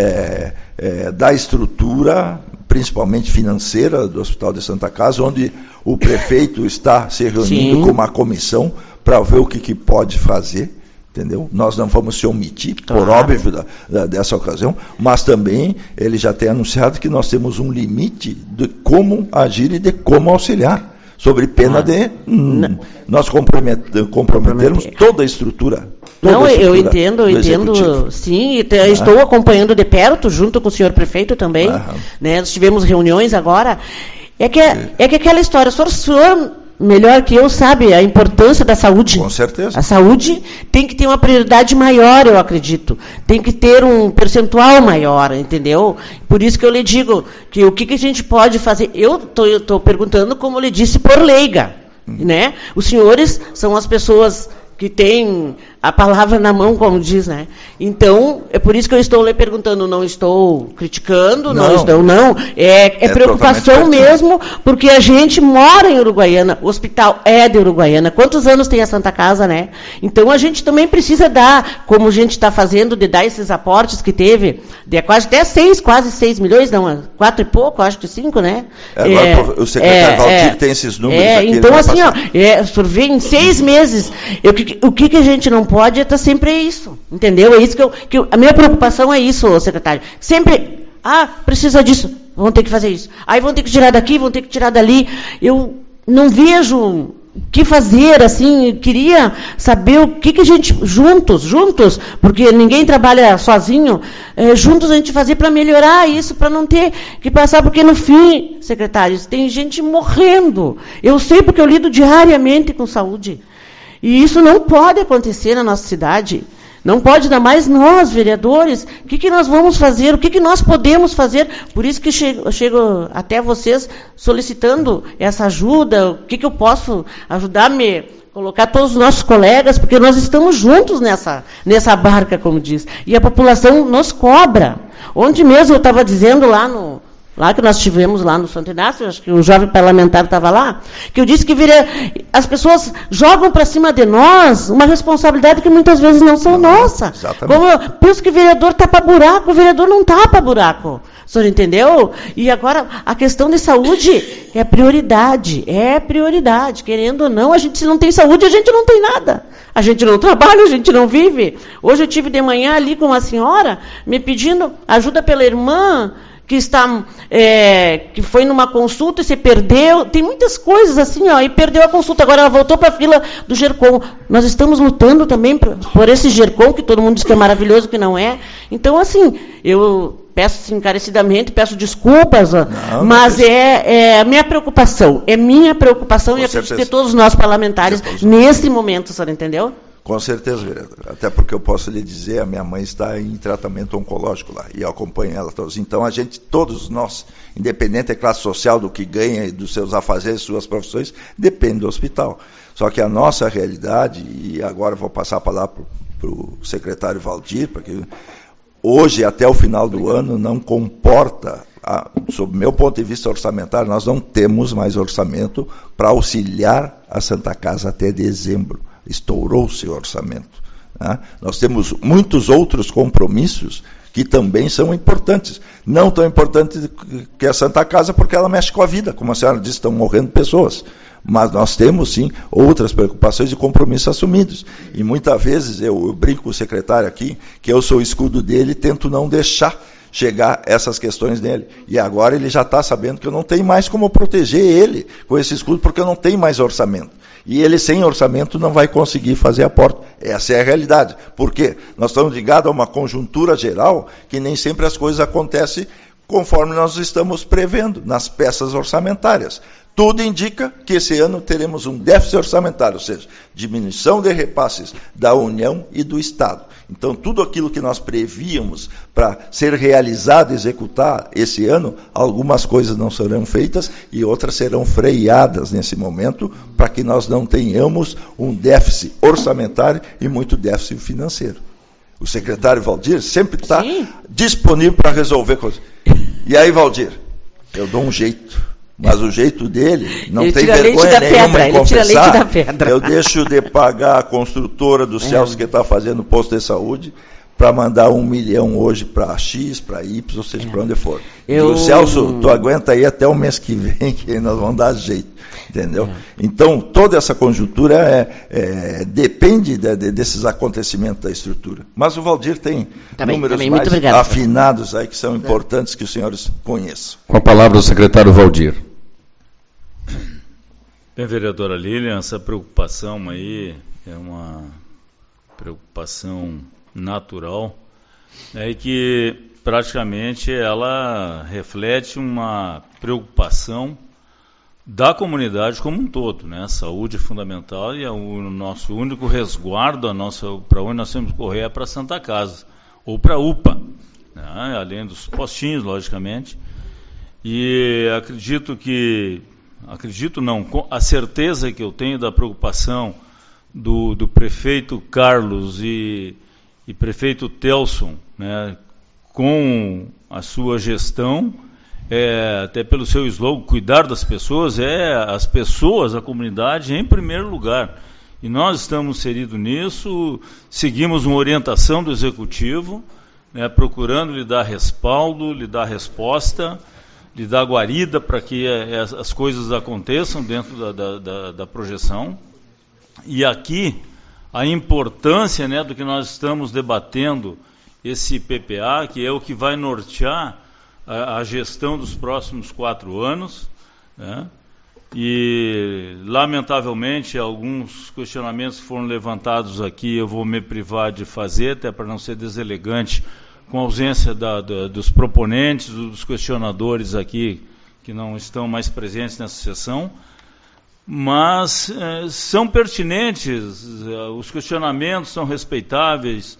da estrutura, principalmente financeira, do Hospital de Santa Casa, onde o prefeito está se reunindo com uma comissão para ver o que pode fazer, entendeu? Nós não vamos se omitir, por óbvio, dessa ocasião, mas também ele já tem anunciado que nós temos um limite de como agir e de como auxiliar, sobre pena de nós comprometermos toda a estrutura. Eu entendo, sim, estou acompanhando de perto, junto com o senhor prefeito também, né, nós tivemos reuniões agora, é que aquela história, o senhor melhor que eu sabe a importância da saúde. Com certeza. A saúde tem que ter uma prioridade maior, eu acredito. Tem que ter um percentual maior, entendeu? Por isso que eu lhe digo que o que a gente pode fazer. Eu estou perguntando, como eu lhe disse, por leiga. Né? Os senhores são as pessoas que têm a palavra na mão, como diz, né? Então, é por isso que eu estou lhe perguntando, não estou criticando, não. É preocupação mesmo, porque a gente mora em Uruguaiana, o hospital é de Uruguaiana. Quantos anos tem a Santa Casa, né? Então, a gente também precisa dar, como a gente está fazendo, de dar esses aportes que teve, de quase 6 milhões, não, 4 e pouco, acho que 5, né? Agora o secretário Valdir tem esses números aqui. Então, assim, sorvê em 6 meses, o que a gente não pode é estar sempre isso, entendeu? É isso que a minha preocupação é isso, secretário. Sempre, precisa disso, vão ter que fazer isso. Aí vão ter que tirar daqui, vão ter que tirar dali. Eu não vejo que fazer, assim, queria saber o que a gente, juntos, porque ninguém trabalha sozinho, juntos a gente fazer para melhorar isso, para não ter que passar, porque no fim, secretários, tem gente morrendo. Eu sei porque eu lido diariamente com saúde. E isso não pode acontecer na nossa cidade. Não pode, ainda mais nós, vereadores, o que nós vamos fazer, o que nós podemos fazer. Por isso que eu chego até vocês solicitando essa ajuda, o que eu posso ajudar, me colocar todos os nossos colegas, porque nós estamos juntos nessa barca, como diz. E a população nos cobra. Ontem mesmo eu estava dizendo lá que nós tivemos lá no Santo Inácio, acho que o jovem parlamentar estava lá, que eu disse que as pessoas jogam para cima de nós uma responsabilidade que muitas vezes não são nossa. Por isso que o vereador tapa buraco, o vereador não tapa buraco. O senhor entendeu? E agora, a questão de saúde é prioridade, querendo ou não, se não tem saúde, a gente não tem nada. A gente não trabalha, a gente não vive. Hoje eu tive de manhã ali com uma senhora, me pedindo ajuda pela irmã, que foi numa consulta e se perdeu, tem muitas coisas assim, e perdeu a consulta, agora ela voltou para a fila do GERCOM. Nós estamos lutando também por esse GERCOM, que todo mundo diz que é maravilhoso, que não é. Então, assim, eu peço encarecidamente, peço desculpas, mas é a minha preocupação, e acredito que todos nós parlamentares, nesse momento, o senhor entendeu? Com certeza, vereador. Até porque eu posso lhe dizer, a minha mãe está em tratamento oncológico lá, e eu acompanho ela todos. Então, todos nós, independente da classe social, do que ganha e dos seus afazeres, suas profissões, depende do hospital. Só que a nossa realidade, e agora vou passar a palavra para o secretário Valdir, porque hoje, até o final do ano, não comporta, sob meu ponto de vista orçamentário, nós não temos mais orçamento para auxiliar a Santa Casa até dezembro. Estourou-se o orçamento. Né? Nós temos muitos outros compromissos que também são importantes. Não tão importantes que a Santa Casa, porque ela mexe com a vida. Como a senhora disse, estão morrendo pessoas. Mas nós temos, sim, outras preocupações e compromissos assumidos. E muitas vezes, eu brinco com o secretário aqui, que eu sou o escudo dele e tento não deixar chegar essas questões dele. E agora ele já está sabendo que eu não tenho mais como proteger ele com esse escudo, porque eu não tenho mais orçamento. E ele, sem orçamento, não vai conseguir fazer a porta. Essa é a realidade. Por quê? Nós estamos ligados a uma conjuntura geral que nem sempre as coisas acontecem conforme nós estamos prevendo nas peças orçamentárias. Tudo indica que esse ano teremos um déficit orçamentário, ou seja, diminuição de repasses da União e do Estado. Então, tudo aquilo que nós prevíamos para ser realizado, executar esse ano, algumas coisas não serão feitas e outras serão freadas nesse momento, para que nós não tenhamos um déficit orçamentário e muito déficit financeiro. O secretário Valdir sempre está disponível para resolver coisas. E aí, Valdir, eu dou um jeito. Mas o jeito dele não ele tem vergonha nenhuma em confessar. Eu deixo de pagar a construtora do Celso que está fazendo posto de saúde para mandar 1 milhão hoje para X, para Y, ou seja, para onde for. E o Celso, tu aguenta aí até o mês que vem, que nós vamos dar jeito. Entendeu? Então, toda essa conjuntura depende desses acontecimentos da estrutura. Mas o Valdir tem números mais afinados aí que são importantes que os senhores conheçam. Com a palavra o secretário Valdir. Bem, vereadora Lilian, essa preocupação aí é uma preocupação natural, e que praticamente ela reflete uma preocupação da comunidade como um todo, né? A saúde é fundamental e é o nosso único resguardo, para onde nós temos que correr é para a Santa Casa, ou para a UPA, né? Além dos postinhos, logicamente. E a certeza que eu tenho da preocupação do prefeito Carlos e prefeito Telson, né, com a sua gestão, até pelo seu slogan, cuidar das pessoas, as pessoas, a comunidade em primeiro lugar. E nós estamos inseridos nisso, seguimos uma orientação do Executivo, né, procurando lhe dar respaldo, lhe dar resposta, lhe dar guarida para que as coisas aconteçam dentro da projeção. E aqui, a importância, né, do que nós estamos debatendo, esse PPA, que é o que vai nortear a gestão dos próximos 4 anos, né? E, lamentavelmente, alguns questionamentos que foram levantados aqui eu vou me privar de fazer, até para não ser deselegante, com a ausência dos proponentes, dos questionadores aqui, que não estão mais presentes nessa sessão, mas são pertinentes, os questionamentos são respeitáveis,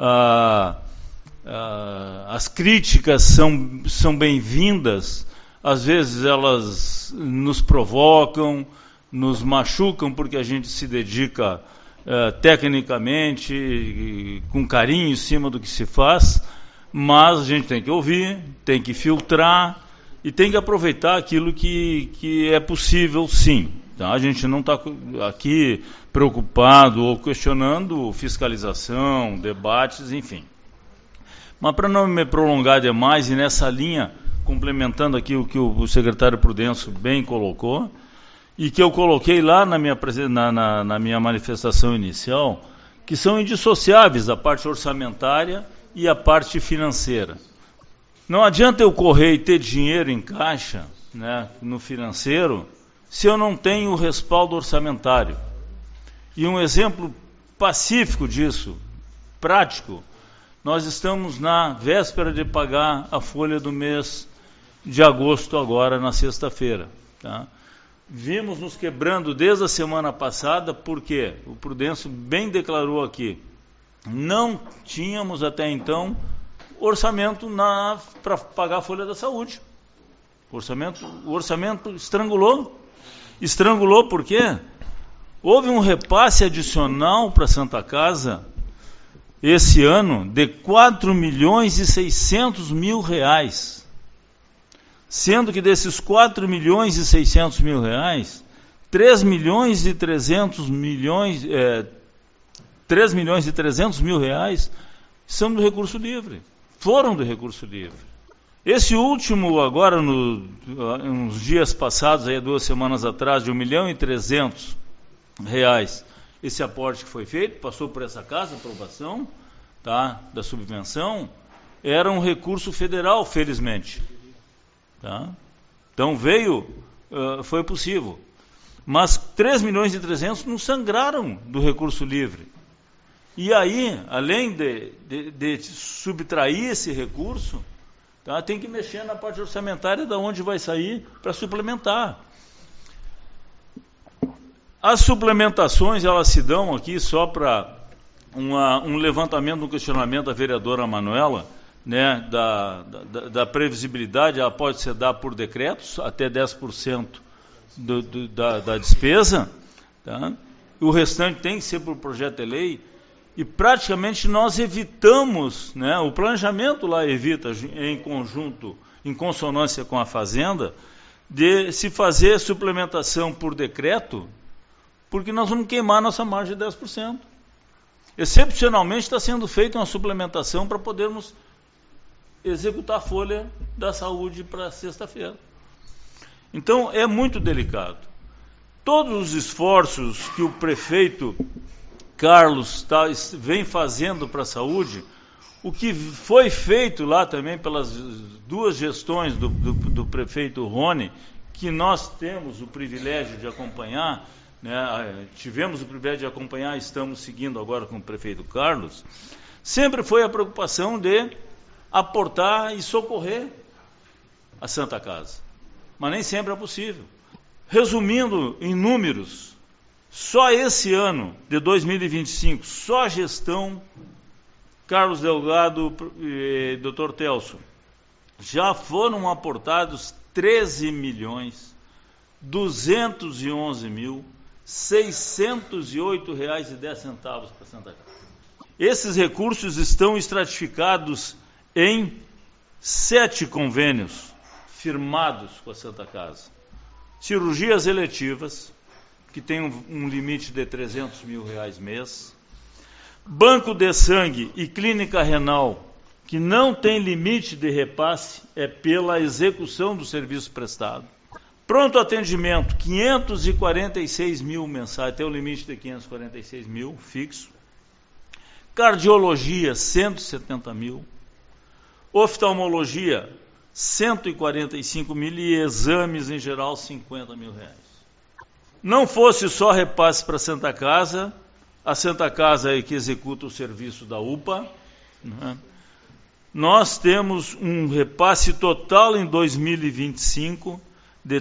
as críticas são bem-vindas. Às vezes elas nos provocam, nos machucam, porque a gente se dedica tecnicamente, com carinho em cima do que se faz, mas a gente tem que ouvir, tem que filtrar e tem que aproveitar aquilo que é possível, sim. Tá? A gente não está aqui preocupado ou questionando fiscalização, debates, enfim. Mas para não me prolongar demais, e nessa linha, complementando aqui o que o secretário Prudêncio bem colocou, e que eu coloquei lá na minha manifestação inicial, que são indissociáveis a parte orçamentária e a parte financeira. Não adianta eu correr e ter dinheiro em caixa, né, no financeiro, se eu não tenho o respaldo orçamentário. E um exemplo pacífico disso, prático, nós estamos na véspera de pagar a folha do mês de agosto agora, na sexta-feira. Tá? Vimos nos quebrando desde a semana passada, porque o Prudêncio bem declarou aqui, não tínhamos até então orçamento para pagar a folha da saúde. O orçamento estrangulou. Estrangulou por quê? Houve um repasse adicional para a Santa Casa esse ano de 4.600.000 reais. Sendo que desses 4.600.000 reais, 3.300.000 reais são do recurso livre. Foram do recurso livre. Esse último, agora, uns dias passados, aí 2 semanas atrás, de 1.300.000 reais, esse aporte que foi feito, passou por essa casa, aprovação, tá, da subvenção, era um recurso federal, felizmente. Tá? Então foi possível. Mas 3.300.000 não sangraram do recurso livre. E aí, além de subtrair esse recurso, tá, tem que mexer na parte orçamentária de onde vai sair para suplementar. As suplementações, elas se dão aqui só para um levantamento do questionamento da vereadora Manuela, né, da previsibilidade. Ela pode ser dada por decretos, até 10% da despesa, tá? O restante tem que ser por projeto de lei, e praticamente nós evitamos, né, o planejamento lá evita, em conjunto, em consonância com a Fazenda, de se fazer suplementação por decreto, porque nós vamos queimar nossa margem de 10%. Excepcionalmente está sendo feita uma suplementação para podermos executar a folha da saúde para sexta-feira. Então, é muito delicado. Todos os esforços que o prefeito Carlos vem fazendo para a saúde, o que foi feito lá também pelas 2 gestões do prefeito Rony, que nós temos o privilégio de acompanhar, né, tivemos o privilégio de acompanhar, estamos seguindo agora com o prefeito Carlos, sempre foi a preocupação de aportar e socorrer a Santa Casa. Mas nem sempre é possível. Resumindo em números, só esse ano de 2025, só a gestão Carlos Delgado e Dr. Telso, já foram aportados 13.211.608,10 para a Santa Casa. Esses recursos estão estratificados em 7 convênios firmados com a Santa Casa. Cirurgias eletivas, que tem um limite de R$300.000 mês. Banco de sangue e clínica renal, que não tem limite de repasse, é pela execução do serviço prestado. Pronto atendimento, 546 mil mensais, tem o limite de 546 mil fixo. Cardiologia, 170 mil. Oftalmologia, 145 mil, e exames em geral, 50 mil reais. não fosse só repasse para a Santa Casa, a Santa Casa é que executa o serviço da UPA, né? Nós temos um repasse total em 2025 de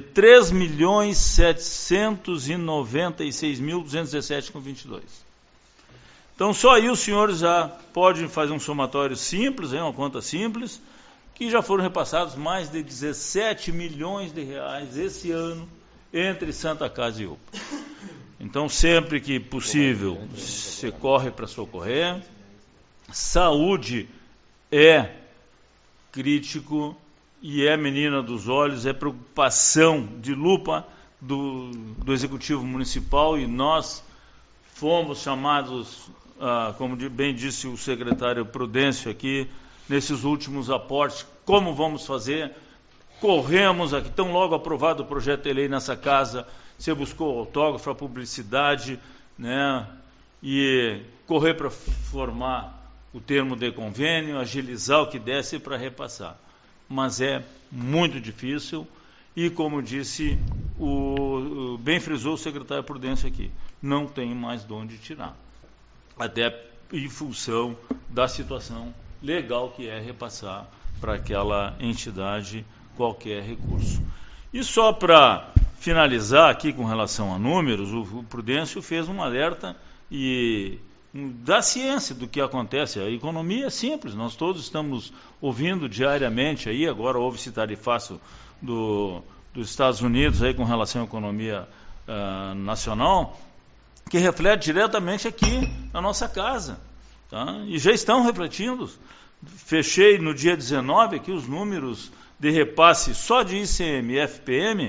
3.796.217,22. Então, só aí os senhores já podem fazer um somatório simples, uma conta simples, que já foram repassados mais de 17 milhões de reais esse ano entre Santa Casa e UPA. Então, sempre que possível, se corre para socorrer. Saúde é crítico e é menina dos olhos, é preocupação de lupa do Executivo Municipal, e nós fomos chamados, como bem disse o secretário Prudêncio aqui, nesses últimos aportes, como vamos fazer? Corremos aqui, tão logo aprovado o projeto de lei nessa casa, você buscou autógrafo, a publicidade, né? E correr para formar o termo de convênio, agilizar o que desse para repassar. Mas é muito difícil e, como disse, bem frisou o secretário Prudêncio aqui, não tem mais de onde tirar, até em função da situação legal que é repassar para aquela entidade qualquer recurso. E só para finalizar aqui com relação a números, o Prudêncio fez um alerta da ciência do que acontece. A economia é simples, nós todos estamos ouvindo diariamente, aí agora houve esse tarifaço dos Estados Unidos aí com relação à economia nacional, que reflete diretamente aqui na nossa casa, tá? E já estão refletindo. Fechei no dia 19 aqui os números de repasse só de ICM e FPM,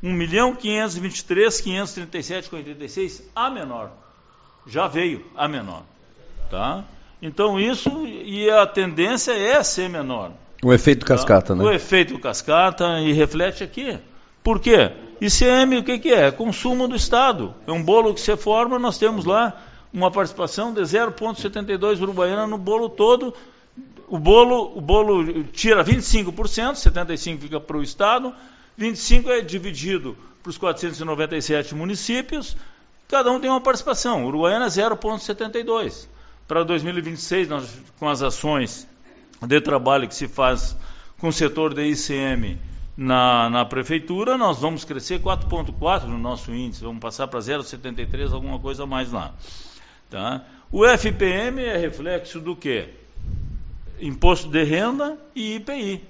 1.523.537,86 a menor. Já veio a menor, tá? Então isso, e a tendência é ser menor. O efeito cascata, né? O efeito cascata, e reflete aqui. Por quê? ICM, o que é? Consumo do Estado. É um bolo que se forma, nós temos lá uma participação de 0,72 Uruguaiana no bolo todo. O bolo tira 25%, 75% fica para o Estado, 25% é dividido para os 497 municípios, cada um tem uma participação. Uruguaiana 0,72. Para 2026, nós, com as ações de trabalho que se faz com o setor de ICM na prefeitura, nós vamos crescer 4,4 no nosso índice, vamos passar para 0,73, alguma coisa a mais lá. Tá? O FPM é reflexo do quê? Imposto de renda e IPI.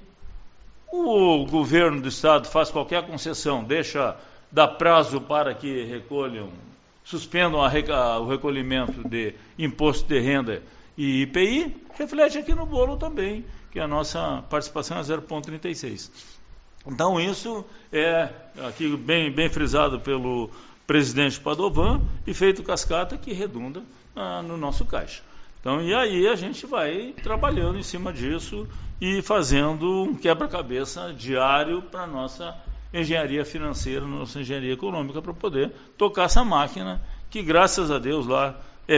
O governo do Estado faz qualquer concessão, dá prazo para que recolham, suspendam o recolhimento de imposto de renda e IPI, reflete aqui no bolo também, que a nossa participação é 0,36. Então isso é aqui bem frisado pelo presidente Padovan e feito cascata que redunda no nosso caixa. Então, e aí a gente vai trabalhando em cima disso e fazendo um quebra-cabeça diário para a nossa engenharia financeira, nossa engenharia econômica, para poder tocar essa máquina, que graças a Deus lá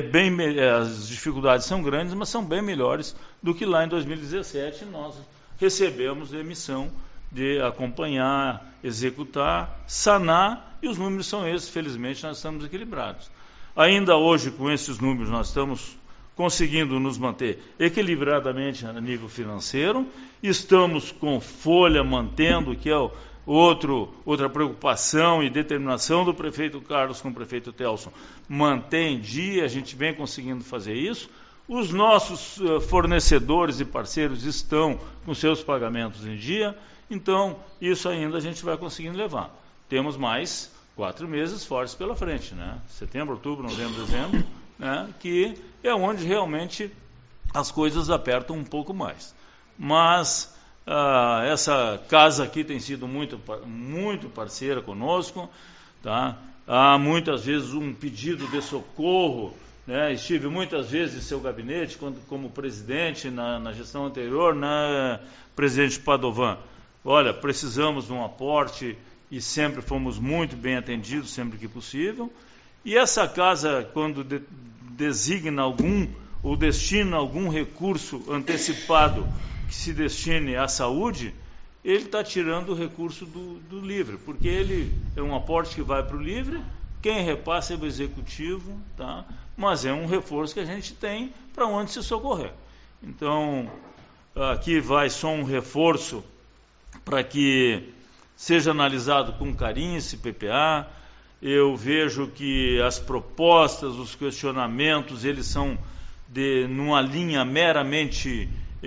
as dificuldades são grandes, mas são bem melhores do que lá em 2017 nós recebemos a missão de acompanhar, executar, sanar, e os números são esses, felizmente nós estamos equilibrados. Ainda hoje, com esses números, nós estamos conseguindo nos manter equilibradamente a nível financeiro, estamos com folha mantendo, que é outra preocupação e determinação do prefeito Carlos com o prefeito Telson, mantém em dia, a gente vem conseguindo fazer isso. Os nossos fornecedores e parceiros estão com seus pagamentos em dia, então isso ainda a gente vai conseguindo levar. Temos mais 4 meses fortes pela frente, né? Setembro, outubro, novembro, dezembro, né? Que é onde realmente as coisas apertam um pouco mais. Mas essa casa aqui tem sido muito parceira conosco, tá? Há muitas vezes um pedido de socorro, né? Estive muitas vezes em seu gabinete como presidente na gestão anterior, né, presidente Padovan. Olha, precisamos de um aporte e sempre fomos muito bem atendidos, sempre que possível. E essa casa, quando designa ou destina algum recurso antecipado que se destine à saúde, ele está tirando o recurso do livre, porque ele é um aporte que vai para o livre, quem repassa é o Executivo, tá? Mas é um reforço que a gente tem para onde se socorrer. Então, aqui vai só um reforço para que seja analisado com carinho esse PPA. Eu vejo que as propostas, os questionamentos, eles são numa linha meramente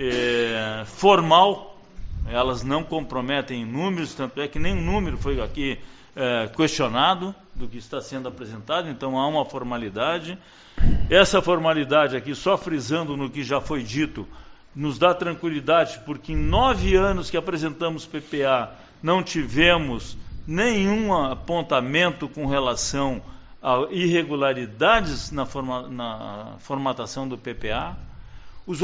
formal, elas não comprometem números, tanto é que nenhum número foi aqui questionado do que está sendo apresentado, então há uma formalidade. Essa formalidade aqui, só frisando no que já foi dito, nos dá tranquilidade, porque em 9 anos que apresentamos PPA, não tivemos nenhum apontamento com relação a irregularidades na formatação do PPA. Os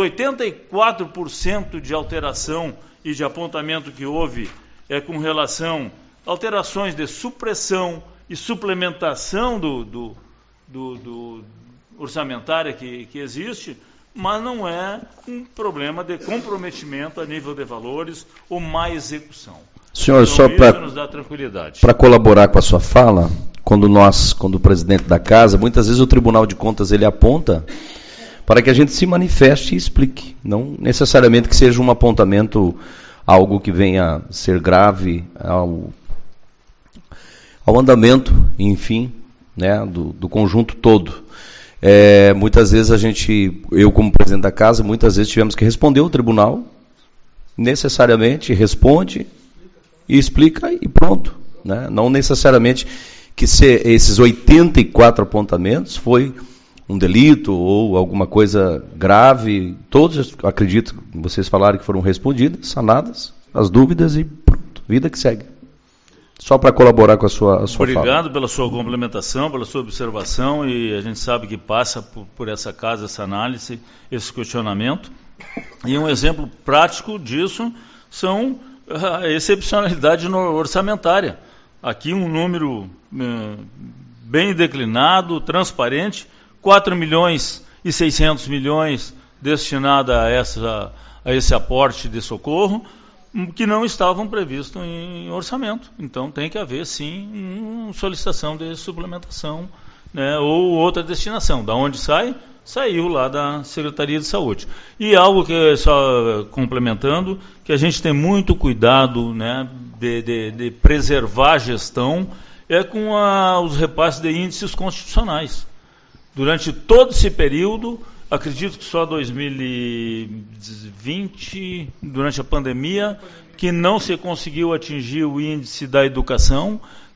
84% de alteração e de apontamento que houve é com relação a alterações de supressão e suplementação do orçamentária que existe, mas não é um problema de comprometimento a nível de valores ou má execução. Senhor, então, só nos dá tranquilidade. Para colaborar com a sua fala, quando o presidente da casa, muitas vezes o Tribunal de Contas ele aponta para que a gente se manifeste e explique, não necessariamente que seja um apontamento, algo que venha ser grave ao andamento, enfim, né, do conjunto todo. Muitas vezes eu como presidente da casa, muitas vezes tivemos que responder ao tribunal, necessariamente responde e explica e pronto, né? Não necessariamente que esses 84 apontamentos foi um delito ou alguma coisa grave. Todos, acredito, vocês falaram que foram respondidas, sanadas as dúvidas e pronto, vida que segue. Só para colaborar com a sua Obrigado fala. Pela sua complementação, pela sua observação, e a gente sabe que passa por essa casa, essa análise, esse questionamento. E um exemplo prático disso são a excepcionalidade orçamentária. Aqui um número bem declinado, transparente, 4 milhões e 600 milhões destinado a esse aporte de socorro, que não estavam previstos em orçamento. Então tem que haver sim uma solicitação de suplementação, né, ou outra destinação. Da onde sai? Saiu lá da Secretaria de Saúde. E algo que, só complementando, que a gente tem muito cuidado, né, de preservar a gestão, é com os repasses de índices constitucionais. Durante todo esse período, acredito que só 2020, durante a pandemia, que não se conseguiu atingir o índice da educação.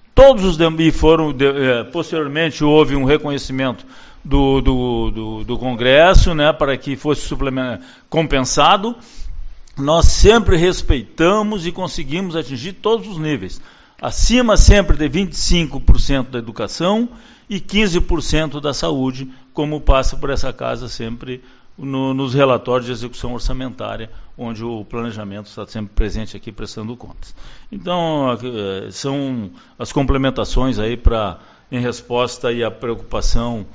Posteriormente houve um reconhecimento do Congresso, né, para que fosse compensado. Nós sempre respeitamos e conseguimos atingir todos os níveis. Acima sempre de 25% da educação e 15% da saúde, como passa por essa casa sempre nos relatórios de execução orçamentária, onde o planejamento está sempre presente aqui prestando contas. Então, são as complementações aí em resposta aí à preocupação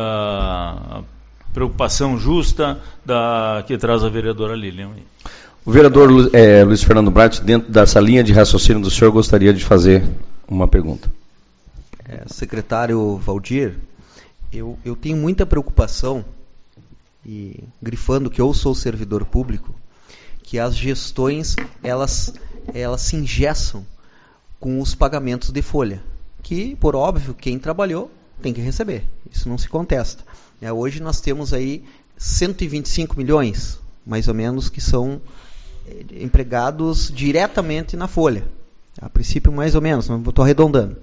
justa que traz a vereadora Lilian. O vereador Luiz Fernando Brat, dentro dessa linha de raciocínio do senhor, gostaria de fazer uma pergunta. Secretário Valdir, eu tenho muita preocupação, e grifando que eu sou servidor público, que as gestões elas se engessam com os pagamentos de folha, que, por óbvio, quem trabalhou tem que receber, isso não se contesta. Hoje nós temos aí 125 milhões, mais ou menos, que são empregados diretamente na folha. A princípio, mais ou menos, não estou arredondando.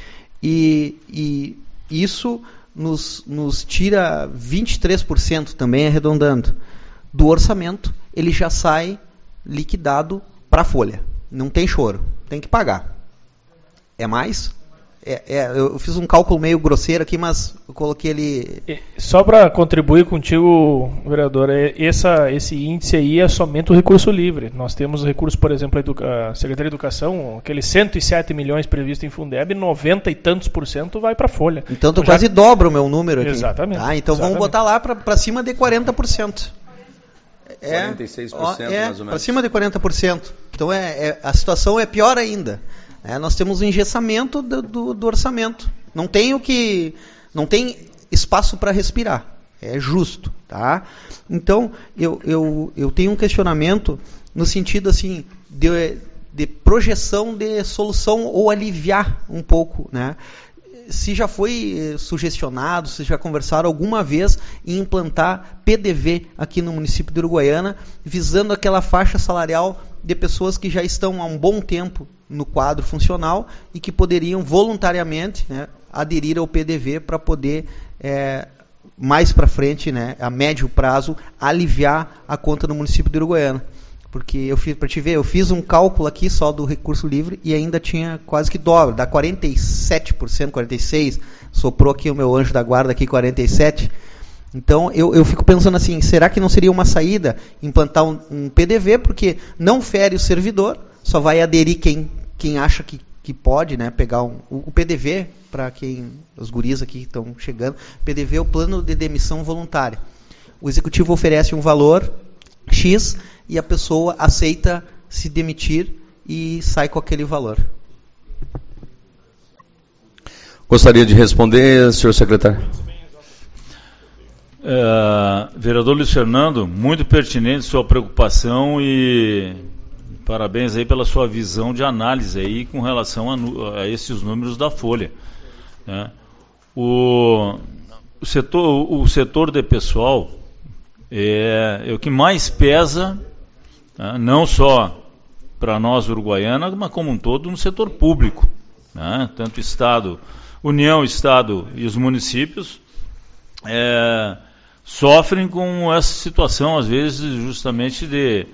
E isso nos tira 23% também, arredondando, do orçamento. Ele já sai liquidado para a folha. Não tem choro, tem que pagar. É mais? Eu fiz um cálculo meio grosseiro aqui, mas eu coloquei ele... Só para contribuir contigo, vereador, esse índice aí é somente o recurso livre. Nós temos recursos, por exemplo, a Secretaria de Educação, aqueles 107 milhões previstos em Fundeb, 90 e tantos % vai para a folha. Então tu quase dobra o meu número aqui. Exatamente. Então vamos botar lá para cima de 40%. 46% mais ou menos. Para cima de 40%. Então a situação é pior ainda. Nós temos um engessamento do orçamento. não tem espaço para respirar. É justo, tá? Então, eu tenho um questionamento no sentido assim de projeção de solução ou aliviar um pouco, né? Se já foi sugestionado, se já conversaram alguma vez em implantar PDV aqui no município de Uruguaiana, visando aquela faixa salarial de pessoas que já estão há um bom tempo no quadro funcional e que poderiam voluntariamente, né, aderir ao PDV para poder, mais para frente, né, a médio prazo, aliviar a conta do município de Uruguaiana. Porque para te ver, eu fiz um cálculo aqui só do recurso livre e ainda tinha quase que dobro, dá 47%, 46%, soprou aqui o meu anjo da guarda aqui, 47%. Então eu fico pensando assim, será que não seria uma saída implantar um PDV, porque não fere o servidor, só vai aderir quem acha que pode, né, pegar o PDV, para quem, os guris aqui estão chegando, PDV é o plano de demissão voluntária. O executivo oferece um valor X e a pessoa aceita se demitir e sai com aquele valor. Gostaria de responder, senhor secretário? Vereador Luiz Fernando, muito pertinente sua preocupação e parabéns aí pela sua visão de análise aí com relação a esses números da Folha, né? O setor de pessoal é o que mais pesa, né, não só para nós Uruguaiana, mas como um todo no setor público, né? Tanto Estado, União, Estado e os municípios sofrem com essa situação, às vezes justamente de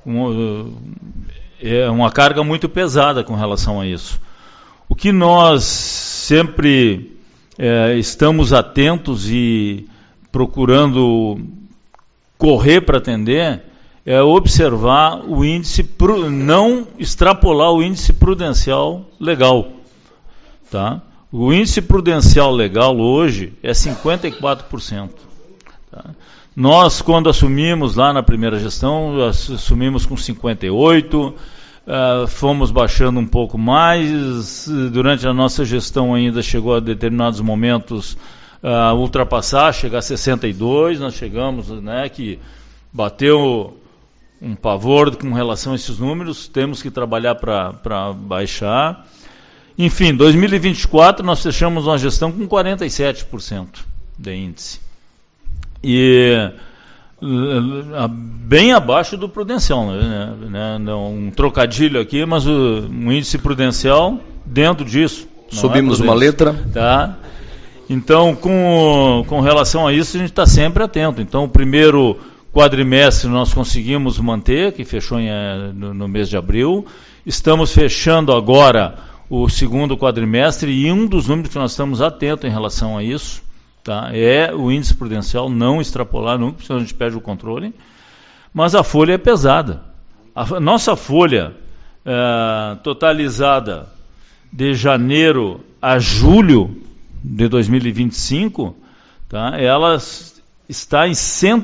uma carga muito pesada com relação a isso. O que nós sempre estamos atentos e procurando correr para atender é observar o índice, não extrapolar o índice prudencial legal, tá? O índice prudencial legal hoje é 54%. Tá? Nós, quando assumimos lá na primeira gestão, assumimos com 58%, fomos baixando um pouco mais, durante a nossa gestão ainda chegou a determinados momentos ultrapassar, chegar a 62%, nós chegamos, né, que bateu um pavor com relação a esses números, temos que trabalhar para baixar. Enfim, 2024 nós fechamos uma gestão com 47% de índice. E bem abaixo do prudencial, né? Um trocadilho aqui, mas um índice prudencial dentro disso. Subimos uma letra. Tá? Então, com relação a isso, a gente está sempre atento. Então, o primeiro quadrimestre nós conseguimos manter, que fechou no mês de abril. Estamos fechando agora o segundo quadrimestre e um dos números que nós estamos atentos em relação a isso, tá, é o índice prudencial não extrapolar nunca, porque senão a gente perde o controle. Mas a folha é pesada. A nossa folha totalizada de janeiro a julho de 2025, tá, ela está em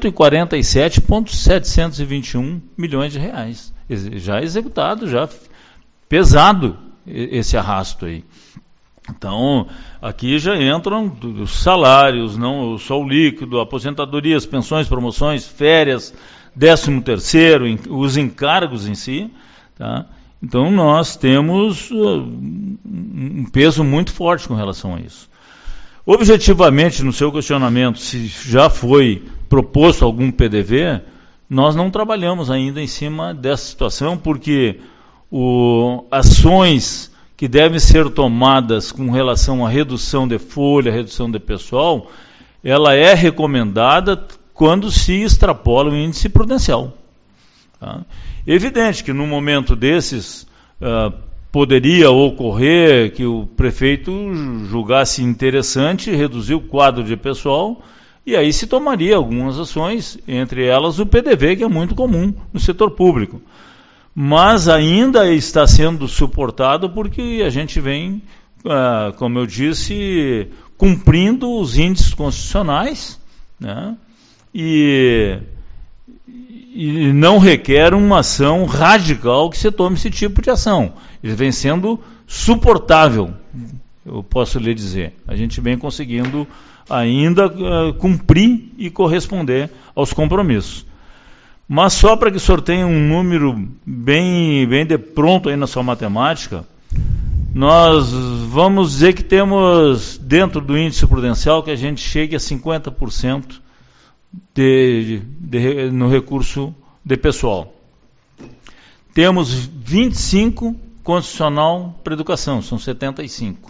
147,721 milhões de reais. Já executado, já pesado esse arrasto aí. Então, aqui já entram os salários, não só o líquido, aposentadorias, pensões, promoções, férias, 13º, os encargos em si, tá? Então, nós temos um peso muito forte com relação a isso. Objetivamente, no seu questionamento, se já foi proposto algum PDV, nós não trabalhamos ainda em cima dessa situação, porque ações que devem ser tomadas com relação à redução de folha, redução de pessoal, ela é recomendada quando se extrapola o índice prudencial. Tá? Evidente que num momento desses poderia ocorrer que o prefeito julgasse interessante reduzir o quadro de pessoal, e aí se tomaria algumas ações, entre elas o PDV, que é muito comum no setor público. Mas ainda está sendo suportado porque a gente vem, como eu disse, cumprindo os índices constitucionais, né? E não requer uma ação radical que se tome esse tipo de ação. Ele vem sendo suportável eu posso lhe dizer. A gente vem conseguindo ainda cumprir e corresponder aos compromissos. Mas só para que o senhor tenha um número bem de pronto aí na sua matemática, nós vamos dizer que temos dentro do índice prudencial que a gente chegue a 50% no recurso de pessoal. Temos 25 constitucional para educação, são 75.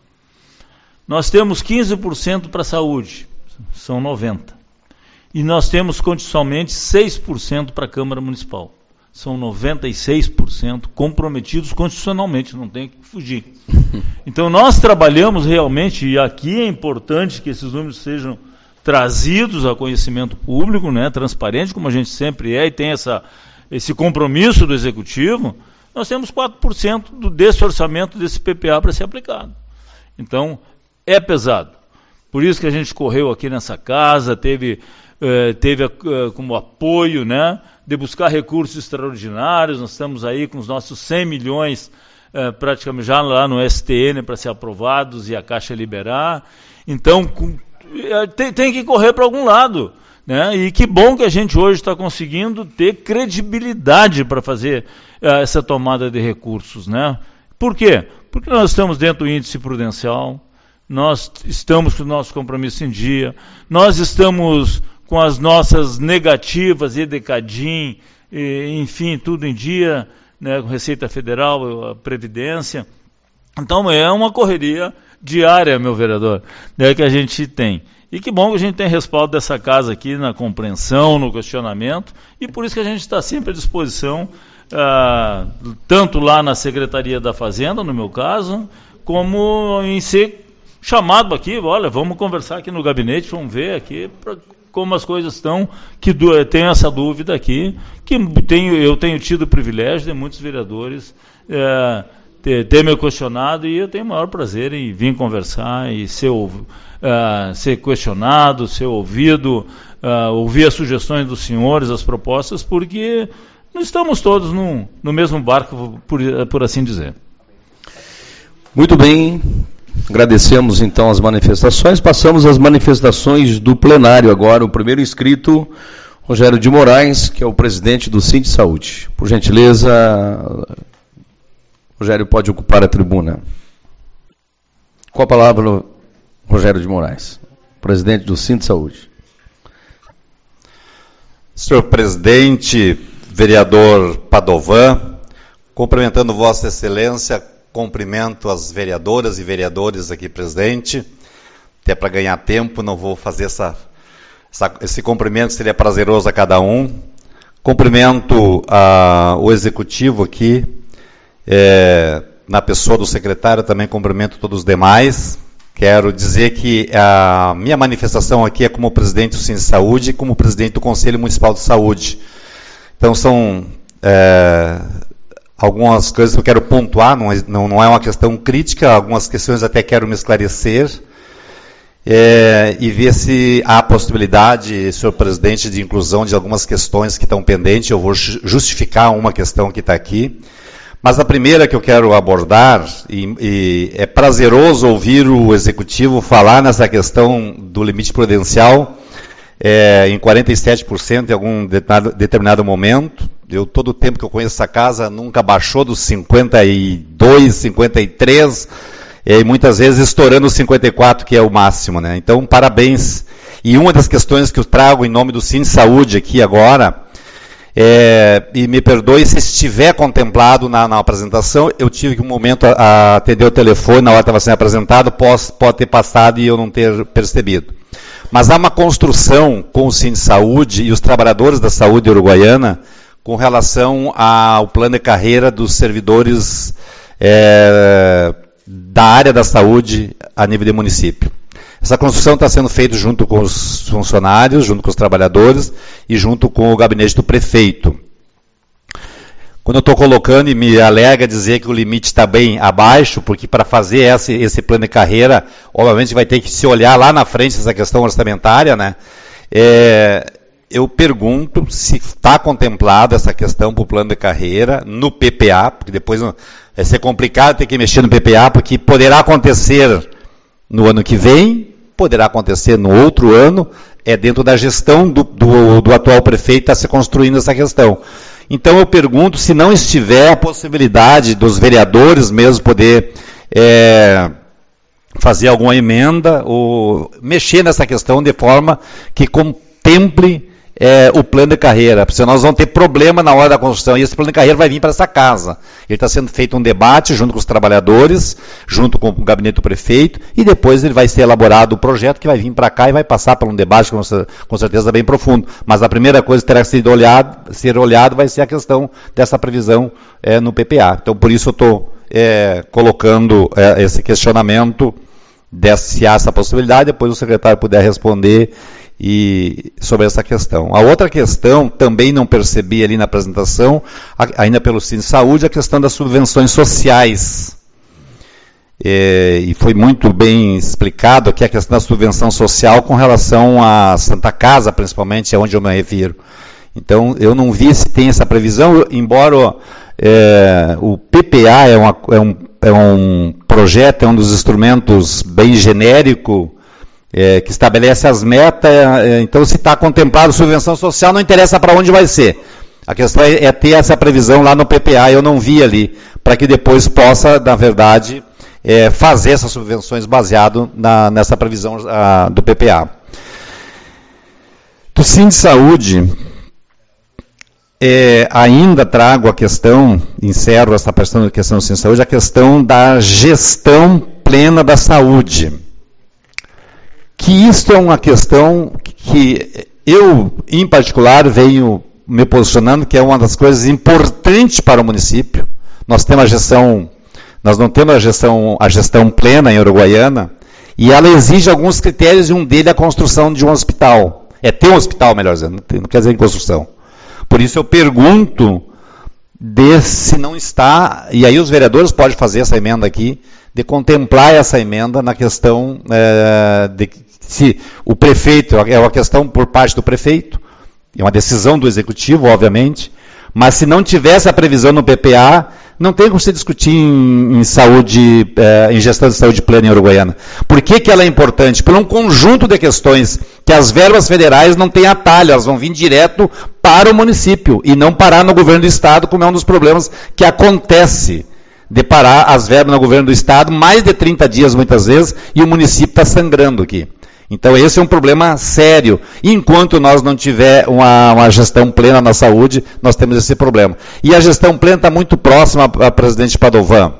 Nós temos 15% para a saúde, são 90. E nós temos constitucionalmente 6% para a Câmara Municipal. São 96% comprometidos constitucionalmente, não tem que fugir. Então nós trabalhamos realmente, e aqui é importante que esses números sejam trazidos a conhecimento público, né, transparente, como a gente sempre é, e tem esse compromisso do Executivo. Nós temos 4% desse orçamento desse PPA para ser aplicado. Então, é pesado. Por isso que a gente correu aqui nessa casa, teve como apoio, né, de buscar recursos extraordinários. Nós estamos aí com os nossos 100 milhões praticamente já lá no STN para ser aprovados e a Caixa liberar. Então, tem que correr para algum lado. Né? E que bom que a gente hoje está conseguindo ter credibilidade para fazer essa tomada de recursos. Né? Por quê? Porque nós estamos dentro do índice prudencial, nós estamos com o nosso compromisso em dia, nós estamos com as nossas negativas, EDCADIM, enfim, tudo em dia, né, com Receita Federal, a Previdência. Então é uma correria diária, meu vereador, né, que a gente tem. E que bom que a gente tem respaldo dessa casa aqui na compreensão, no questionamento, e por isso que a gente está sempre à disposição, tanto lá na Secretaria da Fazenda, no meu caso, como em ser chamado aqui, olha, vamos conversar aqui no gabinete, vamos ver aqui como as coisas estão, que tenho essa dúvida aqui, que eu tenho tido o privilégio de muitos vereadores ter me questionado, e eu tenho o maior prazer em vir conversar e ser questionado, ser ouvido, ouvir as sugestões dos senhores, as propostas, porque nós estamos todos no mesmo barco, por assim dizer. Muito bem, agradecemos então as manifestações, passamos às manifestações do plenário agora. O primeiro inscrito, Rogério de Moraes, que é o presidente do Sinde Saúde. Por gentileza, Rogério pode ocupar a tribuna. Com a palavra, Rogério de Moraes, presidente do Sinde Saúde. Senhor presidente, vereador Padovan, cumprimentando Vossa Excelência, cumprimento as vereadoras e vereadores aqui presentes. Até para ganhar tempo, não vou fazer esse cumprimento, seria prazeroso a cada um. Cumprimento o executivo aqui, na pessoa do secretário, também cumprimento todos os demais. Quero dizer que a minha manifestação aqui é como presidente do Sinde Saúde e como presidente do Conselho Municipal de Saúde. Então são algumas coisas que eu quero pontuar, não é uma questão crítica, algumas questões até quero me esclarecer, e ver se há possibilidade, senhor presidente, de inclusão de algumas questões que estão pendentes. Eu vou justificar uma questão que está aqui. Mas a primeira que eu quero abordar, e é prazeroso ouvir o Executivo falar nessa questão do limite prudencial, em 47% em algum determinado momento. Todo o tempo que eu conheço essa casa, nunca baixou dos 52, 53, e muitas vezes estourando os 54, que é o máximo, né? Então, parabéns. E uma das questões que eu trago em nome do Sinde Saúde aqui agora, e me perdoe se estiver contemplado na apresentação, eu tive que um momento a atender o telefone na hora que estava sendo apresentado, pode ter passado e eu não ter percebido. Mas há uma construção com o Sinde Saúde e os trabalhadores da saúde uruguaiana com relação ao plano de carreira dos servidores da área da saúde a nível de município. Essa construção está sendo feita junto com os funcionários, junto com os trabalhadores e junto com o gabinete do prefeito. Quando eu estou colocando e me alega dizer que o limite está bem abaixo, porque para fazer esse plano de carreira, obviamente vai ter que se olhar lá na frente essa questão orçamentária, né? eu pergunto se está contemplada essa questão para o plano de carreira no PPA, porque depois vai ser complicado ter que mexer no PPA, porque poderá acontecer no ano que vem, poderá acontecer no outro ano, é dentro da gestão do atual prefeito está se construindo essa questão. Então eu pergunto se não estiver a possibilidade dos vereadores mesmo poder fazer alguma emenda ou mexer nessa questão de forma que contemple o plano de carreira, porque senão nós vamos ter problema na hora da construção, e esse plano de carreira vai vir para essa casa. Ele está sendo feito um debate junto com os trabalhadores, junto com o gabinete do prefeito, e depois ele vai ser elaborado o projeto que vai vir para cá e vai passar por um debate com certeza bem profundo. Mas a primeira coisa que terá que ser olhado vai ser a questão dessa previsão no PPA. Então, por isso eu estou colocando esse questionamento, se há essa possibilidade, depois o secretário puder responder sobre essa questão. A outra questão, também não percebi ali na apresentação, ainda pelo Cine Saúde, a questão das subvenções sociais. E foi muito bem explicado aqui a questão da subvenção social com relação à Santa Casa, principalmente, é onde eu me refiro. Então, eu não vi se tem essa previsão, embora o PPA é um projeto, é um dos instrumentos bem genérico, que estabelece as metas, então se está contemplado subvenção social, não interessa para onde vai ser. A questão é ter essa previsão lá no PPA, eu não vi ali, para que depois possa, na verdade, fazer essas subvenções baseado nessa previsão do PPA. Do Cine Saúde, ainda trago a questão, encerro essa questão do Cine Saúde, a questão da gestão plena da saúde. Que isso é uma questão que eu, em particular, venho me posicionando, que é uma das coisas importantes para o município. Nós não temos a gestão plena em Uruguaiana, e ela exige alguns critérios, e um deles é a construção de um hospital. Ter um hospital, melhor dizendo, não quer dizer em construção. Por isso eu pergunto se não está, e aí os vereadores podem fazer essa emenda aqui, de contemplar essa emenda na questão se o prefeito, é uma questão por parte do prefeito, é uma decisão do executivo, obviamente, mas se não tivesse a previsão no PPA, não tem como se discutir em saúde, em gestão de saúde plena em Uruguaiana. Por que ela é importante? Por um conjunto de questões que as verbas federais não têm atalho, elas vão vir direto para o município e não parar no governo do estado, como é um dos problemas que acontece, de parar as verbas no governo do estado, mais de 30 dias muitas vezes, e o município está sangrando aqui. Então esse é um problema sério. E enquanto nós não tiver uma gestão plena na saúde, nós temos esse problema. E a gestão plena está muito próxima a presidente Padovan,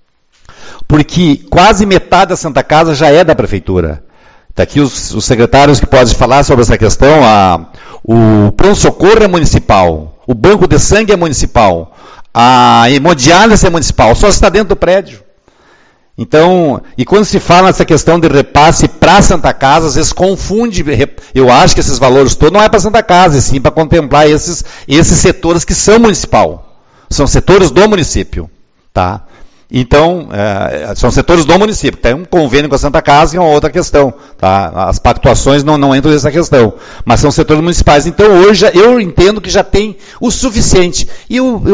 porque quase metade da Santa Casa já é da prefeitura. Está aqui os secretários que podem falar sobre essa questão. O pronto-socorro é municipal, o banco de sangue é municipal, a hemodiálise é municipal, só está dentro do prédio. Então, e quando se fala nessa questão de repasse para a Santa Casa, às vezes confunde, eu acho que esses valores todos não é para a Santa Casa, e sim para contemplar esses setores que são municipal, são setores do município, tá? Então, são setores do município, tem um convênio com a Santa Casa, que é uma outra questão, tá? As pactuações não entram nessa questão, mas são setores municipais. Então, hoje, eu entendo que já tem o suficiente. E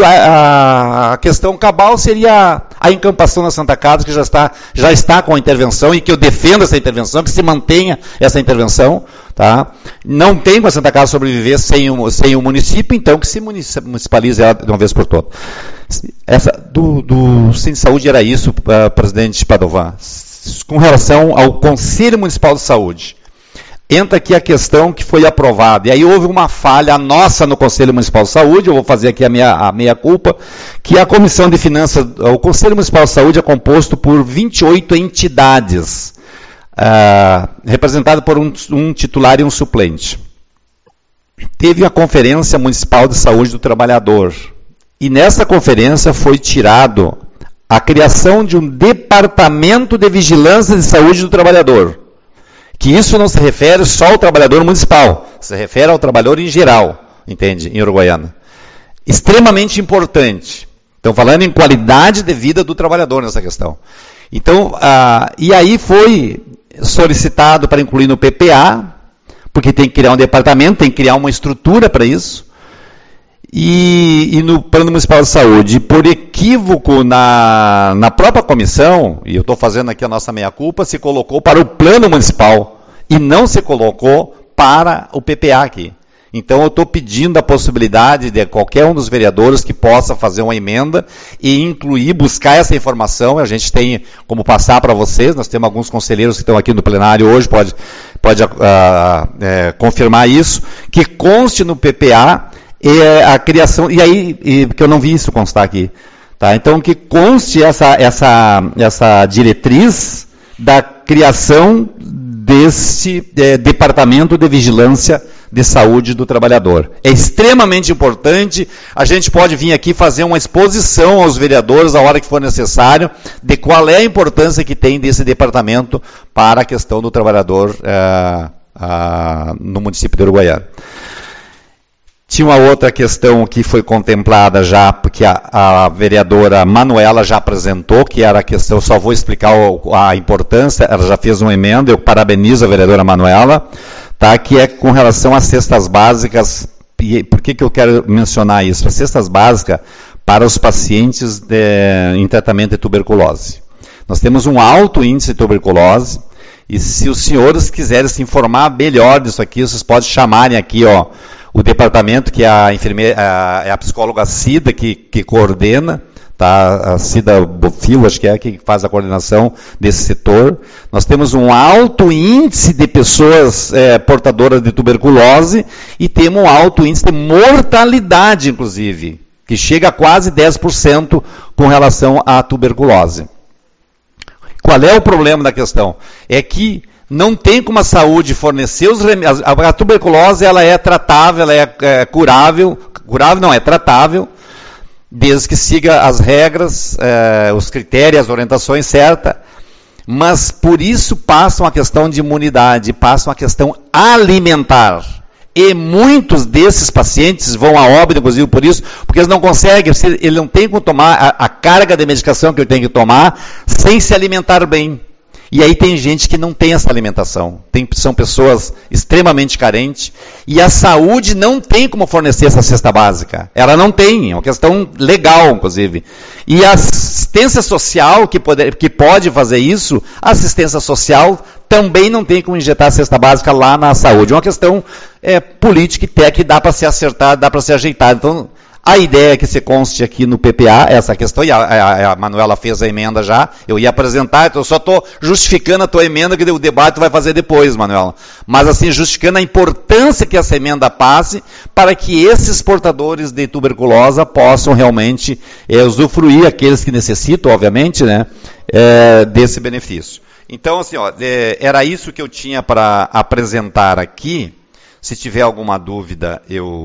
a questão cabal seria a encampação na Santa Casa, que já está com a intervenção, e que eu defendo essa intervenção, que se mantenha essa intervenção, tá? Não tem com a Santa Casa sobreviver sem o município, então que se municipalize ela de uma vez por todas. Do Cine Saúde era isso, presidente Padovan. Com relação ao Conselho Municipal de Saúde, entra aqui a questão que foi aprovada, e aí houve uma falha nossa no Conselho Municipal de Saúde, eu vou fazer aqui a meia culpa, que a Comissão de Finanças, o Conselho Municipal de Saúde é composto por 28 entidades, representado por um titular e um suplente. Teve a Conferência Municipal de Saúde do Trabalhador, e nessa conferência foi tirado a criação de um Departamento de Vigilância de Saúde do Trabalhador, que isso não se refere só ao trabalhador municipal, se refere ao trabalhador em geral, entende, em Uruguaiana. Extremamente importante. Então, falando em qualidade de vida do trabalhador nessa questão. Então, e aí foi solicitado para incluir no PPA, porque tem que criar um departamento, tem que criar uma estrutura para isso. E no Plano Municipal de Saúde, por equívoco na própria comissão, e eu estou fazendo aqui a nossa meia-culpa, se colocou para o Plano Municipal e não se colocou para o PPA aqui. Então eu estou pedindo a possibilidade de qualquer um dos vereadores que possa fazer uma emenda e incluir, buscar essa informação. A gente tem como passar para vocês, nós temos alguns conselheiros que estão aqui no plenário hoje, pode confirmar isso, que conste no PPA a criação, e aí, porque eu não vi isso constar aqui, tá? Então que conste essa diretriz da criação desse Departamento de Vigilância de Saúde do Trabalhador. É extremamente importante. A gente pode vir aqui fazer uma exposição aos vereadores a hora que for necessário de qual é a importância que tem desse departamento para a questão do trabalhador no município de Uruguaiana. Tinha uma outra questão que foi contemplada já, porque a vereadora Manuela já apresentou, que era a questão, só vou explicar a importância, ela já fez uma emenda, eu parabenizo a vereadora Manuela, tá, que é com relação às cestas básicas. E por que eu quero mencionar isso? As cestas básicas para os pacientes em tratamento de tuberculose. Nós temos um alto índice de tuberculose, e se os senhores quiserem se informar melhor disso aqui, vocês podem chamarem aqui, o departamento, que é a psicóloga Cida, que coordena, tá? A Cida Bofil, acho que é que faz a coordenação desse setor. Nós temos um alto índice de pessoas portadoras de tuberculose e temos um alto índice de mortalidade, inclusive, que chega a quase 10% com relação à tuberculose. Qual é o problema da questão? É que não tem como a saúde fornecer os remédios. A tuberculose, ela é tratável, ela é curável. Curável não, é tratável, desde que siga as regras, os critérios, as orientações certas. Mas por isso passa uma questão de imunidade, passa uma questão alimentar. E muitos desses pacientes vão a óbito, inclusive por isso, porque eles não conseguem, ele não tem como tomar a carga de medicação que ele tem que tomar sem se alimentar bem. E aí tem gente que não tem essa alimentação. São pessoas extremamente carentes. E a saúde não tem como fornecer essa cesta básica. Ela não tem. É uma questão legal, inclusive. E a assistência social, que pode fazer isso, a assistência social também não tem como injetar a cesta básica lá na saúde. É uma questão política e técnica que dá para ser acertada, dá para ser ajeitada. Então, a ideia é que se conste aqui no PPA essa questão, e a Manuela fez a emenda já, eu ia apresentar, então eu só estou justificando a tua emenda, que o debate tu vai fazer depois, Manuela. Mas assim, justificando a importância que essa emenda passe, para que esses portadores de tuberculose possam realmente usufruir, aqueles que necessitam, obviamente, né, desse benefício. Então, assim, era isso que eu tinha para apresentar aqui. Se tiver alguma dúvida,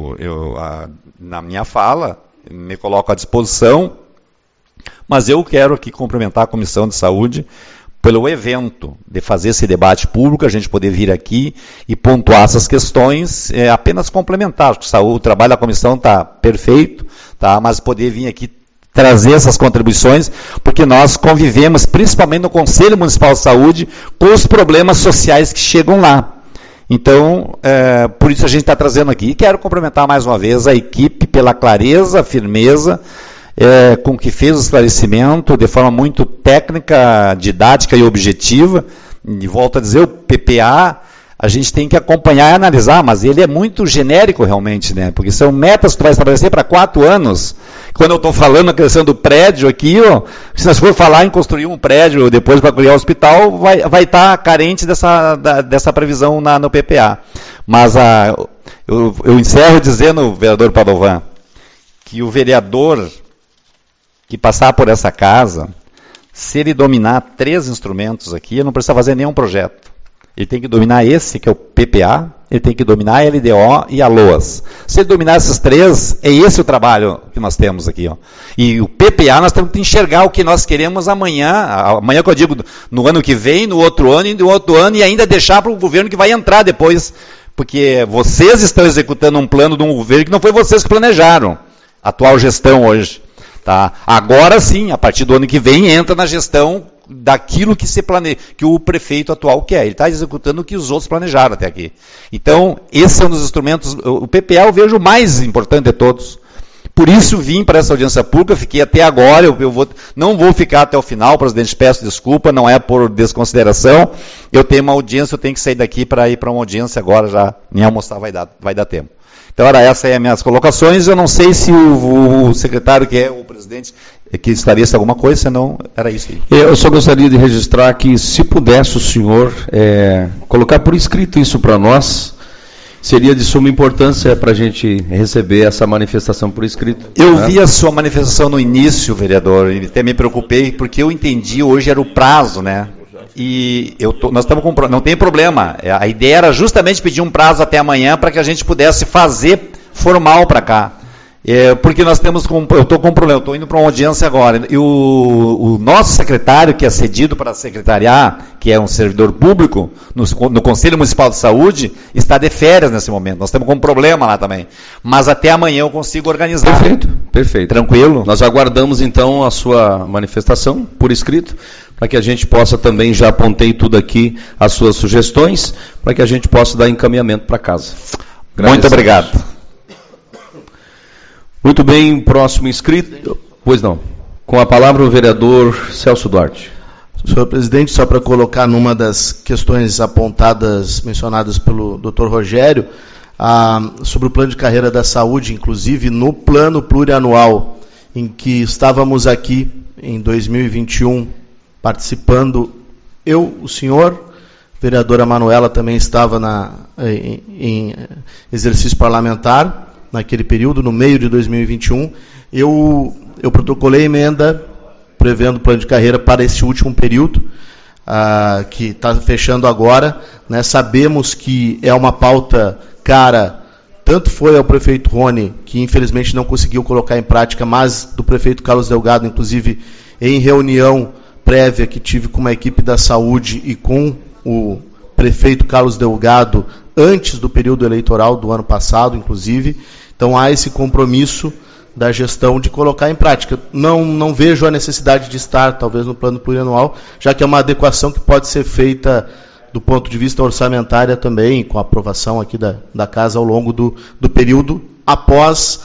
na minha fala, me coloco à disposição, mas eu quero aqui cumprimentar a Comissão de Saúde pelo evento de fazer esse debate público, a gente poder vir aqui e pontuar essas questões, apenas complementar. O trabalho da comissão está perfeito, tá? Mas poder vir aqui trazer essas contribuições, porque nós convivemos, principalmente no Conselho Municipal de Saúde, com os problemas sociais que chegam lá. Então, por isso a gente está trazendo aqui. E quero cumprimentar mais uma vez a equipe pela clareza, firmeza, com que fez o esclarecimento de forma muito técnica, didática e objetiva. E volto a dizer, o PPA, a gente tem que acompanhar e analisar, mas ele é muito genérico realmente, né? Porque são metas que tu vai estabelecer para 4 anos. Quando eu estou falando a questão do prédio aqui, se nós for falar em construir um prédio depois para criar um hospital, vai estar carente dessa previsão no PPA. Mas eu encerro dizendo, vereador Padovan, que o vereador que passar por essa casa, se ele dominar 3 instrumentos aqui, ele não precisa fazer nenhum projeto. Ele tem que dominar esse, que é o PPA, ele tem que dominar a LDO e a LOAS. Se ele dominar esses 3, é esse o trabalho que nós temos aqui. E o PPA, nós temos que enxergar o que nós queremos amanhã que eu digo, no ano que vem, no outro ano e no outro ano, e ainda deixar para o governo que vai entrar depois. Porque vocês estão executando um plano de um governo que não foi vocês que planejaram, a atual gestão hoje. Tá? Agora sim, a partir do ano que vem, entra na gestão daquilo que que o prefeito atual quer. Ele está executando o que os outros planejaram até aqui. Então, esse é um dos instrumentos, o PPA eu vejo o mais importante de todos. Por isso vim para essa audiência pública, fiquei até agora, não vou ficar até o final, presidente, peço desculpa, não é por desconsideração. Eu tenho uma audiência, eu tenho que sair daqui para ir para uma audiência agora, já nem almoçar vai dar tempo. Então, essas são as minhas colocações. Eu não sei se o secretário, que é o presidente, que esclareça alguma coisa, senão era isso aí. Eu só gostaria de registrar que, se pudesse o senhor colocar por escrito isso para nós, seria de suma importância para a gente receber essa manifestação por escrito. Eu vi a sua manifestação no início, vereador, e até me preocupei, porque eu entendi, hoje era o prazo, né? E nós estamos com, não tem problema, a ideia era justamente pedir um prazo até amanhã para que a gente pudesse fazer formal para cá. Porque nós temos, eu estou com um problema, eu estou indo para uma audiência agora, e o nosso secretário, que é cedido para secretariar, que é um servidor público, no Conselho Municipal de Saúde, está de férias nesse momento, nós estamos com um problema lá também, mas até amanhã eu consigo organizar. Perfeito. Tranquilo? Nós aguardamos então a sua manifestação por escrito, para que a gente possa também, já apontei tudo aqui, as suas sugestões, para que a gente possa dar encaminhamento para casa. Muito obrigado. Muito bem, próximo inscrito. Pois não. Com a palavra o vereador Celso Duarte. Senhor presidente, só para colocar numa das questões apontadas, mencionadas pelo Dr. Rogério, sobre o plano de carreira da saúde, inclusive no plano plurianual, em que estávamos aqui em 2021, participando, o senhor, vereadora Manuela também estava em exercício parlamentar, naquele período, no meio de 2021, eu protocolei emenda prevendo o plano de carreira para esse último período, que está fechando agora. Né? Sabemos que é uma pauta cara, tanto foi ao prefeito Rony, que infelizmente não conseguiu colocar em prática, mas do prefeito Carlos Delgado, inclusive em reunião prévia que tive com uma equipe da saúde e com o prefeito Carlos Delgado, antes do período eleitoral do ano passado, inclusive. Então há esse compromisso da gestão de colocar em prática. Não vejo a necessidade de estar, talvez, no plano plurianual, já que é uma adequação que pode ser feita do ponto de vista orçamentária também, com a aprovação aqui da Casa ao longo do período, após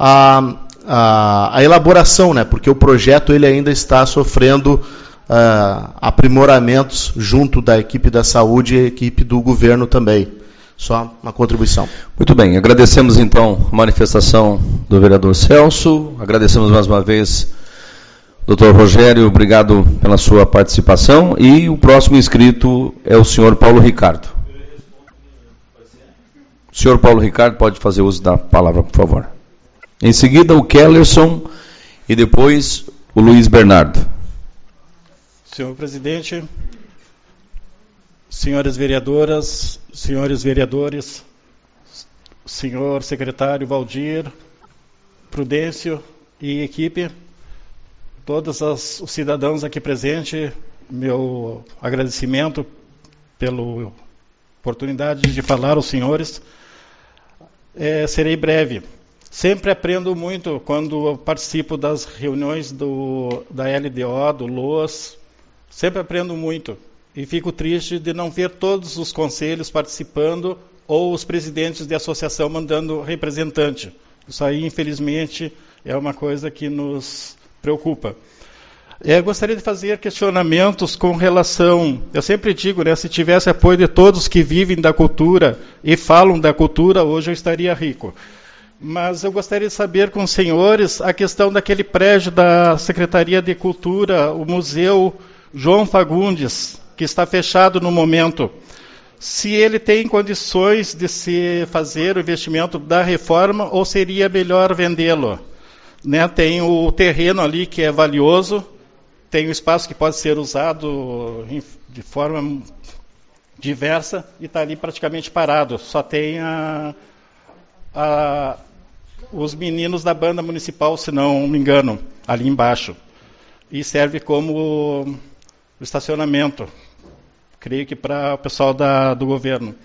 a elaboração, né? Porque o projeto ele ainda está sofrendo aprimoramentos junto da equipe da saúde e a equipe do governo também. Só uma contribuição. Muito bem, agradecemos então a manifestação do vereador Celso, agradecemos mais uma vez, doutor Rogério, obrigado pela sua participação, e o próximo inscrito é o senhor Paulo Ricardo. O senhor Paulo Ricardo pode fazer uso da palavra, por favor. Em seguida, o Kellerson e depois o Luiz Bernardo. Senhor presidente, senhoras vereadoras, senhores vereadores, senhor secretário Valdir, Prudêncio e equipe, todos os cidadãos aqui presentes, meu agradecimento pela oportunidade de falar aos senhores. Serei breve. Sempre aprendo muito quando participo das reuniões da LDO, do LOAS, sempre aprendo muito. E fico triste de não ver todos os conselhos participando ou os presidentes de associação mandando representante. Isso aí, infelizmente, é uma coisa que nos preocupa. Gostaria de fazer questionamentos com relação... Eu sempre digo, né, se tivesse apoio de todos que vivem da cultura e falam da cultura, hoje eu estaria rico. Mas eu gostaria de saber com os senhores a questão daquele prédio da Secretaria de Cultura, o Museu João Fagundes, que está fechado no momento, se ele tem condições de se fazer o investimento da reforma ou seria melhor vendê-lo. Né? Tem o terreno ali que é valioso, tem o espaço que pode ser usado de forma diversa e está ali praticamente parado. Só tem os meninos da banda municipal, se não me engano, ali embaixo. E serve como estacionamento, creio que para o pessoal do governo.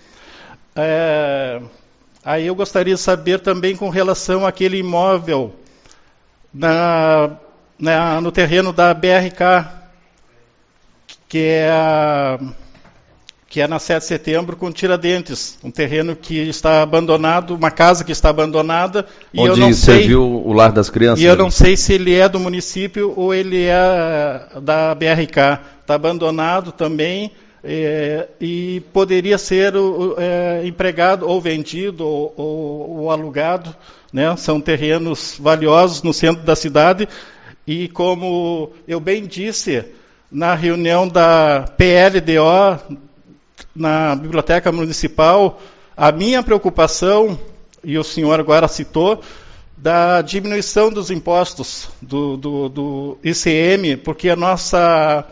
Aí eu gostaria de saber também com relação àquele imóvel no terreno da BRK, que é na 7 de setembro com Tiradentes, um terreno que está abandonado, uma casa que está abandonada. Onde eu não serviu o Lar das Crianças. E eu não sei se ele é do município ou ele é da BRK. Está abandonado também e poderia ser empregado ou vendido ou alugado, né? São terrenos valiosos no centro da cidade e, como eu bem disse, na reunião da PLDO, na Biblioteca Municipal, a minha preocupação, e o senhor agora citou, da diminuição dos impostos do ICM, porque a nossa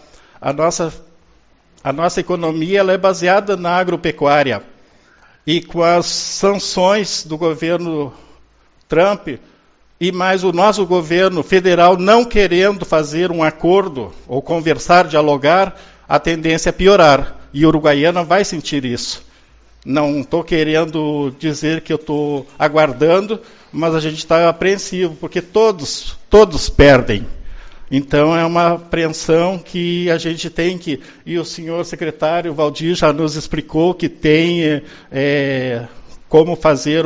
economia ela é baseada na agropecuária. E com as sanções do governo Trump, e mais o nosso governo federal não querendo fazer um acordo, ou conversar, dialogar, a tendência é piorar. E Uruguaiana vai sentir isso. Não estou querendo dizer que eu estou aguardando, mas a gente está apreensivo, porque todos perdem. Então é uma apreensão que a gente tem que... E o senhor secretário Valdir já nos explicou que tem como fazer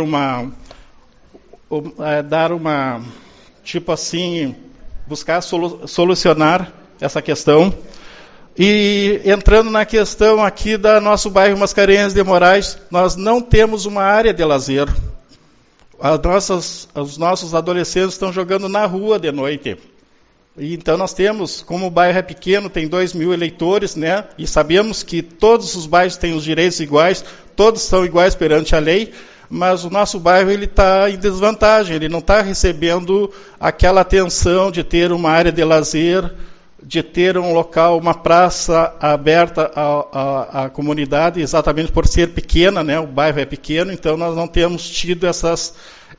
buscar solucionar essa questão. E entrando na questão aqui da nosso bairro Mascarenhas de Moraes, nós não temos uma área de lazer. Os nossos adolescentes estão jogando na rua de noite. E então nós temos, como o bairro é pequeno, tem 2.000 eleitores, né? E sabemos que todos os bairros têm os direitos iguais, todos são iguais perante a lei, mas o nosso bairro ele está em desvantagem, ele não está recebendo aquela atenção de ter uma área de lazer, de ter um local, uma praça aberta à comunidade, exatamente por ser pequena, né? O bairro é pequeno, então nós não temos tido essas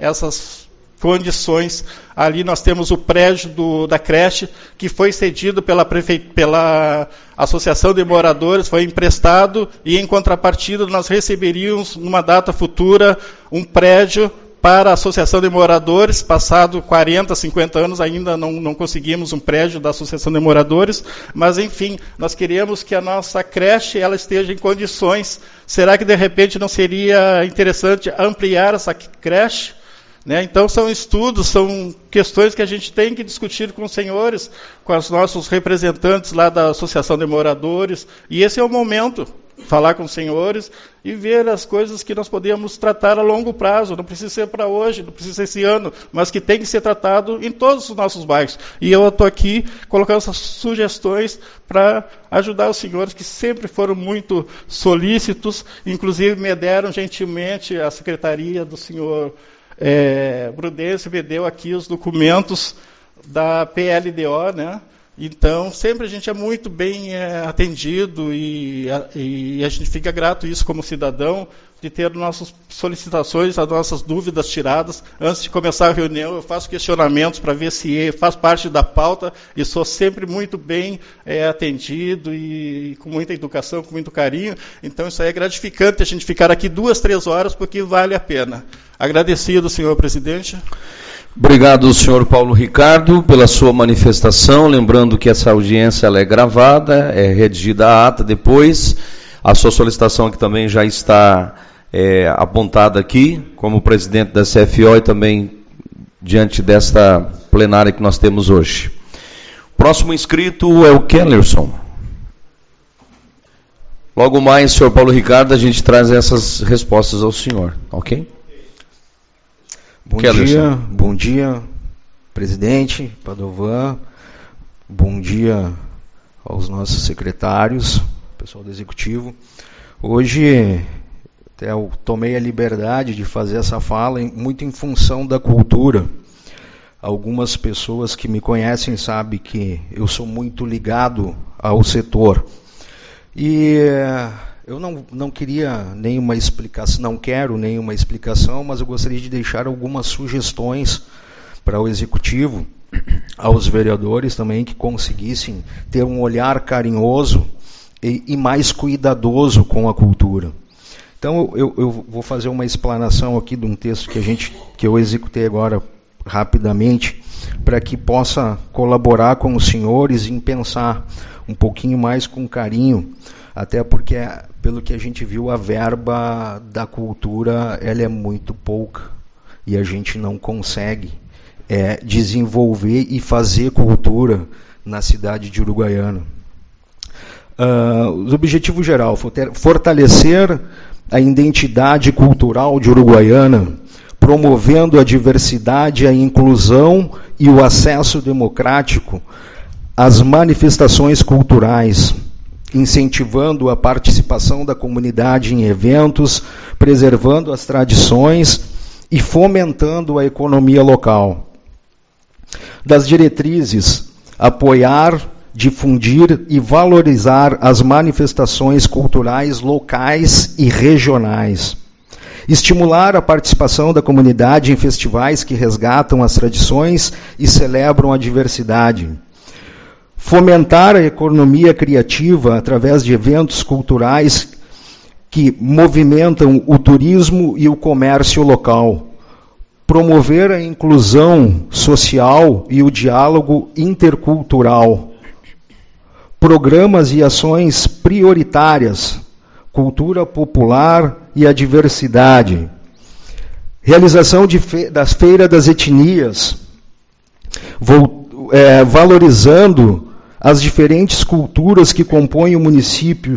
condições. Ali nós temos o prédio da creche, que foi cedido pela Associação de Moradores, foi emprestado, e em contrapartida nós receberíamos, numa data futura, um prédio para a Associação de Moradores. Passado 40, 50 anos, ainda não conseguimos um prédio da Associação de Moradores, mas, enfim, nós queremos que a nossa creche ela esteja em condições. Será que, de repente, não seria interessante ampliar essa creche? Né? Então, são estudos, são questões que a gente tem que discutir com os senhores, com os nossos representantes lá da Associação de Moradores, e esse é o momento. Falar com os senhores e ver as coisas que nós podemos tratar a longo prazo. Não precisa ser para hoje, não precisa ser esse ano, mas que tem que ser tratado em todos os nossos bairros. E eu estou aqui colocando essas sugestões para ajudar os senhores, que sempre foram muito solícitos, inclusive me deram gentilmente a secretaria do senhor Prudêncio, me deu aqui os documentos da PLDO, né? Então, sempre a gente é muito bem atendido e a gente fica grato isso como cidadão, de ter nossas solicitações, as nossas dúvidas tiradas. Antes de começar a reunião, eu faço questionamentos para ver se faz parte da pauta e sou sempre muito bem atendido e com muita educação, com muito carinho. Então, isso aí é gratificante a gente ficar aqui 2, 3 horas, porque vale a pena. Agradecido, senhor presidente. Obrigado, senhor Paulo Ricardo, pela sua manifestação. Lembrando que essa audiência ela é gravada, é redigida a ata depois. A sua solicitação aqui também já está apontada aqui, como presidente da CFO e também diante desta plenária que nós temos hoje. O próximo inscrito é o Kellerson. Logo mais, senhor Paulo Ricardo, a gente traz essas respostas ao senhor, ok? Bom dia, presidente Padovan, bom dia aos nossos secretários, pessoal do Executivo. Hoje até eu tomei a liberdade de fazer essa fala muito em função da cultura. Algumas pessoas que me conhecem sabem que eu sou muito ligado ao setor. E eu não queria nenhuma explicação, não quero nenhuma explicação, mas eu gostaria de deixar algumas sugestões para o Executivo, aos vereadores também, que conseguissem ter um olhar carinhoso e mais cuidadoso com a cultura. Então eu vou fazer uma explanação aqui de um texto que eu executei agora rapidamente, para que possa colaborar com os senhores em pensar um pouquinho mais com carinho, até porque, pelo que a gente viu, a verba da cultura ela é muito pouca e a gente não consegue desenvolver e fazer cultura na cidade de Uruguaiana. Os objetivos gerais: fortalecer a identidade cultural de Uruguaiana, promovendo a diversidade, a inclusão e o acesso democrático às manifestações culturais, incentivando a participação da comunidade em eventos, preservando as tradições e fomentando a economia local. Das diretrizes: apoiar, difundir e valorizar as manifestações culturais locais e regionais. Estimular a participação da comunidade em festivais que resgatam as tradições e celebram a diversidade. Fomentar a economia criativa através de eventos culturais que movimentam o turismo e o comércio local. Promover a inclusão social e o diálogo intercultural. Programas e ações prioritárias, cultura popular e a diversidade. Realização das feiras das etnias, valorizando as diferentes culturas que compõem o município.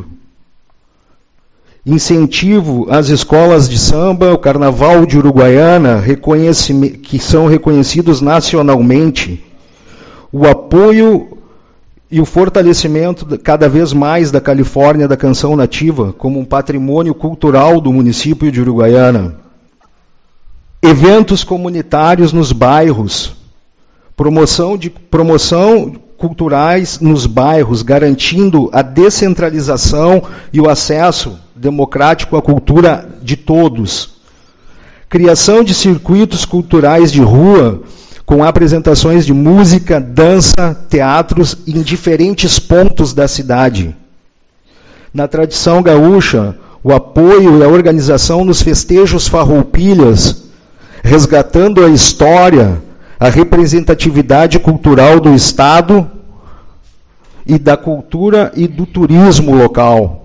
Incentivo às escolas de samba, o Carnaval de Uruguaiana, que são reconhecidos nacionalmente. O apoio e o fortalecimento cada vez mais da Califórnia da canção nativa como um patrimônio cultural do município de Uruguaiana. Eventos comunitários nos bairros. Promoção culturais nos bairros, garantindo a descentralização e o acesso democrático à cultura de todos. Criação de circuitos culturais de rua, com apresentações de música, dança, teatros em diferentes pontos da cidade. Na tradição gaúcha, o apoio e a organização nos festejos farroupilhas, resgatando a história, a representatividade cultural do Estado e da cultura e do turismo local.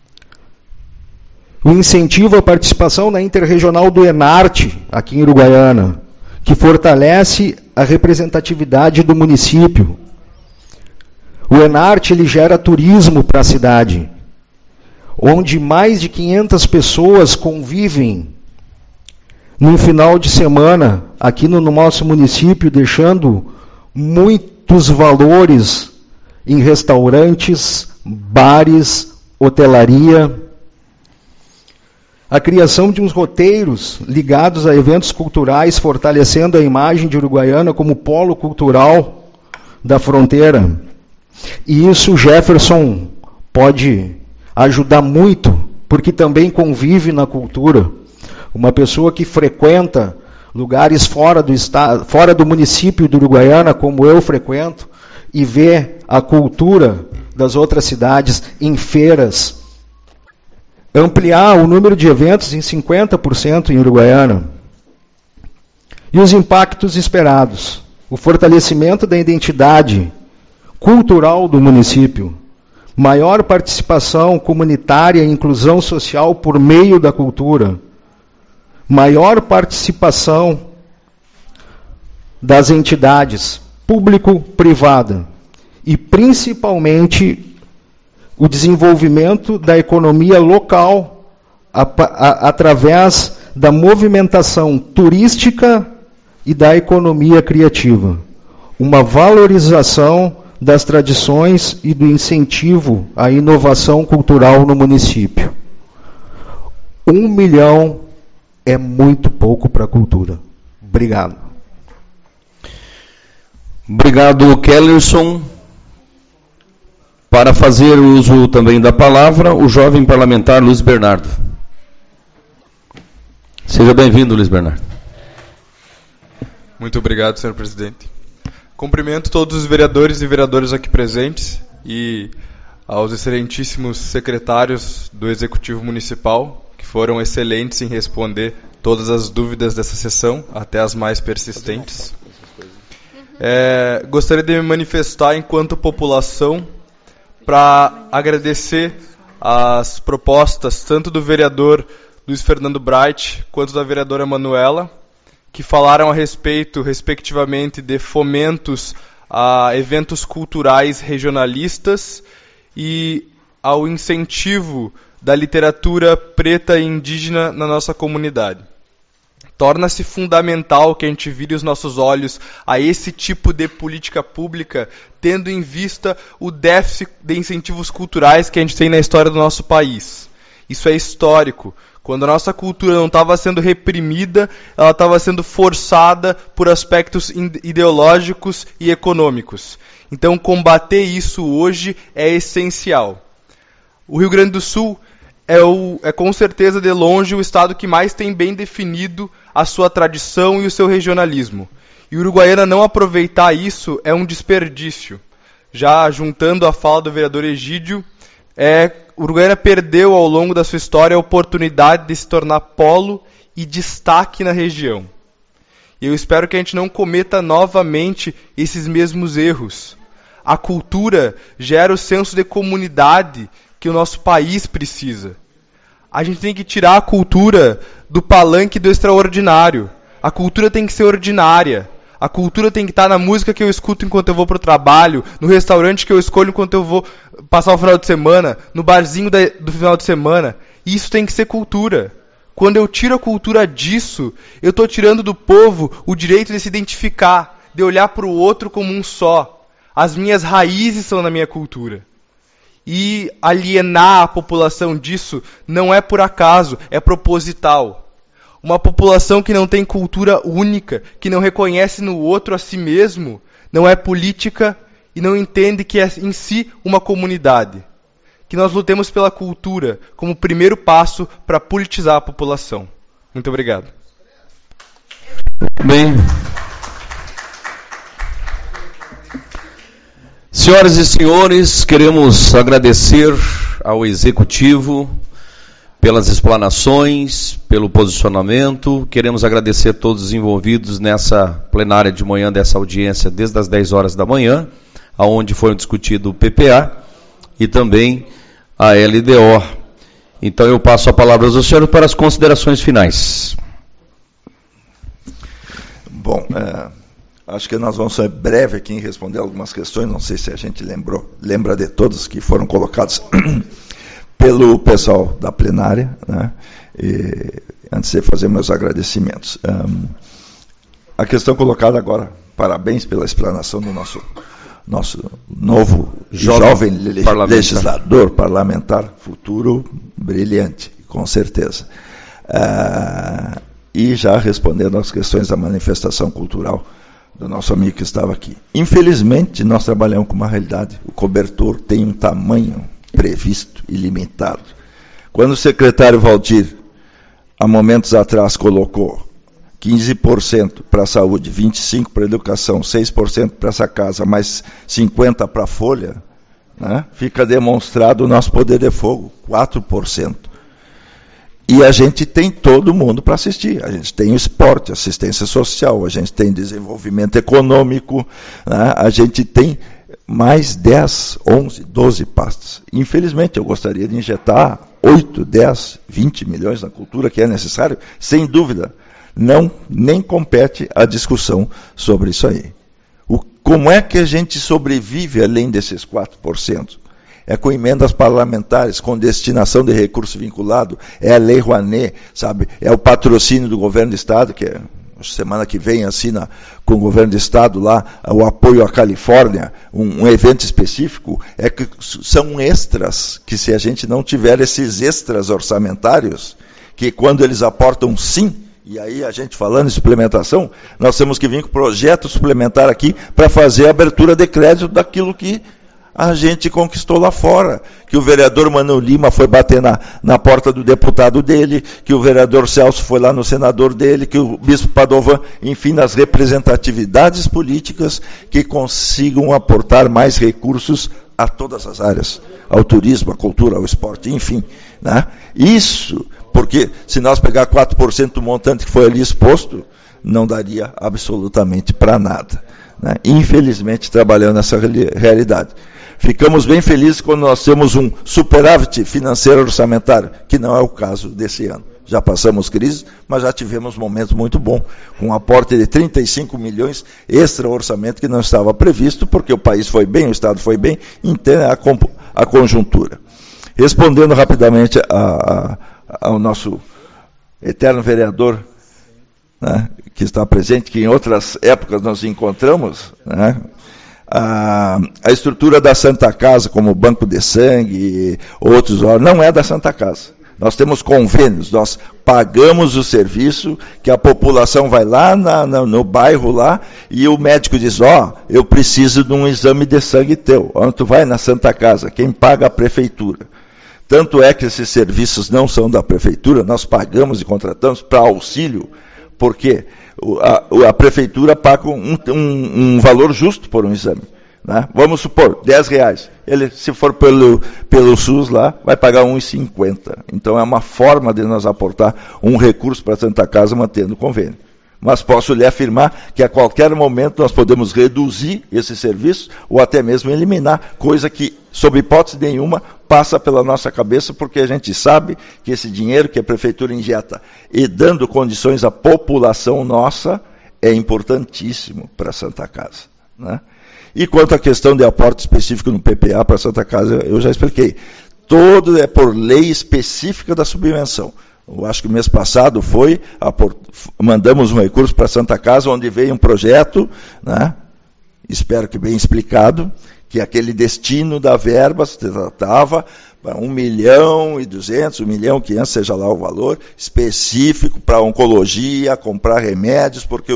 O incentivo à participação na Interregional do Enarte, aqui em Uruguaiana, que fortalece a representatividade do município. O Enarte ele gera turismo para a cidade, onde mais de 500 pessoas convivem num final de semana aqui no nosso município, deixando muitos valores em restaurantes, bares, hotelaria. A criação de uns roteiros ligados a eventos culturais, fortalecendo a imagem de Uruguaiana como polo cultural da fronteira. E isso o Jefferson pode ajudar muito, porque também convive na cultura. Uma pessoa que frequenta lugares fora do estado, fora do município de Uruguaiana, como eu frequento, e vê a cultura das outras cidades em feiras. Ampliar o número de eventos em 50% em Uruguaiana. E os impactos esperados. O fortalecimento da identidade cultural do município. Maior participação comunitária e inclusão social por meio da cultura. Maior participação das entidades público-privada. E, principalmente, o desenvolvimento da economia local através da movimentação turística e da economia criativa. Uma valorização das tradições e do incentivo à inovação cultural no município. 1 milhão é muito pouco para a cultura. Obrigado. Obrigado, Kellerson. Para fazer uso também da palavra, o jovem parlamentar Luiz Bernardo. Seja bem-vindo, Luiz Bernardo. Muito obrigado, senhor presidente. Cumprimento todos os vereadores e vereadoras aqui presentes e aos excelentíssimos secretários do Executivo Municipal, que foram excelentes em responder todas as dúvidas dessa sessão, até as mais persistentes. Gostaria de me manifestar enquanto população para agradecer as propostas tanto do vereador Luiz Fernando Bright quanto da vereadora Manuela, que falaram a respeito, respectivamente, de fomentos a eventos culturais regionalistas e ao incentivo da literatura preta e indígena na nossa comunidade. Torna-se fundamental que a gente vire os nossos olhos a esse tipo de política pública, tendo em vista o déficit de incentivos culturais que a gente tem na história do nosso país. Isso é histórico. Quando a nossa cultura não estava sendo reprimida, ela estava sendo forçada por aspectos ideológicos e econômicos. Então, combater isso hoje é essencial. O Rio Grande do Sul é com certeza de longe o estado que mais tem bem definido a sua tradição e o seu regionalismo. E o Uruguaiana não aproveitar isso é um desperdício. Já juntando a fala do vereador Egídio, o Uruguaiana perdeu ao longo da sua história a oportunidade de se tornar polo e destaque na região. E eu espero que a gente não cometa novamente esses mesmos erros. A cultura gera o senso de comunidade que o nosso país precisa. A gente tem que tirar a cultura do palanque do extraordinário. A cultura tem que ser ordinária. A cultura tem que estar na música que eu escuto enquanto eu vou para o trabalho, no restaurante que eu escolho enquanto eu vou passar o final de semana, no barzinho do final de semana. Isso tem que ser cultura. Quando eu tiro a cultura disso, eu estou tirando do povo o direito de se identificar, de olhar para o outro como um só. As minhas raízes são na minha cultura. E alienar a população disso não é por acaso, é proposital. Uma população que não tem cultura única, que não reconhece no outro a si mesmo, não é política e não entende que é em si uma comunidade. Que nós lutemos pela cultura como primeiro passo para politizar a população. Muito obrigado. Bem. Senhoras e senhores, queremos agradecer ao Executivo pelas explanações, pelo posicionamento. Queremos agradecer a todos os envolvidos nessa plenária de manhã, dessa audiência, desde as 10 horas da manhã, onde foi discutido o PPA e também a LDO. Então eu passo a palavra ao senhor para as considerações finais. Bom, acho que nós vamos ser breve aqui em responder algumas questões, não sei se a gente lembra de todas que foram colocadas pelo pessoal da plenária, né? E, antes de fazer meus agradecimentos. A questão colocada agora, parabéns pela explanação do nosso novo jovem legislador parlamentar, futuro brilhante, com certeza. E já respondendo às questões da manifestação cultural do nosso amigo que estava aqui. Infelizmente, nós trabalhamos com uma realidade. O cobertor tem um tamanho previsto e limitado. Quando o secretário Valdir, há momentos atrás, colocou 15% para a saúde, 25% para a educação, 6% para essa casa, mais 50% para a folha, né, fica demonstrado o nosso poder de fogo, 4%. E a gente tem todo mundo para assistir. A gente tem o esporte, assistência social, a gente tem desenvolvimento econômico, né? A gente tem mais 10, 11, 12 pastas. Infelizmente, eu gostaria de injetar 8, 10, 20 milhões na cultura, que é necessário, sem dúvida. Não, nem compete a discussão sobre isso aí. Como é que a gente sobrevive além desses 4%? É com emendas parlamentares, com destinação de recurso vinculado, é a Lei Rouanet, sabe? É o patrocínio do governo do Estado, que semana que vem assina com o governo do Estado lá o apoio à Califórnia, um evento específico, é que são extras, que se a gente não tiver esses extras orçamentários, que quando eles aportam sim, e aí a gente falando em suplementação, nós temos que vir com projeto suplementar aqui para fazer a abertura de crédito daquilo que a gente conquistou lá fora, que o vereador Mano Lima foi bater na porta do deputado dele, que o vereador Celso foi lá no senador dele, que o bispo Padovan, enfim, nas representatividades políticas que consigam aportar mais recursos a todas as áreas, ao turismo, à cultura, ao esporte, enfim. Né? Isso, porque se nós pegar 4% do montante que foi ali exposto, não daria absolutamente para nada. Né? Infelizmente, trabalhando nessa realidade. Ficamos bem felizes quando nós temos um superávit financeiro orçamentário, que não é o caso desse ano. Já passamos crise, mas já tivemos momentos muito bons, com um aporte de 35 milhões extra orçamento que não estava previsto, porque o país foi bem, o Estado foi bem, entende a conjuntura. Respondendo rapidamente ao nosso eterno vereador, né, que está presente, que em outras épocas nós encontramos, né, a estrutura da Santa Casa, como o Banco de Sangue e outros órgãos, não é da Santa Casa. Nós temos convênios, nós pagamos o serviço, que a população vai lá no bairro lá, e o médico diz, eu preciso de um exame de sangue teu. Tu vai na Santa Casa, quem paga a prefeitura. Tanto é que esses serviços não são da prefeitura, nós pagamos e contratamos para auxílio, porque a prefeitura paga um valor justo por um exame. Né? Vamos supor, R$10. Ele, se for pelo SUS lá, vai pagar R$1,50. Então é uma forma de nós aportar um recurso para a Santa Casa mantendo o convênio. Mas posso lhe afirmar que a qualquer momento nós podemos reduzir esse serviço ou até mesmo eliminar, coisa que, sob hipótese nenhuma, passa pela nossa cabeça, porque a gente sabe que esse dinheiro que a prefeitura injeta e dando condições à população nossa é importantíssimo para a Santa Casa. Né? E quanto à questão de aporte específico no PPA para a Santa Casa, eu já expliquei. Todo é por lei específica da subvenção. Eu acho que o mês passado mandamos um recurso para a Santa Casa, onde veio um projeto, né, espero que bem explicado, que aquele destino da verba se tratava para 1.200.000, 1.500.000, seja lá o valor, específico para oncologia, comprar remédios, porque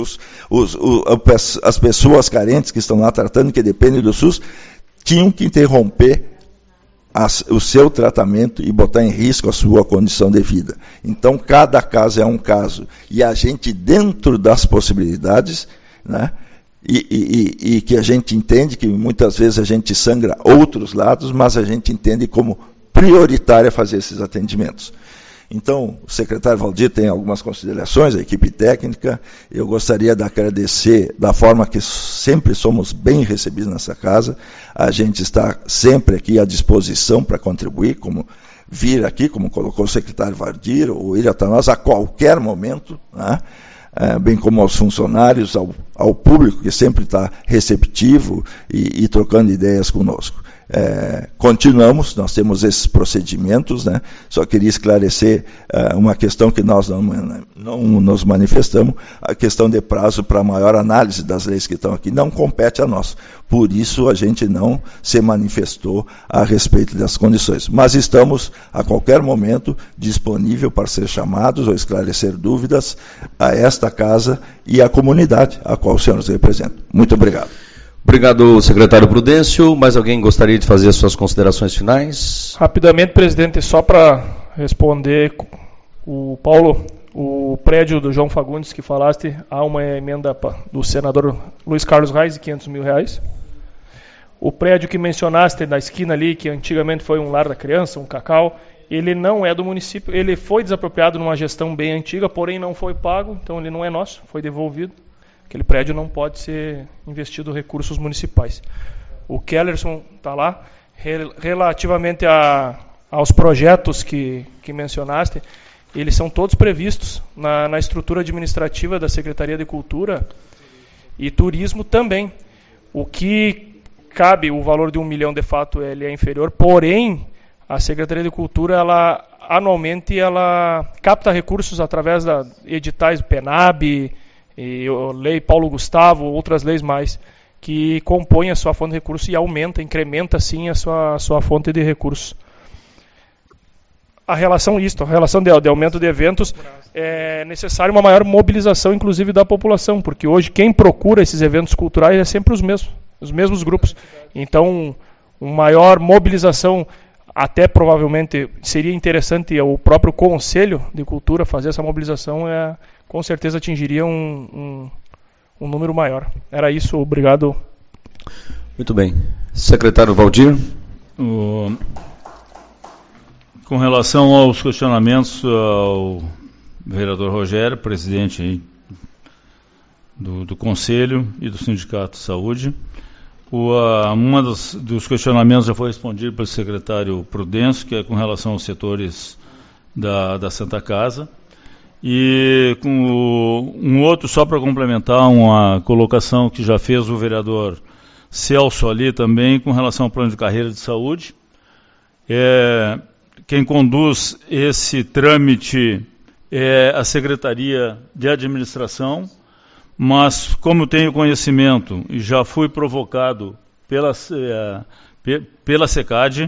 as pessoas carentes que estão lá tratando, que dependem do SUS, tinham que interromper o seu tratamento e botar em risco a sua condição de vida. Então, cada caso é um caso. E a gente, dentro das possibilidades, né, e que a gente entende que muitas vezes a gente sangra outros lados, mas a gente entende como prioritário fazer esses atendimentos. Então, o secretário Valdir tem algumas considerações, a equipe técnica. Eu gostaria de agradecer da forma que sempre somos bem recebidos nessa casa. A gente está sempre aqui à disposição para contribuir, como vir aqui, como colocou o secretário Valdir, ou ele até nós, a qualquer momento, né? Bem como aos funcionários, ao público que sempre está receptivo e trocando ideias conosco. Continuamos, nós temos esses procedimentos, né? Só queria esclarecer uma questão que nós não nos manifestamos, a questão de prazo para maior análise das leis que estão aqui, não compete a nós. Por isso a gente não se manifestou a respeito das condições. Mas estamos, a qualquer momento, disponível para ser chamados ou esclarecer dúvidas a esta casa e à comunidade a qual o senhor nos representa. Muito obrigado. Obrigado, secretário Prudêncio. Mais alguém gostaria de fazer as suas considerações finais? Rapidamente, presidente, só para responder o Paulo, o prédio do João Fagundes que falaste, há uma emenda do senador Luiz Carlos Reis de R$500 mil. O prédio que mencionaste na esquina ali, que antigamente foi um lar da criança, um cacau, ele não é do município, ele foi desapropriado numa gestão bem antiga, porém não foi pago, então ele não é nosso, foi devolvido. Aquele prédio não pode ser investido recursos municipais. O Kellerson está lá. Relativamente aos projetos que mencionaste, eles são todos previstos na estrutura administrativa da Secretaria de Cultura e Turismo também. O que cabe, o valor de 1 milhão de fato ele é inferior, porém a Secretaria de Cultura, ela anualmente ela capta recursos através de editais do PENAB, e a lei Paulo Gustavo, outras leis mais, que compõem a sua fonte de recursos e incrementa sim a sua fonte de recursos. A relação de aumento de eventos, é necessária uma maior mobilização, inclusive, da população, porque hoje quem procura esses eventos culturais é sempre os mesmos grupos. Então, uma maior mobilização, até provavelmente seria interessante o próprio Conselho de Cultura fazer essa mobilização, com certeza atingiria um número maior. Era isso, obrigado. Muito bem. Secretário Valdir. Com relação aos questionamentos ao vereador Rogério, presidente aí do Conselho e do Sindicato de Saúde, dos questionamentos já foi respondido pelo secretário Prudêncio, que é com relação aos setores da Santa Casa. E com um outro, só para complementar, uma colocação que já fez o vereador Celso ali também, com relação ao plano de carreira de saúde. Quem conduz esse trâmite é a Secretaria de Administração, mas como tenho conhecimento e já fui provocado pela SECAD,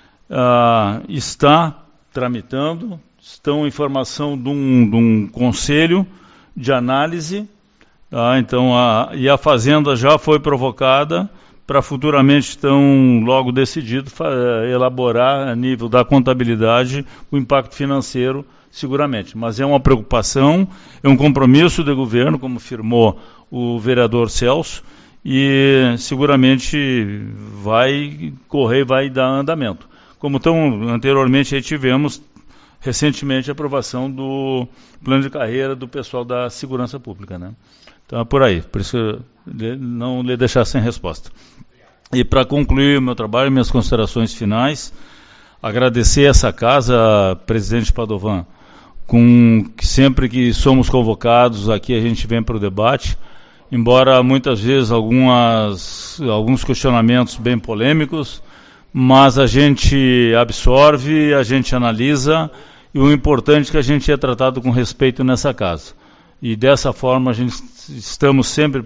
está tramitando, estão em formação de um conselho de análise, então e a Fazenda já foi provocada para futuramente, estão logo decidido elaborar a nível da contabilidade o impacto financeiro, seguramente. Mas é uma preocupação, é um compromisso do governo, como afirmou o vereador Celso, e seguramente vai correr, vai dar andamento. Como anteriormente aí tivemos recentemente a aprovação do plano de carreira do pessoal da segurança pública, né? Então é por aí, por isso não lhe deixar sem resposta. E para concluir o meu trabalho, minhas considerações finais, agradecer essa casa, presidente Padovan, que sempre que somos convocados aqui a gente vem para o debate, embora muitas vezes alguns questionamentos bem polêmicos, mas a gente absorve, a gente analisa, e o importante é que a gente é tratado com respeito nessa casa. E dessa forma estaremos sempre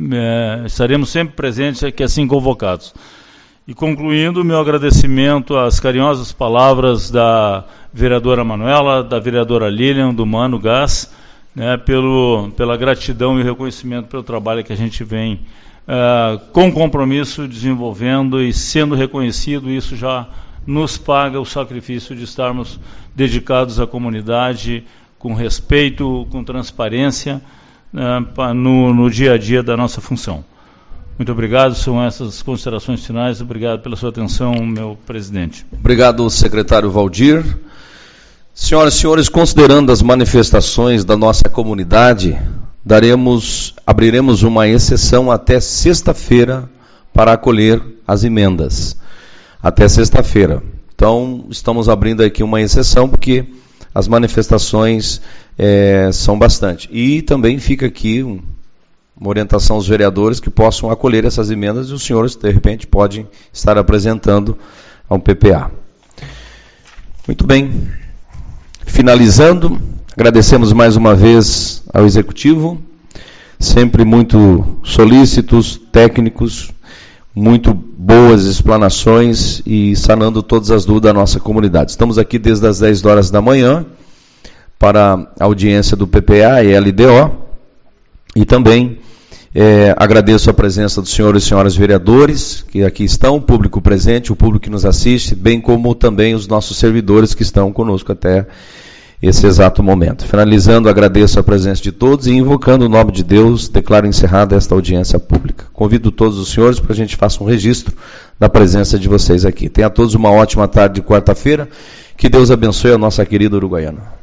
presentes aqui assim convocados. E concluindo, meu agradecimento às carinhosas palavras da vereadora Manuela, da vereadora Lilian, do Mano Gás, né, pela gratidão e reconhecimento pelo trabalho que a gente vem com compromisso desenvolvendo e sendo reconhecido. Isso já nos paga o sacrifício de estarmos dedicados à comunidade, com respeito, com transparência, no dia a dia da nossa função. Muito obrigado, são essas considerações finais. Obrigado pela sua atenção, meu presidente. Obrigado, secretário Valdir. Senhoras e senhores, considerando as manifestações da nossa comunidade, abriremos uma exceção até sexta-feira para acolher as emendas. Até sexta-feira. Então, estamos abrindo aqui uma exceção, porque as manifestações são bastante. E também fica aqui uma orientação aos vereadores que possam acolher essas emendas, e os senhores, de repente, podem estar apresentando ao PPA. Muito bem. Finalizando, agradecemos mais uma vez ao Executivo, sempre muito solícitos, técnicos, muito boas explanações e sanando todas as dúvidas da nossa comunidade. Estamos aqui desde as 10 horas da manhã para a audiência do PPA e LDO, e também agradeço a presença dos senhores e senhoras vereadores que aqui estão, o público presente, o público que nos assiste, bem como também os nossos servidores que estão conosco até esse exato momento. Finalizando, agradeço a presença de todos e, invocando o nome de Deus, declaro encerrada esta audiência pública. Convido todos os senhores para a gente faça um registro da presença de vocês aqui. Tenha a todos uma ótima tarde de quarta-feira. Que Deus abençoe a nossa querida Uruguaiana.